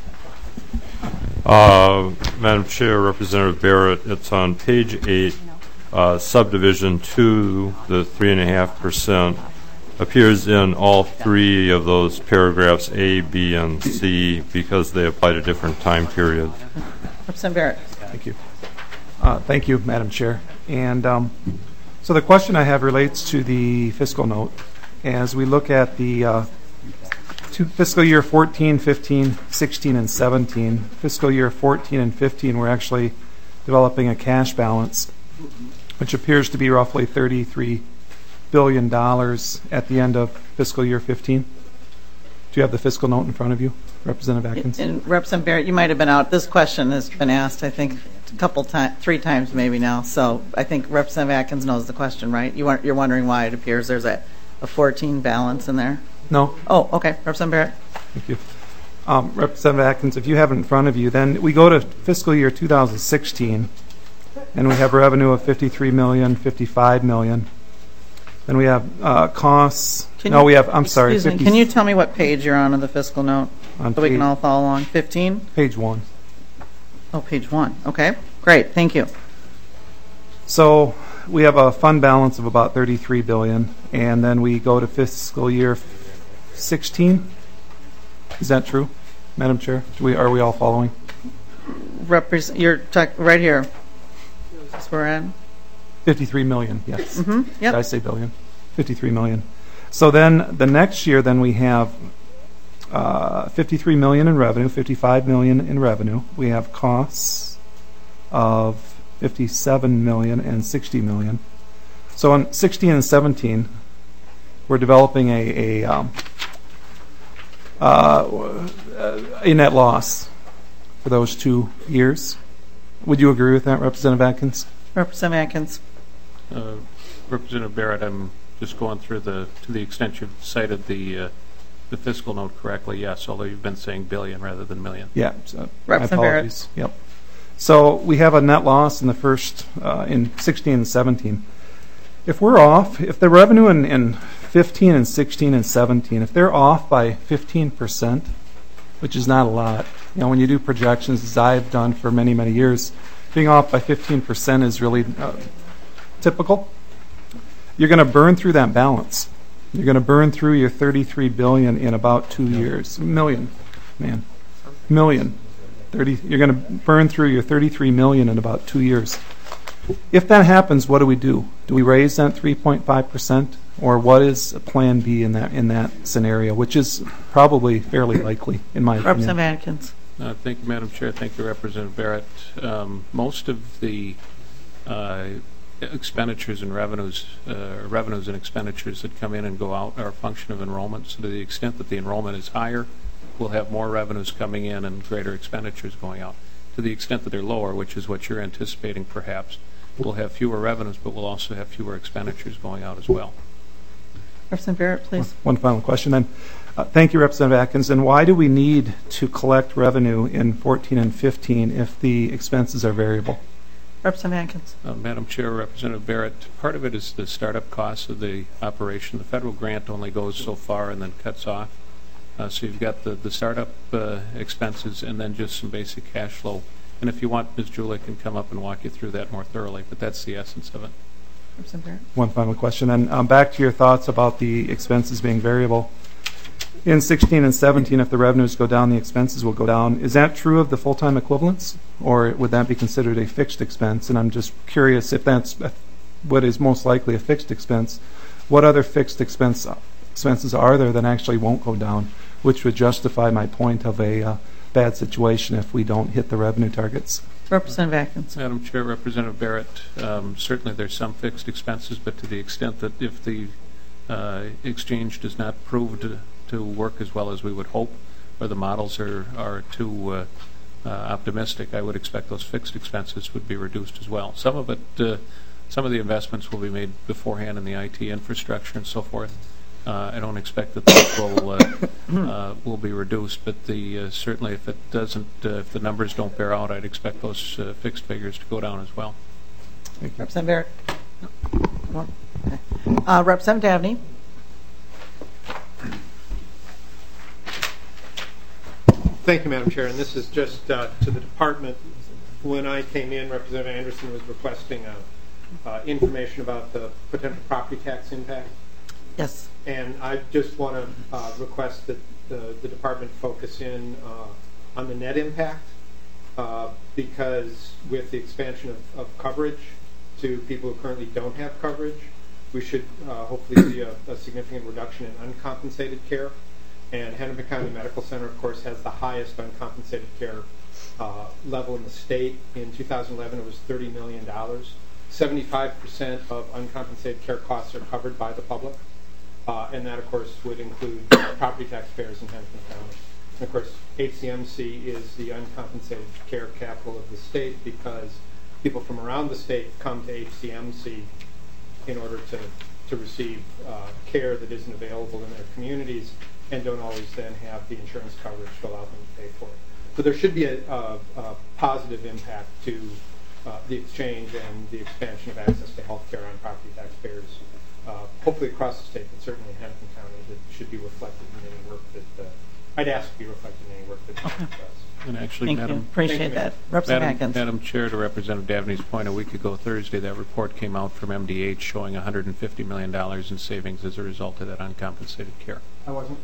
Madam Chair, Representative Barrett, it's on page 8, subdivision 2, the 3.5% appears in all three of those paragraphs, A, B, and C, because they apply to different time periods. Representative Barrett. Thank you. Thank you, Madam Chair. And so the question I have relates to the fiscal note. As we look at the fiscal year 14, 15, 16, and 17, fiscal year 14 and 15, we're actually developing a cash balance, which appears to be roughly $33 billion at the end of fiscal year 15. Do you have the fiscal note in front of you, Representative Atkins? And Representative Barrett, you might have been out. This question has been asked, I think, three times maybe now. So I think Representative Atkins knows the question, right? You're wondering why it appears there's a 14 balance in there? No. Oh, okay. Representative Barrett. Thank you. Representative Atkins, if you have it in front of you, then we go to fiscal year 2016, and we have revenue of $53 million, $55 million. Then we have costs. I'm sorry. Excuse me, can you tell me what page you're on of the fiscal note so we can all follow along? 15? Page 1. Oh, page 1. Okay, great. Thank you. So we have a fund balance of about $33 billion, and then we go to fiscal year 16. Is that true, Madam Chair? Are we all following? You're right here. Is we're at? 53 million, yes. Mm-hmm. Yep. Did I say billion? 53 million. So then the next year, then we have 53 million in revenue, 55 million in revenue. We have costs of 57 million and 60 million. So in 16 and 17, we're developing a net loss for those 2 years. Would you agree with that, Representative Atkins? Representative Atkins. Representative Barrett, I'm just going through to the extent you've cited the fiscal note correctly, yes, although you've been saying billion rather than million. Yeah, so my apologies. Yep. So we have a net loss in the first, in 16 and 17. If we're off, if the revenue in 15 and 16 and 17, if they're off by 15%, which is not a lot, when you do projections, as I've done for many, many years, being off by 15% is really typical. You're going to burn through that balance. You're going to burn through your $33 billion in about 2 years. Million. You're going to burn through your $33 million in about 2 years. If that happens, what do? Do we raise that 3.5%, or what is Plan B in that scenario, which is probably fairly likely, in my opinion? Representative Atkins. Thank you, Madam Chair. Thank you, Representative Barrett. Most of the expenditures and revenues and expenditures that come in and go out are a function of enrollment. So to the extent that the enrollment is higher, we'll have more revenues coming in and greater expenditures going out. To the extent that they're lower, which is what you're anticipating perhaps, we'll have fewer revenues, but we'll also have fewer expenditures going out as well. Representative Barrett, please. One final question then. Thank you, Representative Atkins. And why do we need to collect revenue in 14 and 15 if the expenses are variable? Representative Atkins. Madam Chair, Representative Barrett, part of it is the startup costs of the operation. The federal grant only goes so far and then cuts off. So you've got the startup expenses and then just some basic cash flow. And if you want, Ms. Julie can come up and walk you through that more thoroughly, but that's the essence of it. Representative Barrett. One final question. And back to your thoughts about the expenses being variable. In 16 and 17, if the revenues go down, the expenses will go down. Is that true of the full-time equivalents, or would that be considered a fixed expense? And I'm just curious if that's what is most likely a fixed expense. What other fixed expenses are there that actually won't go down, which would justify my point of a bad situation if we don't hit the revenue targets? Representative Atkins. Madam Chair, Representative Barrett, certainly there's some fixed expenses, but to the extent that if the exchange does not prove to work as well as we would hope, or the models are too optimistic, I would expect those fixed expenses would be reduced as well. Some of the investments will be made beforehand in the IT infrastructure and so forth. I don't expect that those will be reduced, but certainly if it doesn't, if the numbers don't bear out, I'd expect those fixed figures to go down as well. Thank you. Representative Barrett. Okay. Representative Dabney. Thank you, Madam Chair. And this is just to the department. When I came in, Representative Anderson was requesting information about the potential property tax impact. Yes. And I just want to request that the department focus in on the net impact because with the expansion of coverage to people who currently don't have coverage, we should hopefully see a significant reduction in uncompensated care. And Hennepin County Medical Center, of course, has the highest uncompensated care level in the state. In 2011, it was $30 million. 75% of uncompensated care costs are covered by the public. And that, of course, would include property taxpayers in Hennepin County. And, of course, HCMC is the uncompensated care capital of the state because people from around the state come to HCMC in order to receive care that isn't available in their communities and don't always then have the insurance coverage to allow them to pay for it. So there should be a positive impact to the exchange and the expansion of access to health care on property taxpayers, hopefully across the state, but certainly in Hennepin County, that should be reflected in any work that I'd ask to be reflected in any work that does. And actually, Thank you. Appreciate that. Representative Atkins. Madam Chair, to Representative Dabney's point, a week ago Thursday, that report came out from MDH showing $150 million in savings as a result of that uncompensated care. I wasn't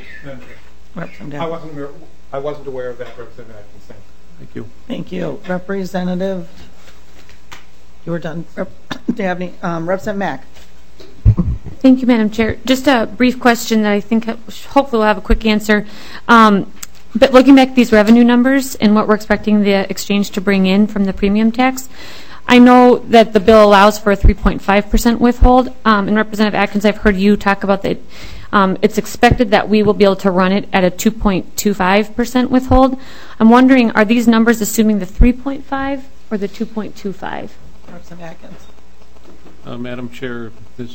aware of that, Representative Atkins. Thank you. Thank you. Representative, you were done. Dabney, Representative Mack. Thank you, Madam Chair. Just a brief question that I think hopefully we'll have a quick answer. But looking back at these revenue numbers and what we're expecting the exchange to bring in from the premium tax, I know that the bill allows for a 3.5% withhold. And Representative Atkins, I've heard you talk about that. It's expected that we will be able to run it at a 2.25% withhold. I'm wondering, are these numbers assuming the 3.5 or the 2.25? Representative Atkins. Madam Chair,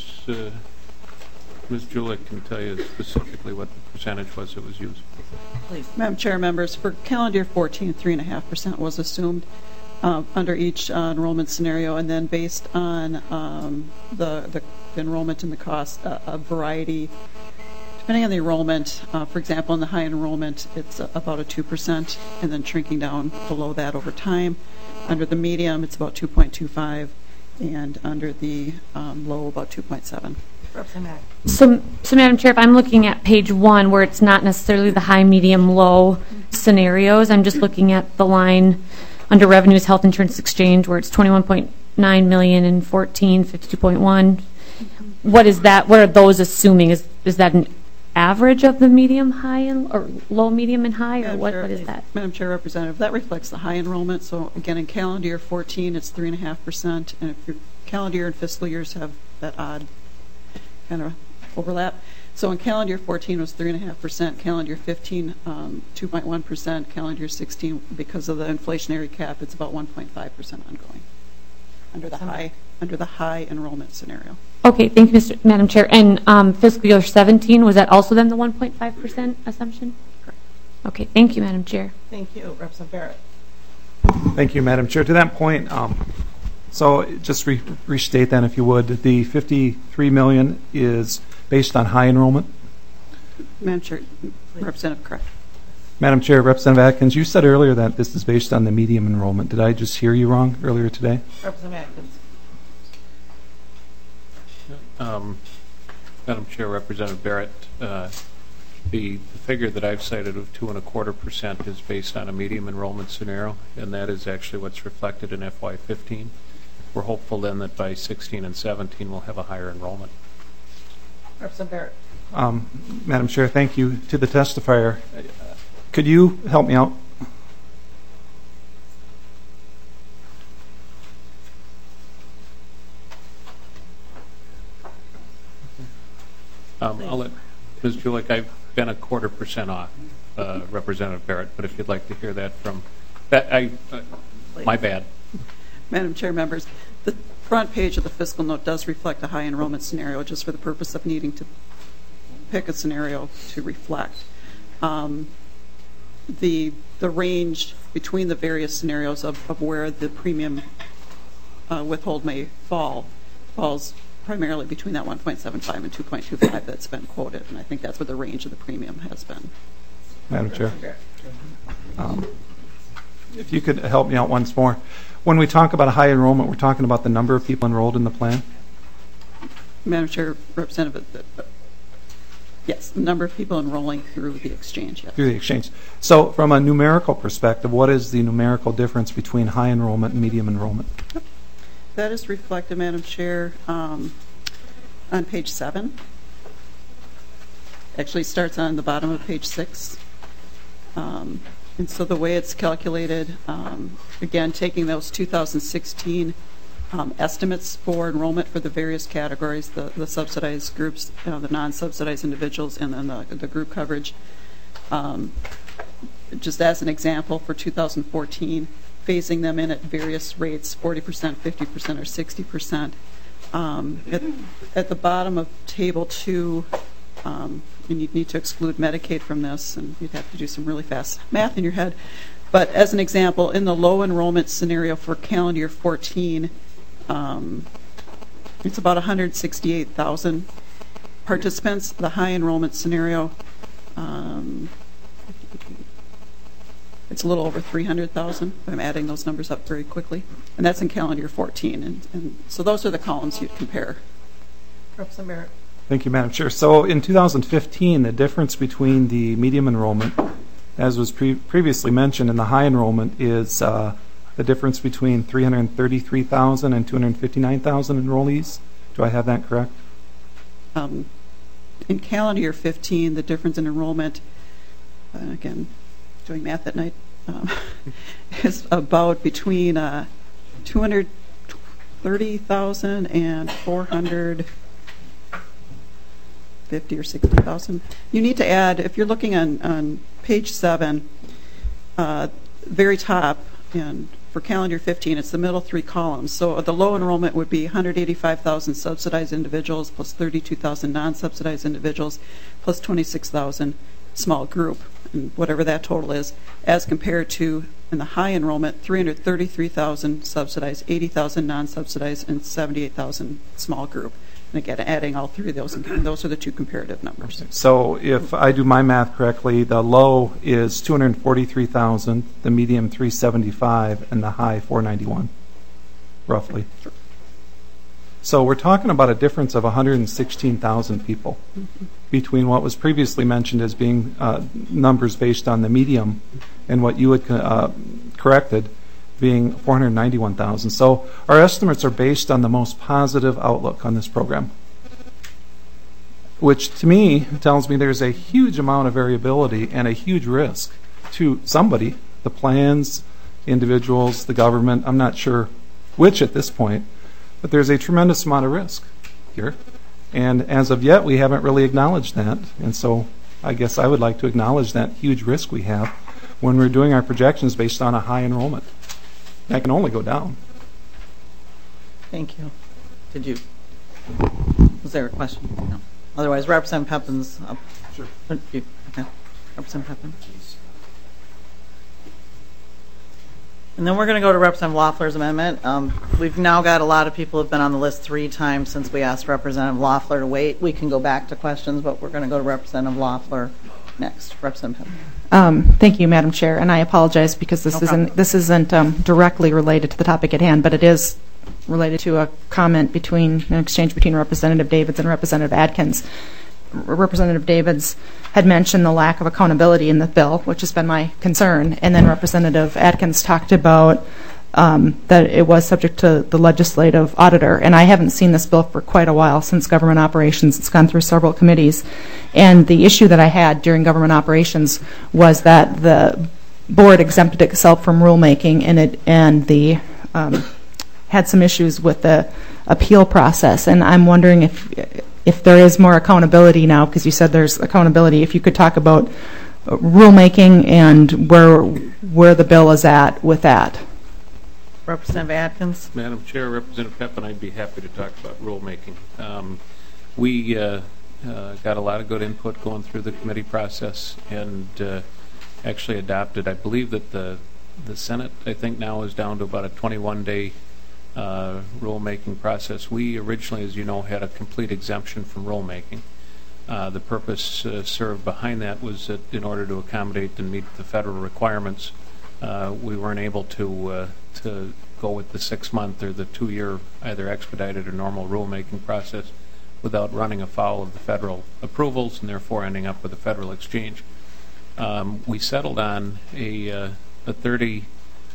Ms. Julick can tell you specifically what the percentage was that was used. Please. Madam Chair, members, for calendar year 14, 3.5% was assumed under each enrollment scenario, and then based on the enrollment and the cost, a variety. Depending on the enrollment, for example, in the high enrollment, it's about a 2%, and then shrinking down below that over time. Under the medium, it's about 2.25, and under the low, about 2.7. So, Madam Chair, if I'm looking at page 1 where it's not necessarily the high, medium, low scenarios, I'm just looking at the line under revenues, health insurance exchange, where it's 21.9 million and 14, 52.1. What is that? What are those assuming? Is that average of the medium, high, and or low, medium, and high, or what is that? Madam Chair, Representative, that reflects the high enrollment. So again, in calendar year 14, it's 3.5%, and if your calendar year and fiscal years have that odd kind of overlap. So in calendar year 14 was 3.5%, calendar year 15 2.1%, calendar year 16 because of the inflationary cap it's about 1.5% ongoing under the high enrollment scenario. Okay, thank you, Madam Chair. And fiscal year 17, was that also then the 1.5% assumption? Correct. Okay, thank you, Madam Chair. Thank you, Representative Barrett. Thank you, Madam Chair. To that point, so just restate then, if you would, the $53 million is based on high enrollment? Madam Chair, Representative, correct. Madam Chair, Representative Atkins, you said earlier that this is based on the medium enrollment. Did I just hear you wrong earlier today? Representative Atkins. Madam Chair, Representative Barrett, the figure that I've cited of 2.25% is based on a medium enrollment scenario, and that is actually what's reflected in FY15. We're hopeful then that by 16 and 17 we'll have a higher enrollment. Representative Barrett. Madam Chair, thank you. To the testifier, could you help me out? I'll let Ms. Julich, I've been 0.25% off, Representative Barrett, but if you'd like to hear that from that, my bad. Madam Chair, members, the front page of the fiscal note does reflect a high enrollment scenario just for the purpose of needing to pick a scenario to reflect. The range between the various scenarios of where the premium withhold may falls primarily between that 1.75 and 2.25 that's been quoted, and I think that's where the range of the premium has been. Madam Chair, if you could help me out once more. When we talk about a high enrollment, we're talking about the number of people enrolled in the plan? Madam Chair, Representative, yes, the number of people enrolling through the exchange, yes. Through the exchange. So from a numerical perspective, what is the numerical difference between high enrollment and medium enrollment? That is reflected, Madam Chair, on page 7. Actually starts on the bottom of page 6. And so the way it's calculated, again, taking those 2016 estimates for enrollment for the various categories, the subsidized groups, the non-subsidized individuals, and then the group coverage. Just as an example, for 2014, phasing them in at various rates, 40%, 50%, or 60%. At the bottom of Table 2, and you'd need to exclude Medicaid from this, and you'd have to do some really fast math in your head. But as an example, in the low enrollment scenario for calendar year 14, it's about 168,000 participants. The high enrollment scenario, it's a little over 300,000. I'm adding those numbers up very quickly. And that's in calendar year 14. And so those are the columns you'd compare. Representative Barrett. Thank you, Madam Chair. So in 2015, the difference between the medium enrollment, as was previously mentioned, and the high enrollment is the difference between 333,000 and 259,000 enrollees. Do I have that correct? In calendar year 15, the difference in enrollment, again, doing math at night, is about between 230,000 and 450 or 60,000. You need to add, if you're looking on page 7, very top, and for calendar 15, it's the middle 3 columns. So the low enrollment would be 185,000 subsidized individuals plus 32,000 non-subsidized individuals plus 26,000 small group, and whatever that total is, as compared to, in the high enrollment, 333,000 subsidized, 80,000 non-subsidized, and 78,000 small group. And again, adding all 3 of those, and those are the 2 comparative numbers. Okay. So if I do my math correctly, the low is 243,000, the medium 375, and the high 491, roughly. Sure. So we're talking about a difference of 116,000 people between what was previously mentioned as being numbers based on the medium and what you had corrected being 491,000. So our estimates are based on the most positive outlook on this program. which to me tells me there's a huge amount of variability and a huge risk to somebody, the plans, individuals, the government. I'm not sure which at this point, but there's a tremendous amount of risk here. And as of yet, we haven't really acknowledged that. And so I guess I would like to acknowledge that huge risk we have when we're doing our projections based on a high enrollment. That can only go down. Thank you. Was there a question? No. Otherwise, Representative Pepin's up. Sure. Okay. Representative Pepin. And then we're going to go to Representative Loeffler's amendment. We've now got a lot of people who have been on the list 3 times since we asked Representative Loeffler to wait. We can go back to questions, but we're going to go to Representative Loeffler next. Representative Pepin. Thank you, Madam Chair, and I apologize because this isn't directly related to the topic at hand, but it is related to a comment an exchange between Representative Davids and Representative Atkins. Representative Davids had mentioned the lack of accountability in the bill, which has been my concern, and then Representative Atkins talked about that it was subject to the legislative auditor, and I haven't seen this bill for quite a while since government operations. It's gone through several committees, and the issue that I had during government operations was that the board exempted itself from rulemaking, and the had some issues with the appeal process, and I'm wondering if there is more accountability now, because you said there's accountability, if you could talk about rulemaking and where the bill is at with that. Representative Atkins. Madam Chair, Representative Pepin, I'd be happy to talk about rulemaking. We got a lot of good input going through the committee process and actually adopted. I believe that the Senate, I think now is down to about a 21-day rulemaking process. We originally, as you know, had a complete exemption from rulemaking. The purpose served behind that was that in order to accommodate and meet the federal requirements, we weren't able to go with the 6-month or the 2-year either expedited or normal rulemaking process without running afoul of the federal approvals and therefore ending up with a federal exchange. We settled on a 30,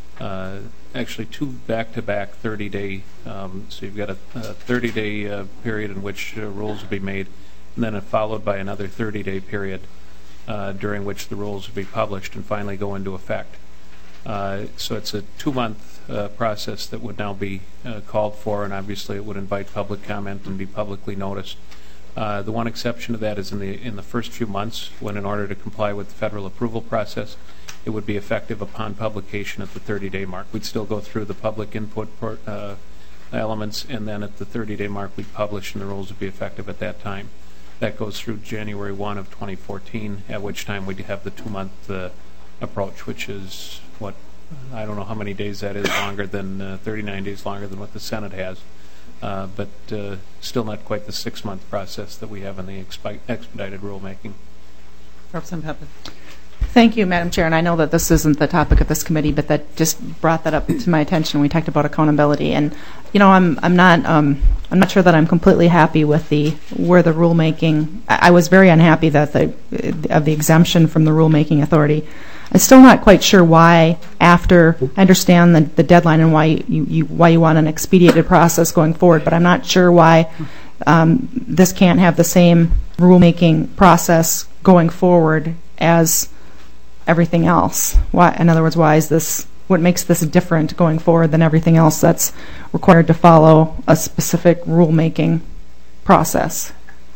actually 2 back-to-back 30-day, so you've got a 30-day period in which rules will be made, and then followed by another 30-day period during which the rules will be published and finally go into effect. So it's a 2-month process that would now be called for, and obviously it would invite public comment and be publicly noticed. The one exception to that is in the first few months, when in order to comply with the federal approval process, it would be effective upon publication at the 30-day mark. We'd still go through the public input elements, and then at the 30-day mark we'd publish, and the rules would be effective at that time. That goes through January 1 of 2014, at which time we'd have the 2-month approach, which is what, I don't know how many days that is, longer than 39 days longer than what the Senate has, but still not quite the 6-month process that we have in the expedited rulemaking. Representative Pepin. Thank you, Madam Chair, and I know that this isn't the topic of this committee, but that just brought that up to my attention when we talked about accountability. And you know, I'm not sure that I'm completely happy with where the rulemaking. I was very unhappy that of the exemption from the rulemaking authority. I'm still not quite sure why. After I understand the deadline and why you want an expedited process going forward, but I'm not sure why this can't have the same rulemaking process going forward as everything else. Why, in other words, why is this? What makes this different going forward than everything else that's required to follow a specific rulemaking process?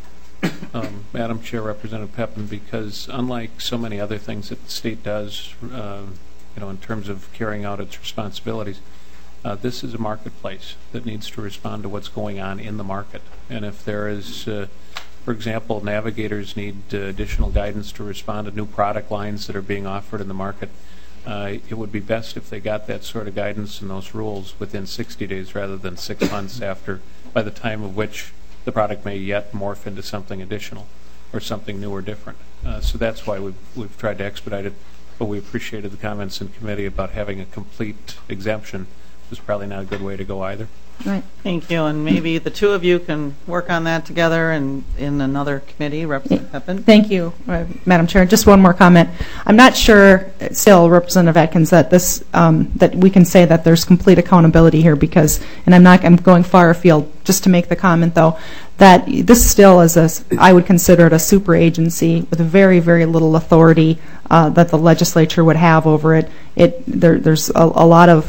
Madam Chair, Representative Pepin, because unlike so many other things that the state does, in terms of carrying out its responsibilities, this is a marketplace that needs to respond to what's going on in the market. And if there is, for example, navigators need additional guidance to respond to new product lines that are being offered in the market, it would be best if they got that sort of guidance and those rules within 60 days rather than 6 months after, by the time of which the product may yet morph into something additional or something new or different. So that's why we've tried to expedite it, but we appreciated the comments in committee about having a complete exemption. Was probably not a good way to go either. Right. Thank you, and maybe the two of you can work on that together in another committee. Representative Pepin. Thank you, Madam Chair. Just one more comment. I'm not sure, still, Representative Atkins, that that we can say that there's complete accountability here, because, and I'm going far afield just to make the comment, though, that this still is I would consider it a super agency with very, very little authority that the legislature would have over it. There's a lot of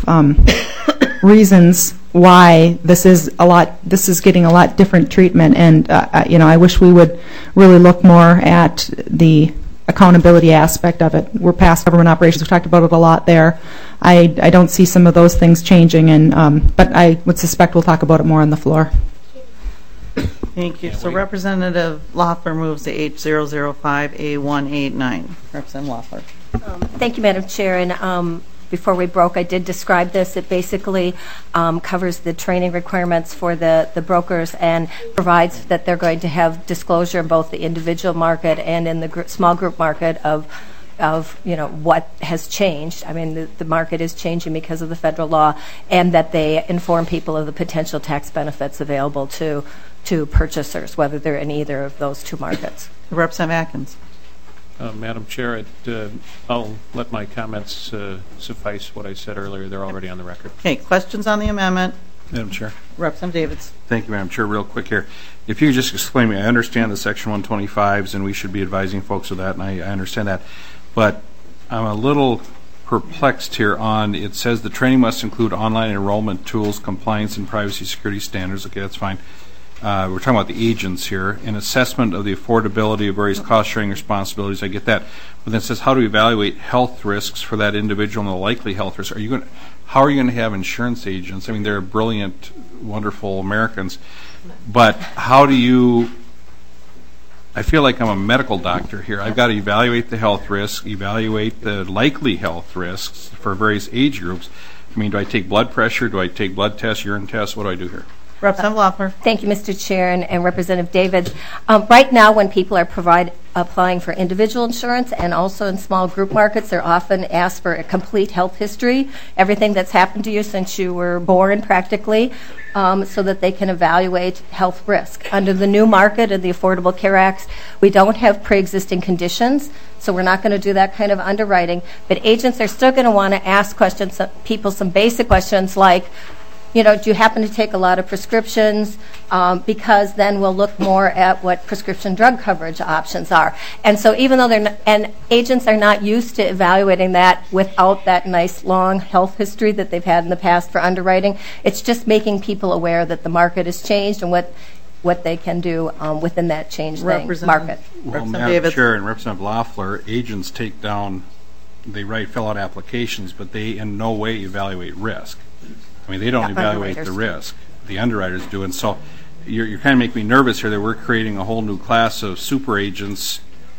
reasons why this is getting a lot different treatment, and I wish we would really look more at the accountability aspect of it. We're past government operations. We've talked about it a lot there. I don't see some of those things changing, but I would suspect we'll talk about it more on the floor. Thank you. So Representative Loeffler moves to H005A189. Representative Loeffler. Thank you, Madam Chair. And before we broke, I did describe this. It basically covers the training requirements for the brokers and provides that they're going to have disclosure in both the individual market and in the small group market of what has changed. I mean, the market is changing because of the federal law, and that they inform people of the potential tax benefits available to purchasers, whether they're in either of those two markets. Representative Atkins. Madam Chair, I'll let my comments suffice what I said earlier. They're already on the record. Okay, questions on the amendment? Madam Chair. Representative Davids. Thank you, Madam Chair. Real quick here. If you could just explain to me, I understand the Section 125s, and we should be advising folks of that, and I understand that. But I'm a little perplexed here on, it says the training must include online enrollment tools, compliance, and privacy security standards. Okay, that's fine. We're talking about the agents here. An assessment of the affordability of various cost-sharing responsibilities. I get that. But then it says how to evaluate health risks for that individual and the likely health risks. How are you going to have insurance agents? I mean, they're brilliant, wonderful Americans. But how do you... I feel like I'm a medical doctor here. I've got to evaluate the health risks, evaluate the likely health risks for various age groups. I mean, do I take blood pressure? Do I take blood tests, urine tests? What do I do here? Representative Loeffler. Thank you, Mr. Chair, and Representative Davids. Right now, when people are applying for individual insurance and also in small group markets, they're often asked for a complete health history, everything that's happened to you since you were born practically, so that they can evaluate health risk. Under the new market of the Affordable Care Act, we don't have pre-existing conditions, so we're not going to do that kind of underwriting. But agents are still going to want to ask people some basic questions like, do you happen to take a lot of prescriptions? Because then we'll look more at what prescription drug coverage options are. And so even though agents are not used to evaluating that without that nice long health history that they've had in the past for underwriting, it's just making people aware that the market has changed and what they can do within that changed market. Well, Madam Chair and Representative Loeffler, agents fill out applications, but they in no way evaluate risk. I mean, they don't evaluate the risk. The underwriters do. And so you're kind of making me nervous here that we're creating a whole new class of super agents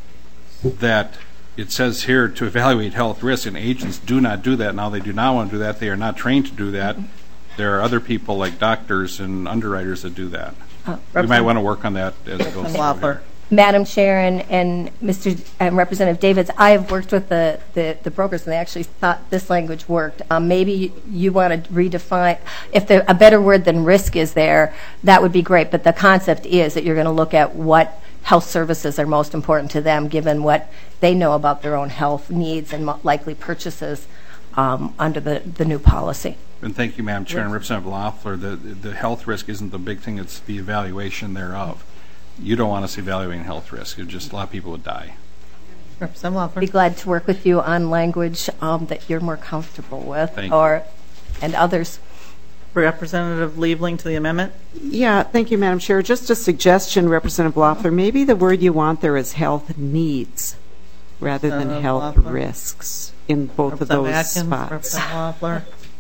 that it says here to evaluate health risk, and agents do not do that. Now, they do not want to do that. They are not trained to do that. There are other people like doctors and underwriters that do that. We might want to work on that as it goes forward. Madam Chair and Representative Davids, I have worked with the brokers, and they actually thought this language worked. Maybe you want to redefine, if a better word than risk is there, that would be great. But the concept is that you're going to look at what health services are most important to them, given what they know about their own health needs and likely purchases under the new policy. And thank you, Madam Chair, and Representative Loeffler. The health risk isn't the big thing; it's the evaluation thereof. You don't want us evaluating health risk. Just a lot of people would die. Representative Loeffler. I'd be glad to work with you on language that you're more comfortable with, and others. Representative Liebling to the amendment. Yeah, thank you, Madam Chair. Just a suggestion, Representative Loeffler. Maybe the word you want there is health needs rather than health risks in both of those spots. Representative Loeffler.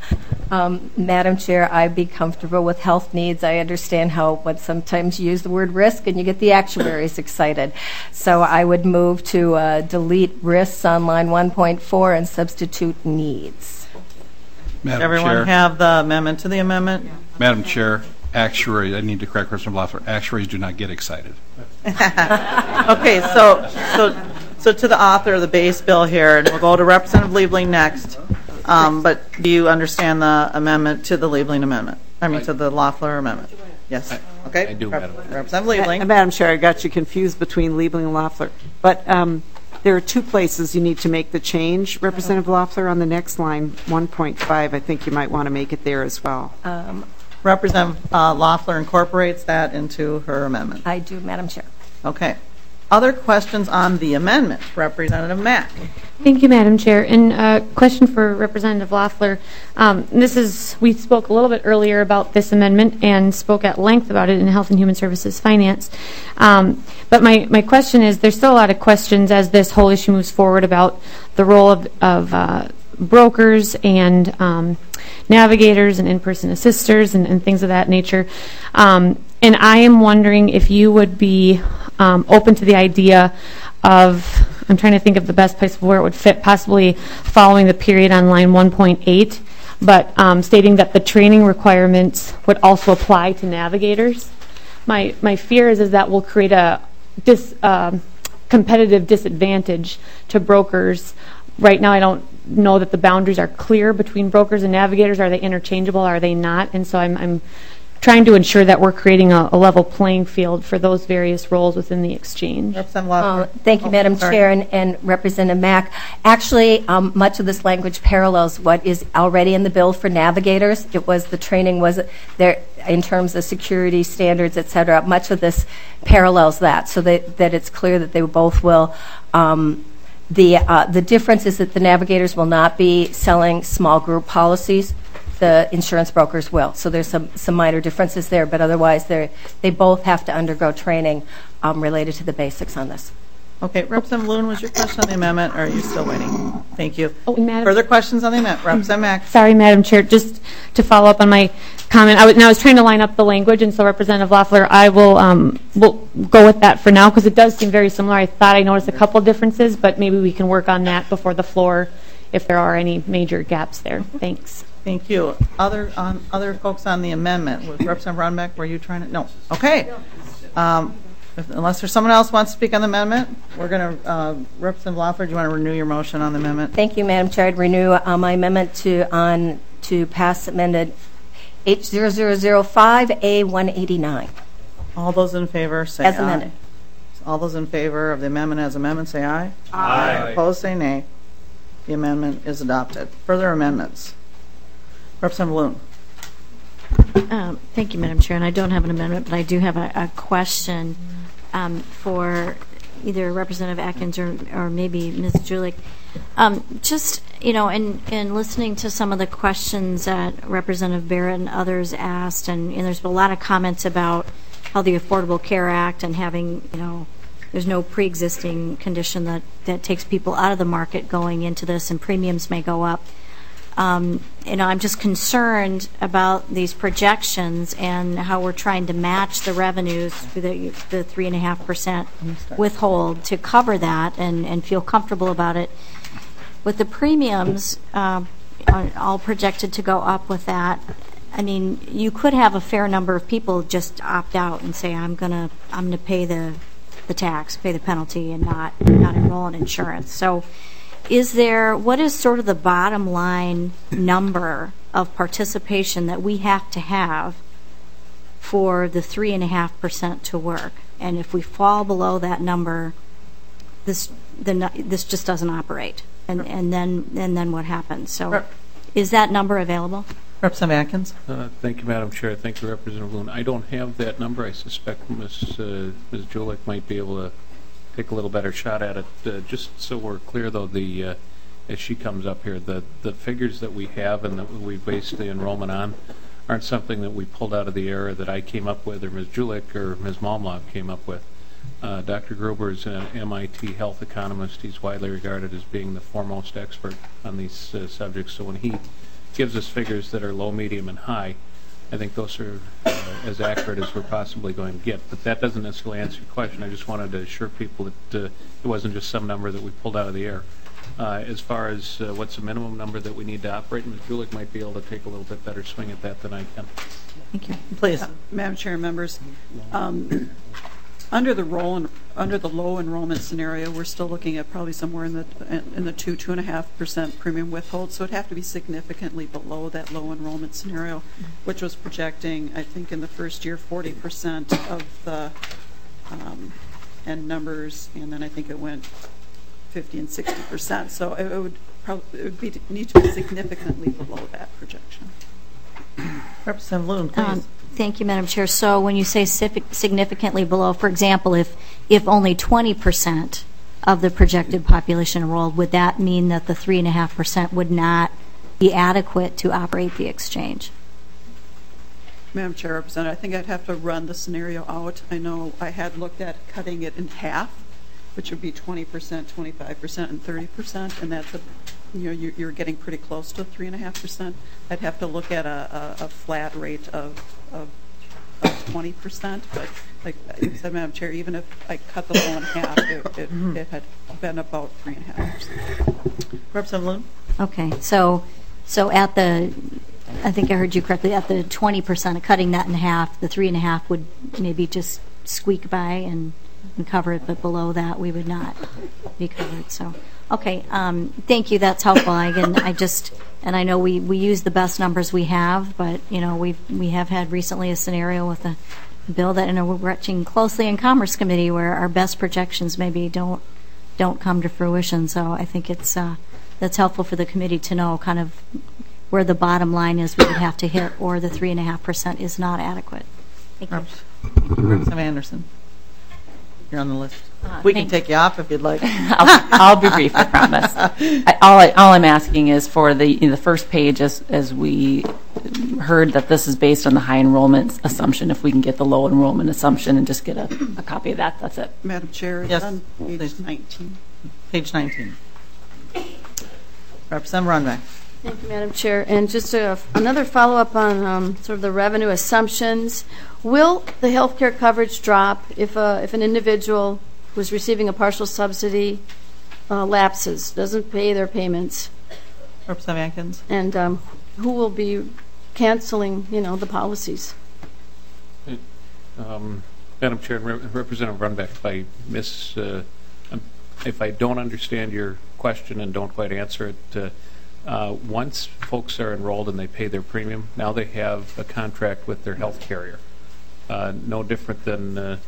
Madam Chair, I'd be comfortable with health needs. I understand when sometimes you use the word risk and you get the actuaries excited. So I would move to delete risks on line 1.4 and substitute needs. Madam Everyone Chair, have the amendment to the amendment? Madam Chair, actuaries, I need to correct Representative Loeffler, actuaries do not get excited. Okay, so to the author of the base bill here, and we'll go to Representative Liebling next. But do you understand the amendment to the Liebling amendment? To the Loeffler amendment? Yes. Okay. I do, Madam Chair. Representative Liebling. Madam Chair, I got you confused between Liebling and Loeffler. But there are two places you need to make the change. Representative Loeffler, on the next line, 1.5, I think you might want to make it there as well. Representative Loeffler incorporates that into her amendment. I do, Madam Chair. Okay. Other questions on the amendment? Representative Mack. Thank you, Madam Chair. And a question for Representative Loeffler. We spoke a little bit earlier about this amendment and spoke at length about it in Health and Human Services Finance. But my question is, there's still a lot of questions as this whole issue moves forward about the role of brokers and navigators and in-person assisters and things of that nature. And I am wondering if you would be open to the idea of, I'm trying to think of the best place where it would fit, possibly following the period on line 1.8, but stating that the training requirements would also apply to navigators. My fear is that will create a competitive disadvantage to brokers. Right now, I don't know that the boundaries are clear between brokers and navigators. Are they interchangeable? Are they not? And so I'm trying to ensure that we're creating a level playing field for those various roles within the exchange. Thank you, Madam Chair, and Representative Mack. Actually, much of this language parallels what is already in the bill for navigators. It was the training was there in terms of security standards, et cetera. Much of this parallels that, so that it's clear that they both will. The difference is that the navigators will not be selling small group policies. The insurance brokers will. So there's some minor differences there, but otherwise they both have to undergo training related to the basics on this. Okay, Representative Loon, was your question on the amendment, or are you still waiting? Thank you. Further questions on the amendment? Representative Mack. Sorry, Madam Chair, just to follow up on my comment. I was trying to line up the language, and so Representative Loeffler, I will go with that for now, because it does seem very similar. I thought I noticed a couple differences, but maybe we can work on that before the floor if there are any major gaps there. Thanks. Thank you. Other folks on the amendment? With Representative Ronbeck, were you trying to? No. Okay. Unless there's someone else who wants to speak on the amendment, we're going to, Representative Loeffler, do you want to renew your motion on the amendment? Thank you, Madam Chair. I'd renew my amendment to pass amended H0005A189. All those in favor say as aye. Amended. All those in favor of the amendment as amendment say aye. Aye. Opposed say nay. The amendment is adopted. Further amendments? Representative Loon. Thank you, Madam Chair. And I don't have an amendment, but I do have a question for either Representative Atkins or maybe Ms. Julich. Just, in listening to some of the questions that Representative Barrett and others asked, and there's been a lot of comments about how the Affordable Care Act and having, there's no pre-existing condition that takes people out of the market going into this, and premiums may go up. I'm just concerned about these projections and how we're trying to match the revenues for the 3.5% withhold to cover that and feel comfortable about it. With the premiums all projected to go up with that, I mean, you could have a fair number of people just opt out and say, I'm gonna pay the tax, pay the penalty, and not enroll in insurance. So what is sort of the bottom line number of participation that we have to have for the 3.5% to work? And if we fall below that number, this just doesn't operate. And then what happens? So is that number available? Representative Atkins. Thank you, Madam Chair. Thank you, Representative Loon. I don't have that number. I suspect Ms. Julich might be able to take a little better shot at it. Just so we're clear, though, as she comes up here, the figures that we have and that we based the enrollment on aren't something that we pulled out of the air that I came up with or Ms. Julich or Ms. Malmlob came up with. Dr. Gruber is an MIT health economist. He's widely regarded as being the foremost expert on these subjects. So when he gives us figures that are low, medium, and high, I think those are as accurate as we're possibly going to get. But that doesn't necessarily answer your question. I just wanted to assure people that it wasn't just some number that we pulled out of the air. As far as what's the minimum number that we need to operate, Ms. Julich might be able to take a little bit better swing at that than I can. Thank you. Please. Madam Chair, members, under the low enrollment scenario, we're still looking at probably somewhere in the 2.5% premium withhold. So it'd have to be significantly below that low enrollment scenario, which was projecting, I think, in the first year 40% of the end numbers, and then I think it went 50 and 60%. So it would need to be significantly below that projection. Representative Loon, please. Thank you, Madam Chair. So when you say significantly below, for example, if only 20% of the projected population enrolled, would that mean that the 3.5% would not be adequate to operate the exchange? Madam Chair, Representative, I think I'd have to run the scenario out. I know I had looked at cutting it in half, which would be 20%, 25%, and 30%, and that's you're getting pretty close to 3.5%. I'd have to look at a flat rate of 20%, but like you said, Madam Chair, even if I cut the low in half, it had been about 3.5%. Representative Loon? Okay, so at the, I think I heard you correctly, at the 20%, cutting that in half, the 3.5 would maybe just squeak by and cover it, but below that we would not be covered. So, okay, thank you. That's helpful. Again, and I know we use the best numbers we have, but you know we have had recently a scenario with a bill that we're watching closely in Commerce Committee where our best projections maybe don't come to fruition. So I think that's helpful for the committee to know kind of where the bottom line is we would have to hit, or the 3.5% is not adequate. Thank you. Representative Anderson, you're on the list. We can take you off if you'd like. I'll be brief, I promise. All I'm asking is for the first page, as we heard that this is based on the high enrollment assumption, if we can get the low enrollment assumption and just get a copy of that, that's it. Madam Chair, it's on page 19. Page 19. Representative Runbeck. Thank you, Madam Chair. And just another follow-up on sort of the revenue assumptions. Will the health care coverage drop if an individual who's receiving a partial subsidy lapses, doesn't pay their payments? Representative Atkins. And who will be canceling, the policies? Madam Chair, Representative Runbeck, if I don't understand your question and don't quite answer it, once folks are enrolled and they pay their premium, now they have a contract with their health carrier. No different than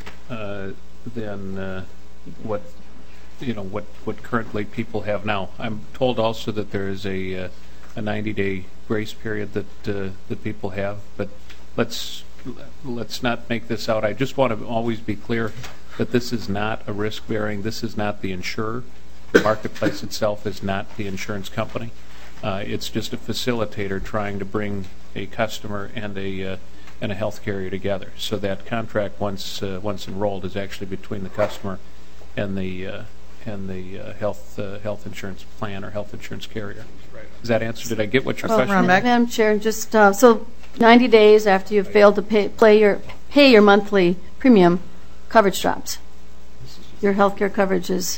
what currently people have now. I'm told also that there is a 90-day grace period that people have, but let's not make this out. I just want to always be clear that this is not a risk bearing. This is not the insurer. The marketplace itself is not the insurance company. It's just a facilitator trying to bring a customer and a health carrier together. So that contract, once enrolled, is actually between the customer and the health insurance plan or health insurance carrier. Does that answer? Did I get what your question was? Madam Chair, just so 90 days after you've failed to pay your monthly premium, coverage drops. Your health care coverage is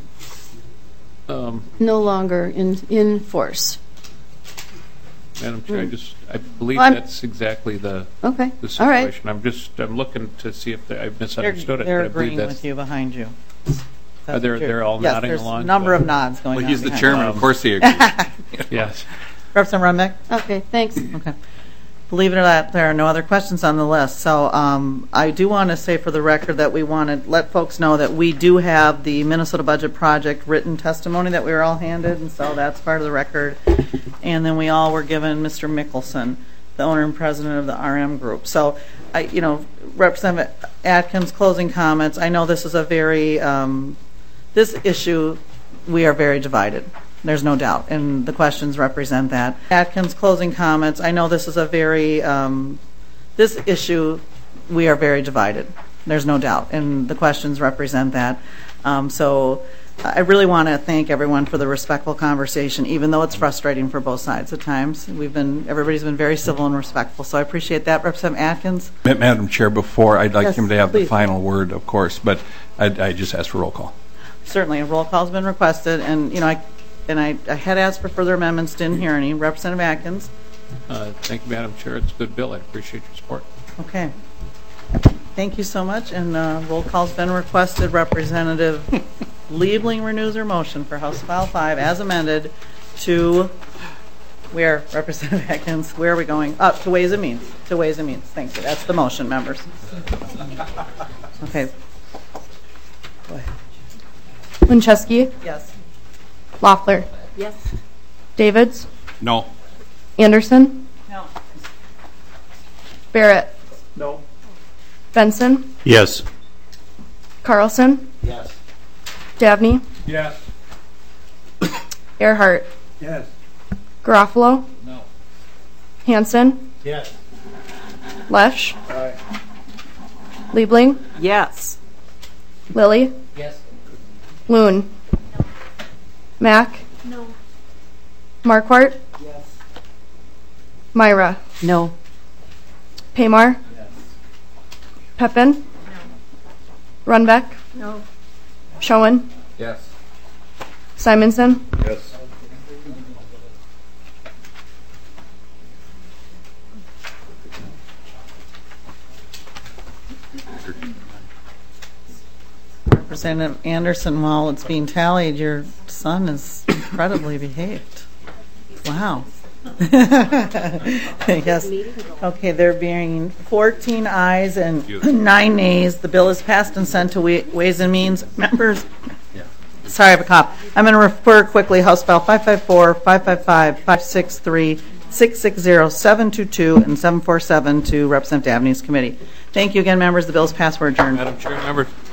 no longer in force. Madam Chair, I believe that's exactly the situation. All right. I'm looking to see if I've misunderstood it. They're agreeing with you behind you. They're all nodding there's along. A number of nods going on. Well, he's the chairman, of course he agrees. Yes. Representative Runbeck? Okay, thanks. Okay. Believe it or not, there are no other questions on the list. So I do want to say for the record that we want to let folks know that we do have the Minnesota Budget Project written testimony that we were all handed, and so that's part of the record. And then we all were given Mr. Mickelson, the owner and president of the RM Group. So, Representative Atkins, closing comments. I know this is a very, this issue, we are very divided. There's no doubt, and the questions represent that. Atkins, closing comments. I know this is a very, this issue, we are very divided. There's no doubt, and the questions represent that. So I really want to thank everyone for the respectful conversation, even though it's frustrating for both sides at times. Everybody's been very civil and respectful, so I appreciate that. Representative Atkins? Madam Chair, before, I'd like him to have the final word, of course, but I just asked for roll call. Certainly, a roll call has been requested, and I had asked for further amendments, didn't hear any. Representative Atkins? Thank you, Madam Chair. It's a good bill. I appreciate your support. Okay. Thank you so much, and roll call's been requested. Representative Liebling renews her motion for House File 5 as amended to where, Representative Atkins? Where are we going? Up to Ways and Means. To Ways and Means. Thank you. That's the motion, members. Okay. Go ahead. Winchesky? Yes. Loeffler? Yes. Davids? No. Anderson? No. Barrett. No. Benson. Yes. Carlson. Yes. Dabney. Yes. Earhart. Yes. Garofalo. No. Hanson. Yes. Lesh. Aye. Liebling. Yes. Lilly. Yes. Loon. Mack. No. Marquardt. Yes. Myra. No. Paymar. Pepin. Runbeck. No. Schoen. Yes. Simonson. Yes. Representative Anderson, while it's being tallied, your son is incredibly behaved. Wow. Yes. Okay, there being 14 ayes and 9 nays. The bill is passed and sent to Ways and Means. Members, sorry, I have a cough. I'm going to refer quickly House File 554, 555, 563, 660, 722, and 747 to Representative Dabney's committee. Thank you again, members. The bill is passed. We're adjourned. Madam Chair, members.